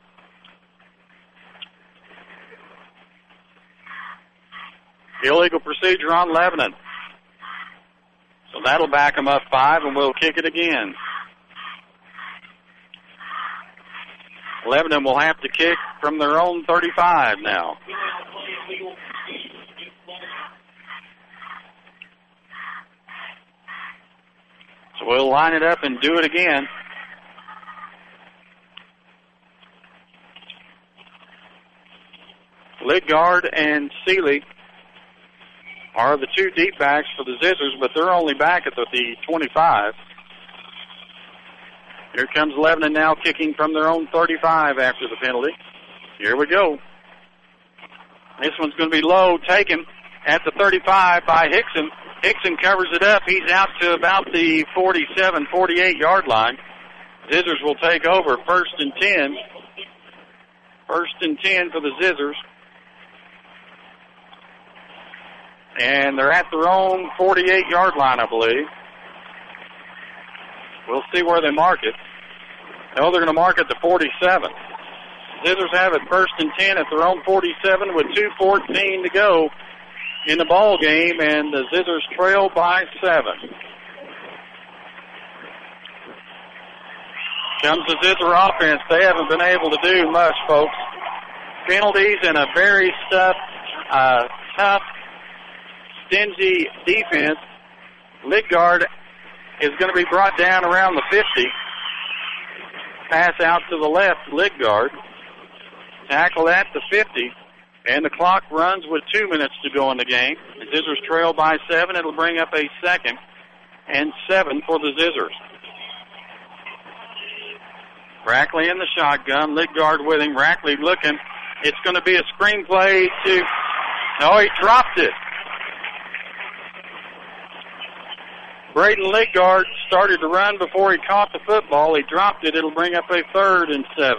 Illegal procedure on Lebanon. So that'll back them up 5, and we'll kick it again. Lebanon will have to kick from their own 35 now. So we'll line it up and do it again. Lidgard and Seeley are the two deep backs for the Zizzers, but they're only back at the 25. Here comes Lebanon now kicking from their own 35 after the penalty. Here we go. This one's going to be low, taken at the 35 by Hickson. Hickson covers it up. He's out to about the 47, 48-yard line. Zizzers will take over. 1st and 10. 1st and 10 for the Zizzers. And they're at their own 48-yard line, I believe. We'll see where they mark it. No, they're going to mark it to 47. Zizzers have it 1st and 10 at their own 47 with 2:14 to go in the ball game, and the Zizzers trail by 7. Comes the Zizzer offense. They haven't been able to do much, folks. Penalties and a very tough, stingy defense. Lidgard is going to be brought down around the 50. Pass out to the left, Lidgard. Tackle at the 50. And the clock runs with 2 minutes to go in the game. The Zizzers trail by 7. It'll bring up a 2nd and 7 for the Zizzers. Rackley in the shotgun. Lidgard with him. Rackley looking. It's going to be a screen play to... No, he dropped it. Braden Lidgard started to run before he caught the football. He dropped it. It'll bring up a 3rd and 7.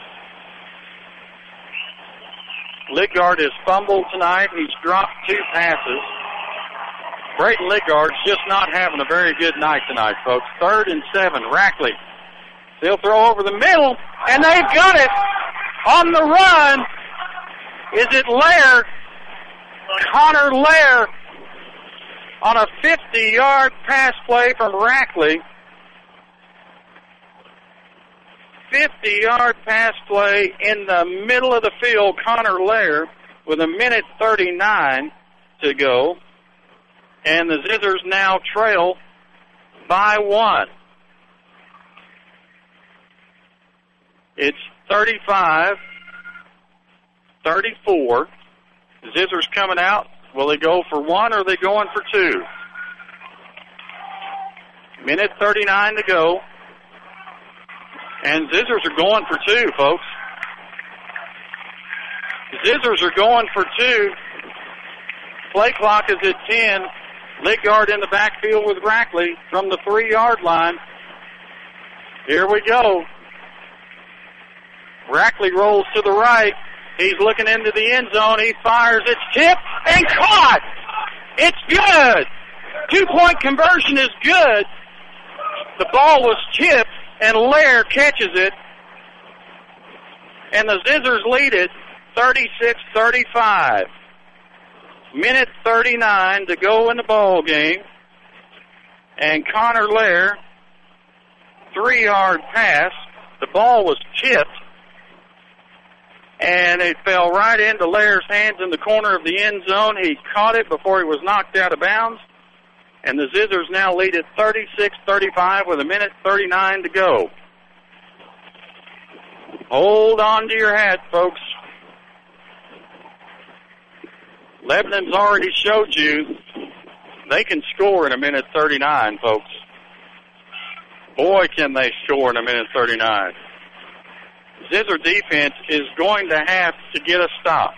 Lidgard has fumbled tonight. He's dropped 2 passes. Braden Lidgard's just not having a very good night tonight, folks. 3rd and 7. Rackley. They'll throw over the middle, and they've got it on the run. Is it Lair? Connor Lair on a 50-yard pass play from Rackley. 50-yard pass play in the middle of the field. Connor Lair with 1:39 to go. And the Zizzers now trail by 1. It's 35-34. Zizzers coming out. Will they go for 1 or are they going for 2? 1:39 to go. And Zizzers are going for 2, folks. Zizzers are going for 2. Play clock is at 10. Lidgard in the backfield with Rackley from the 3-yard line. Here we go. Rackley rolls to the right. He's looking into the end zone. He fires. It's tipped and caught. It's good. 2-point conversion is good. The ball was tipped, and Lair catches it. And the Zizzers lead it 36-35. Minute 39 to go in the ball game. And Connor Lair, 3-yard pass. The ball was tipped, and it fell right into Lair's hands in the corner of the end zone. He caught it before he was knocked out of bounds. And the Zizzers now lead it 36-35 with a minute 39 to go. Hold on to your hat, folks. Lebanon's already showed you they can score in a minute 39, folks. Boy, can they score in a minute 39. Zizzer defense is going to have to get a stop.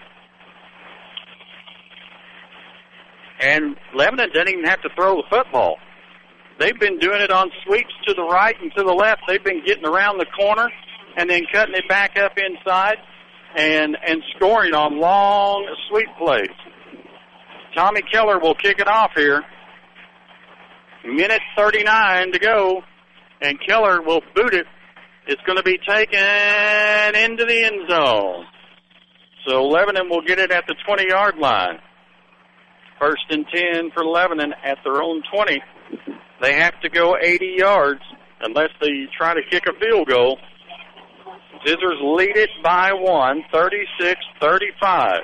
And Lebanon doesn't even have to throw the football. They've been doing it on sweeps to the right and to the left. They've been getting around the corner and then cutting it back up inside and scoring on long sweep plays. Tommy Keller will kick it off here. Minute 39 to go, and Keller will boot it. It's going to be taken into the end zone. So Lebanon will get it at the 20-yard line. 1st and 10 for Lebanon at their own 20. They have to go 80 yards unless they try to kick a field goal. Zizzers lead it by 1, 36-35.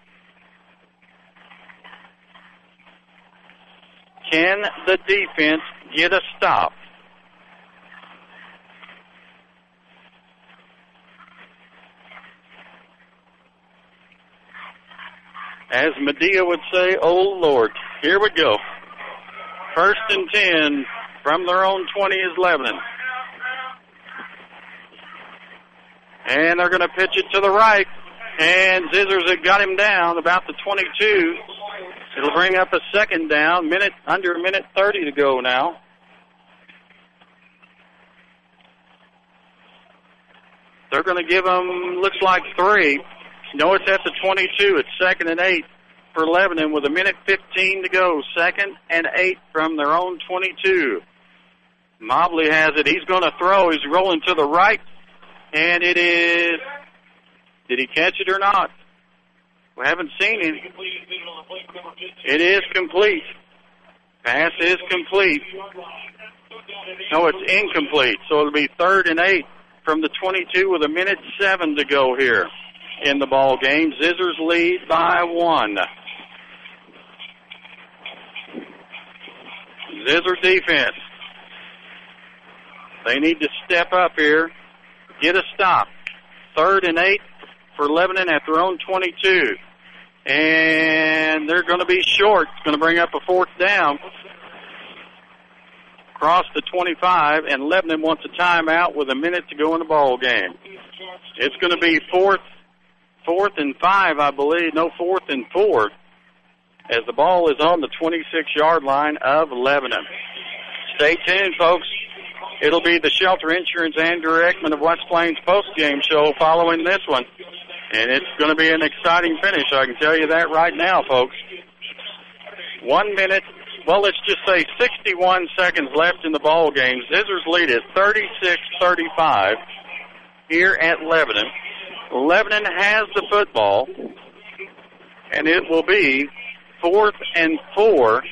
Can the defense get a stop? As Medea would say, oh, Lord, here we go. 1st and 10 from their own 20 is Lebanon. And they're going to pitch it to the right. And Zizzers have got him down about the 22. It'll bring up a second down. Under a minute 30 to go now. They're going to give them, looks like 3. No, it's at the 22. It's 2nd and 8 for Lebanon with a minute 15 to go. 2nd and 8 from their own 22. Mobley has it. He's going to throw. He's rolling to the right. And it is, did he catch it or not? We haven't seen him. It is complete. Pass is complete. No, it's incomplete. So it'll be 3rd and 8 from the 22 with a minute 7 to go here in the ball game. Zizzers lead by 1. Zizzer defense. They need to step up here. Get a stop. 3rd and 8 for Lebanon at their own 22. And they're going to be short. It's going to bring up a 4th down. Across the 25, and Lebanon wants a timeout with a minute to go in the ball game. It's going to be 4th and 5, I believe. No, 4th and 4, as the ball is on the 26-yard line of Lebanon. Stay tuned, folks. It'll be the Shelter Insurance Andrew Ekman of West Plains postgame show following this one. And it's going to be an exciting finish, I can tell you that right now, folks. 1 minute, well, let's just say 61 seconds left in the ball game. Zizzers lead it 36-35 here at Lebanon. Lebanon has the football, and it will be 4th and 4.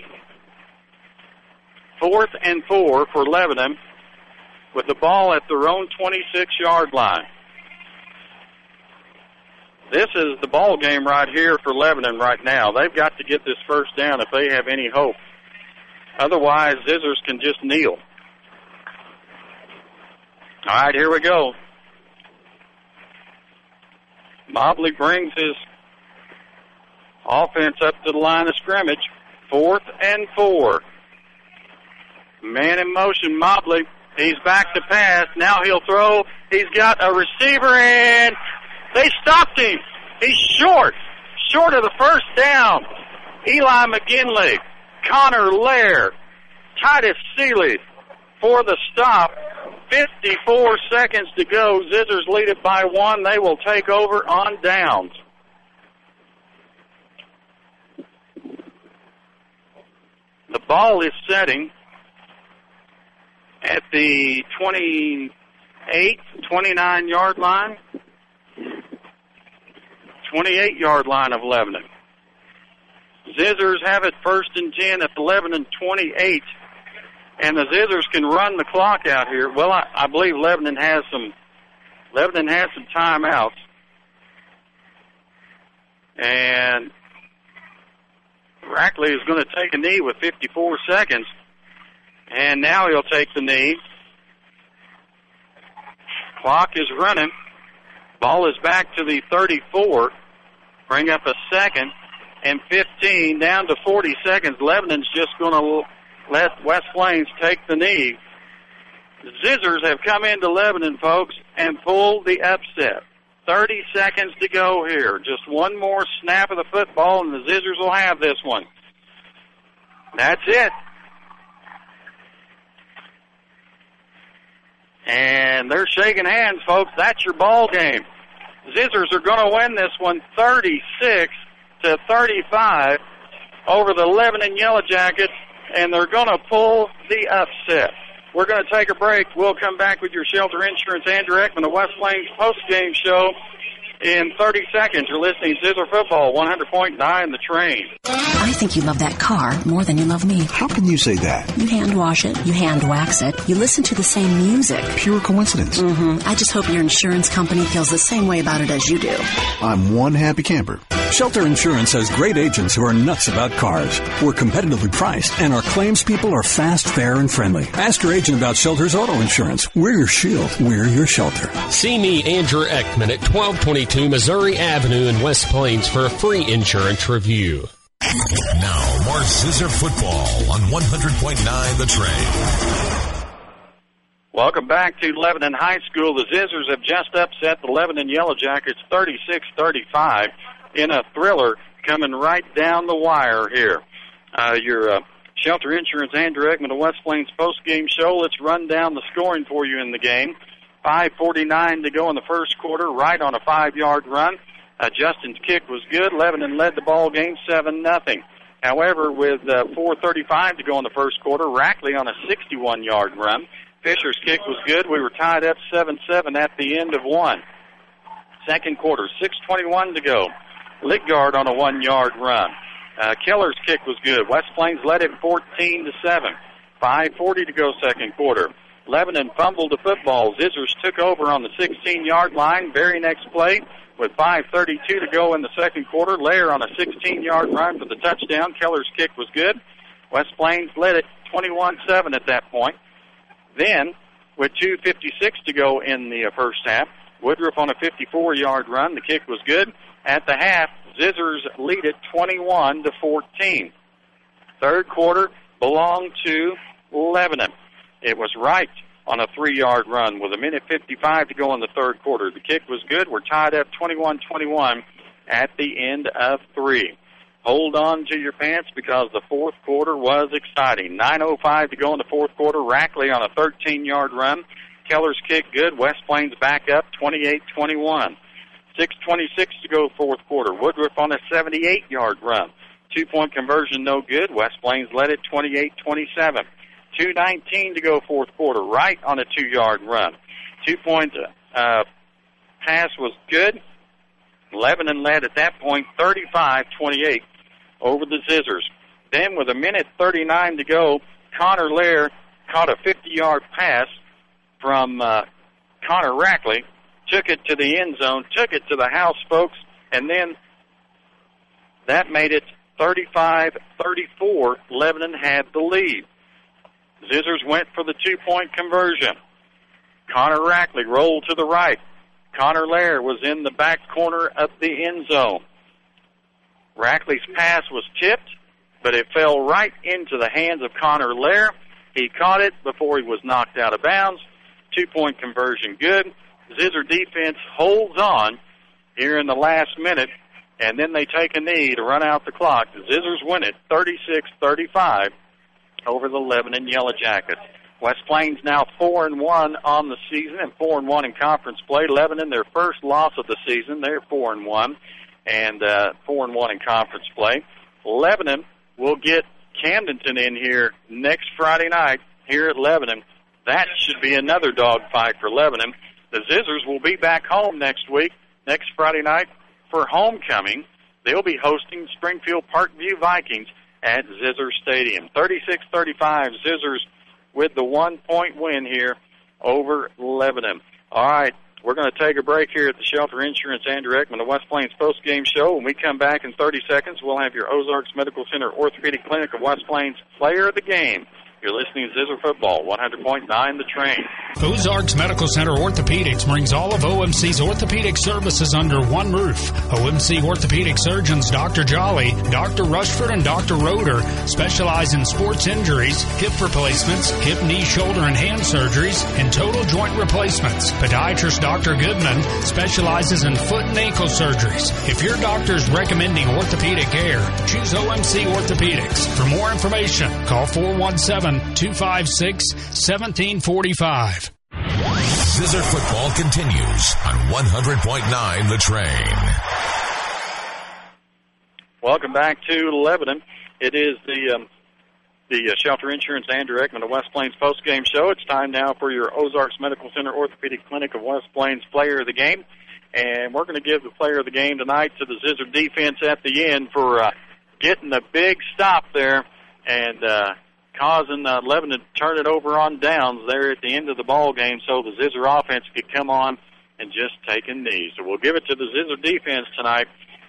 4th and 4 for Lebanon with the ball at their own 26-yard line. This is the ball game right here for Lebanon right now. They've got to get this first down if they have any hope. Otherwise, Zizzers can just kneel. All right, here we go. Mobley brings his offense up to the line of scrimmage. 4th and 4. Man in motion, Mobley. He's back to pass. Now he'll throw. He's got a receiver, and they stopped him. He's short of the first down. Eli McGinley, Connor Lair, Titus Seeley for the stop. 54 seconds to go. Zizzers lead it by 1. They will take over on downs. The ball is setting at the 29-yard line, 28-yard line of Lebanon. Zizzers have it 1st and 10 at 11 and 28, and the Zizzers can run the clock out here. Well, I believe Lebanon has some timeouts, and Rackley is going to take a knee with 54 seconds, and now he'll take the knee. Clock is running. Ball is back to the 34. Bring up a second and 15 down to 40 seconds. Lebanon's just going to let West Plains take the knee. The Zizzers have come into Lebanon, folks, and pulled the upset. 30 seconds to go here. Just one more snap of the football, and the Zizzers will have this one. That's it. And they're shaking hands, folks. That's your ball game. Zizzers are going to win this one 36-35 over the Lebanon Yellow Jackets, and they're going to pull the upset. We're going to take a break. We'll come back with your Shelter Insurance, Andrew Ekman, the West Plains post-game show in 30 seconds. You're listening to Zizzer Football, 100.9 The Train. I think you love that car more than you love me. How can you say that? You hand wash it, you hand wax it, you listen to the same music. Pure coincidence. I just hope your insurance company feels the same way about it as you do. I'm one happy camper. Shelter Insurance has great agents who are nuts about cars. We're competitively priced, and our claims people are fast, fair, and friendly. Ask your agent about Shelter's auto insurance. We're your shield. We're your shelter. See me, Andrew Ekman, at 1222 Missouri Avenue in West Plains for a free insurance review. Now, more Zizzer Football on 100.9 The Train. Welcome back to Lebanon High School. The Zizzers have just upset the Lebanon Yellow Jackets 36-35 in a thriller coming right down the wire here. Your Shelter Insurance, Andrew Ekman, the West Plains post-game show. Let's run down the scoring for you in the game. 5:49 to go in the first quarter, right on a 5-yard run. Justin's kick was good. Lebanon led the ball game 7-0. However, with 4:35 to go in the first quarter, Rackley on a 61-yard run. Fisher's kick was good. We were tied up 7-7 at the end of one. Second quarter, 6:21 to go. Lidgard on a 1-yard run. Keller's kick was good. West Plains led it 14-7. 5:40 to go second quarter. Lebanon fumbled the football. Zizzers took over on the 16-yard line. Very next play, with 5:32 to go in the second quarter, Lair on a 16-yard run for the touchdown. Keller's kick was good. West Plains led it 21-7 at that point. Then, with 2:56 to go in the first half, Woodruff on a 54-yard run. The kick was good. At the half, Zizzers lead it 21-14. Third quarter belonged to Lebanon. It was right on a 3-yard run with 1:55 to go in the third quarter. The kick was good. We're tied up 21-21 at the end of 3. Hold on to your pants because the fourth quarter was exciting. 9:05 to go in the fourth quarter. Rackley on a 13-yard run. Keller's kick good. West Plains back up 28-21. 6:26 to go fourth quarter. Woodruff on a 78-yard run. 2-point conversion no good. West Plains led it 28-27. 2:19 to go fourth quarter. Right on a 2-yard run. 2-point pass was good. Lebanon led at that point 35-28 over the Zizzers. Then with 1:39 to go, Connor Lair caught a 50-yard pass from Connor Rackley, took it to the end zone, took it to the house, folks, and then that made it 35-34. Lebanon had the lead. Zizzers went for the 2-point conversion. Connor Rackley rolled to the right. Connor Lair was in the back corner of the end zone. Rackley's pass was tipped, but it fell right into the hands of Connor Lair. He caught it before he was knocked out of bounds. 2-point conversion good. Zizzer defense holds on here in the last minute, and then they take a knee to run out the clock. The Zizzers win it 36-35 over the Lebanon Yellow Jackets. West Plains now 4-1 on the season and 4-1 in conference play. Lebanon, their first loss of the season. They're 4-1 and 4-1 in conference play. Lebanon will get Camdenton in here next Friday night here at Lebanon. That should be another dogfight for Lebanon. The Zizzers will be back home next week, next Friday night, for homecoming. They'll be hosting Springfield Parkview Vikings at Zizzer Stadium. 36-35, Zizzers with the 1-point win here over Lebanon. All right, we're going to take a break here at the Shelter Insurance Andrew Ekman, the West Plains postgame show. When we come back in 30 seconds, we'll have your Ozarks Medical Center Orthopedic Clinic of West Plains player of the game. You're listening to Zizzer Football, 100.9 The Train. Ozarks Medical Center Orthopedics brings all of OMC's orthopedic services under one roof. OMC orthopedic surgeons Dr. Jolly, Dr. Rushford, and Dr. Roeder specialize in sports injuries, hip replacements, hip, knee, shoulder, and hand surgeries, and total joint replacements. Podiatrist Dr. Goodman specializes in foot and ankle surgeries. If your doctor is recommending orthopedic care, choose OMC Orthopedics. For more information, call 417-256-1745. Zizzer Football continues on 100.9 The Train. Welcome back to Lebanon. It is the Shelter Insurance Andrew Ekman, the West Plains postgame show. It's time now for your Ozarks Medical Center Orthopedic Clinic of West Plains player of the game. And we're going to give the player of the game tonight to the Zizzer defense at the end for getting a big stop there and causing Lebanon to turn it over on downs there at the end of the ball game so the Zizzer offense could come on and just take a knee. So we'll give it to the Zizzer defense tonight.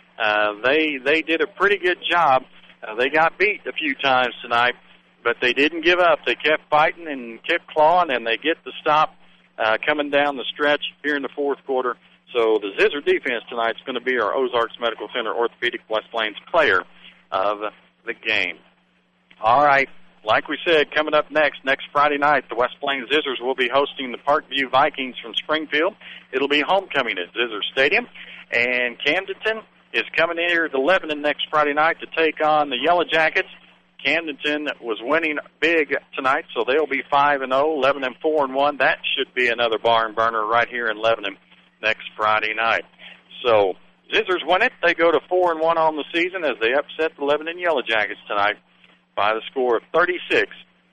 They did a pretty good job. They got beat a few times tonight, but they didn't give up. They kept fighting and kept clawing, and they get the stop coming down the stretch here in the fourth quarter. So the Zizzer defense tonight is going to be our Ozarks Medical Center Orthopedic West Plains player of the game. All right. Like we said, coming up next Friday night, the West Plains Zizzers will be hosting the Parkview Vikings from Springfield. It'll be homecoming at Zizzer Stadium. And Camdenton is coming in here to Lebanon next Friday night to take on the Yellow Jackets. Camdenton was winning big tonight, so they'll be 5-0, Lebanon 4-1. That should be another barn burner right here in Lebanon next Friday night. So Zizzers win it. They go to 4-1 on the season as they upset the Lebanon Yellow Jackets tonight by the score of 36-35.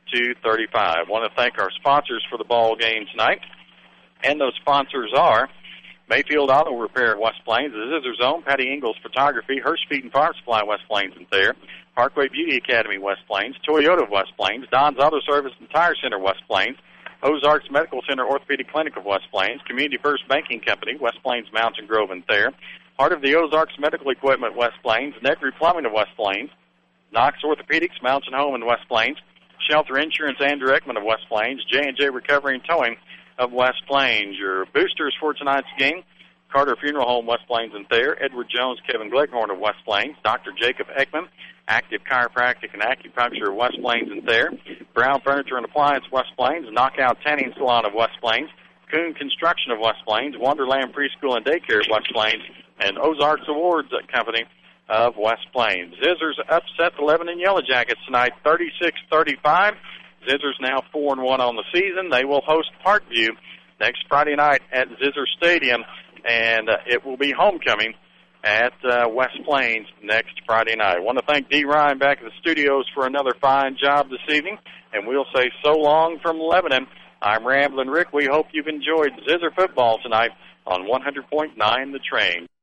I want to thank our sponsors for the ball game tonight. And those sponsors are Mayfield Auto Repair at West Plains, the Zizzer Zone, Patty Ingalls Photography, Hirsch Feed and Farm Supply West Plains and Thayer, Parkway Beauty Academy West Plains, Toyota of West Plains, Don's Auto Service and Tire Center West Plains, Ozarks Medical Center Orthopedic Clinic of West Plains, Community First Banking Company, West Plains Mountain Grove and Thayer, part of the Ozarks Medical Equipment West Plains, Negri Plumbing of West Plains, Knox Orthopedics, Mountain Home in West Plains, Shelter Insurance, Andrew Ekman of West Plains, J&J Recovery and Towing of West Plains. Your boosters for tonight's game, Carter Funeral Home, West Plains and Thayer, Edward Jones, Kevin Gleghorn of West Plains, Dr. Jacob Ekman, Active Chiropractic and Acupuncture of West Plains and Thayer, Brown Furniture and Appliance, West Plains, Knockout Tanning Salon of West Plains, Coon Construction of West Plains, Wonderland Preschool and Daycare of West Plains, and Ozarks Awards Company of West Plains. Zizzers upset the Lebanon Yellow Jackets tonight, 36-35. Zizzers now 4-1 on the season. They will host Parkview next Friday night at Zizzer Stadium, and it will be homecoming at West Plains next Friday night. I want to thank Dee Ryan back at the studios for another fine job this evening, and we'll say so long from Lebanon. I'm Ramblin' Rick. We hope you've enjoyed Zizzer football tonight on 100.9 The Train.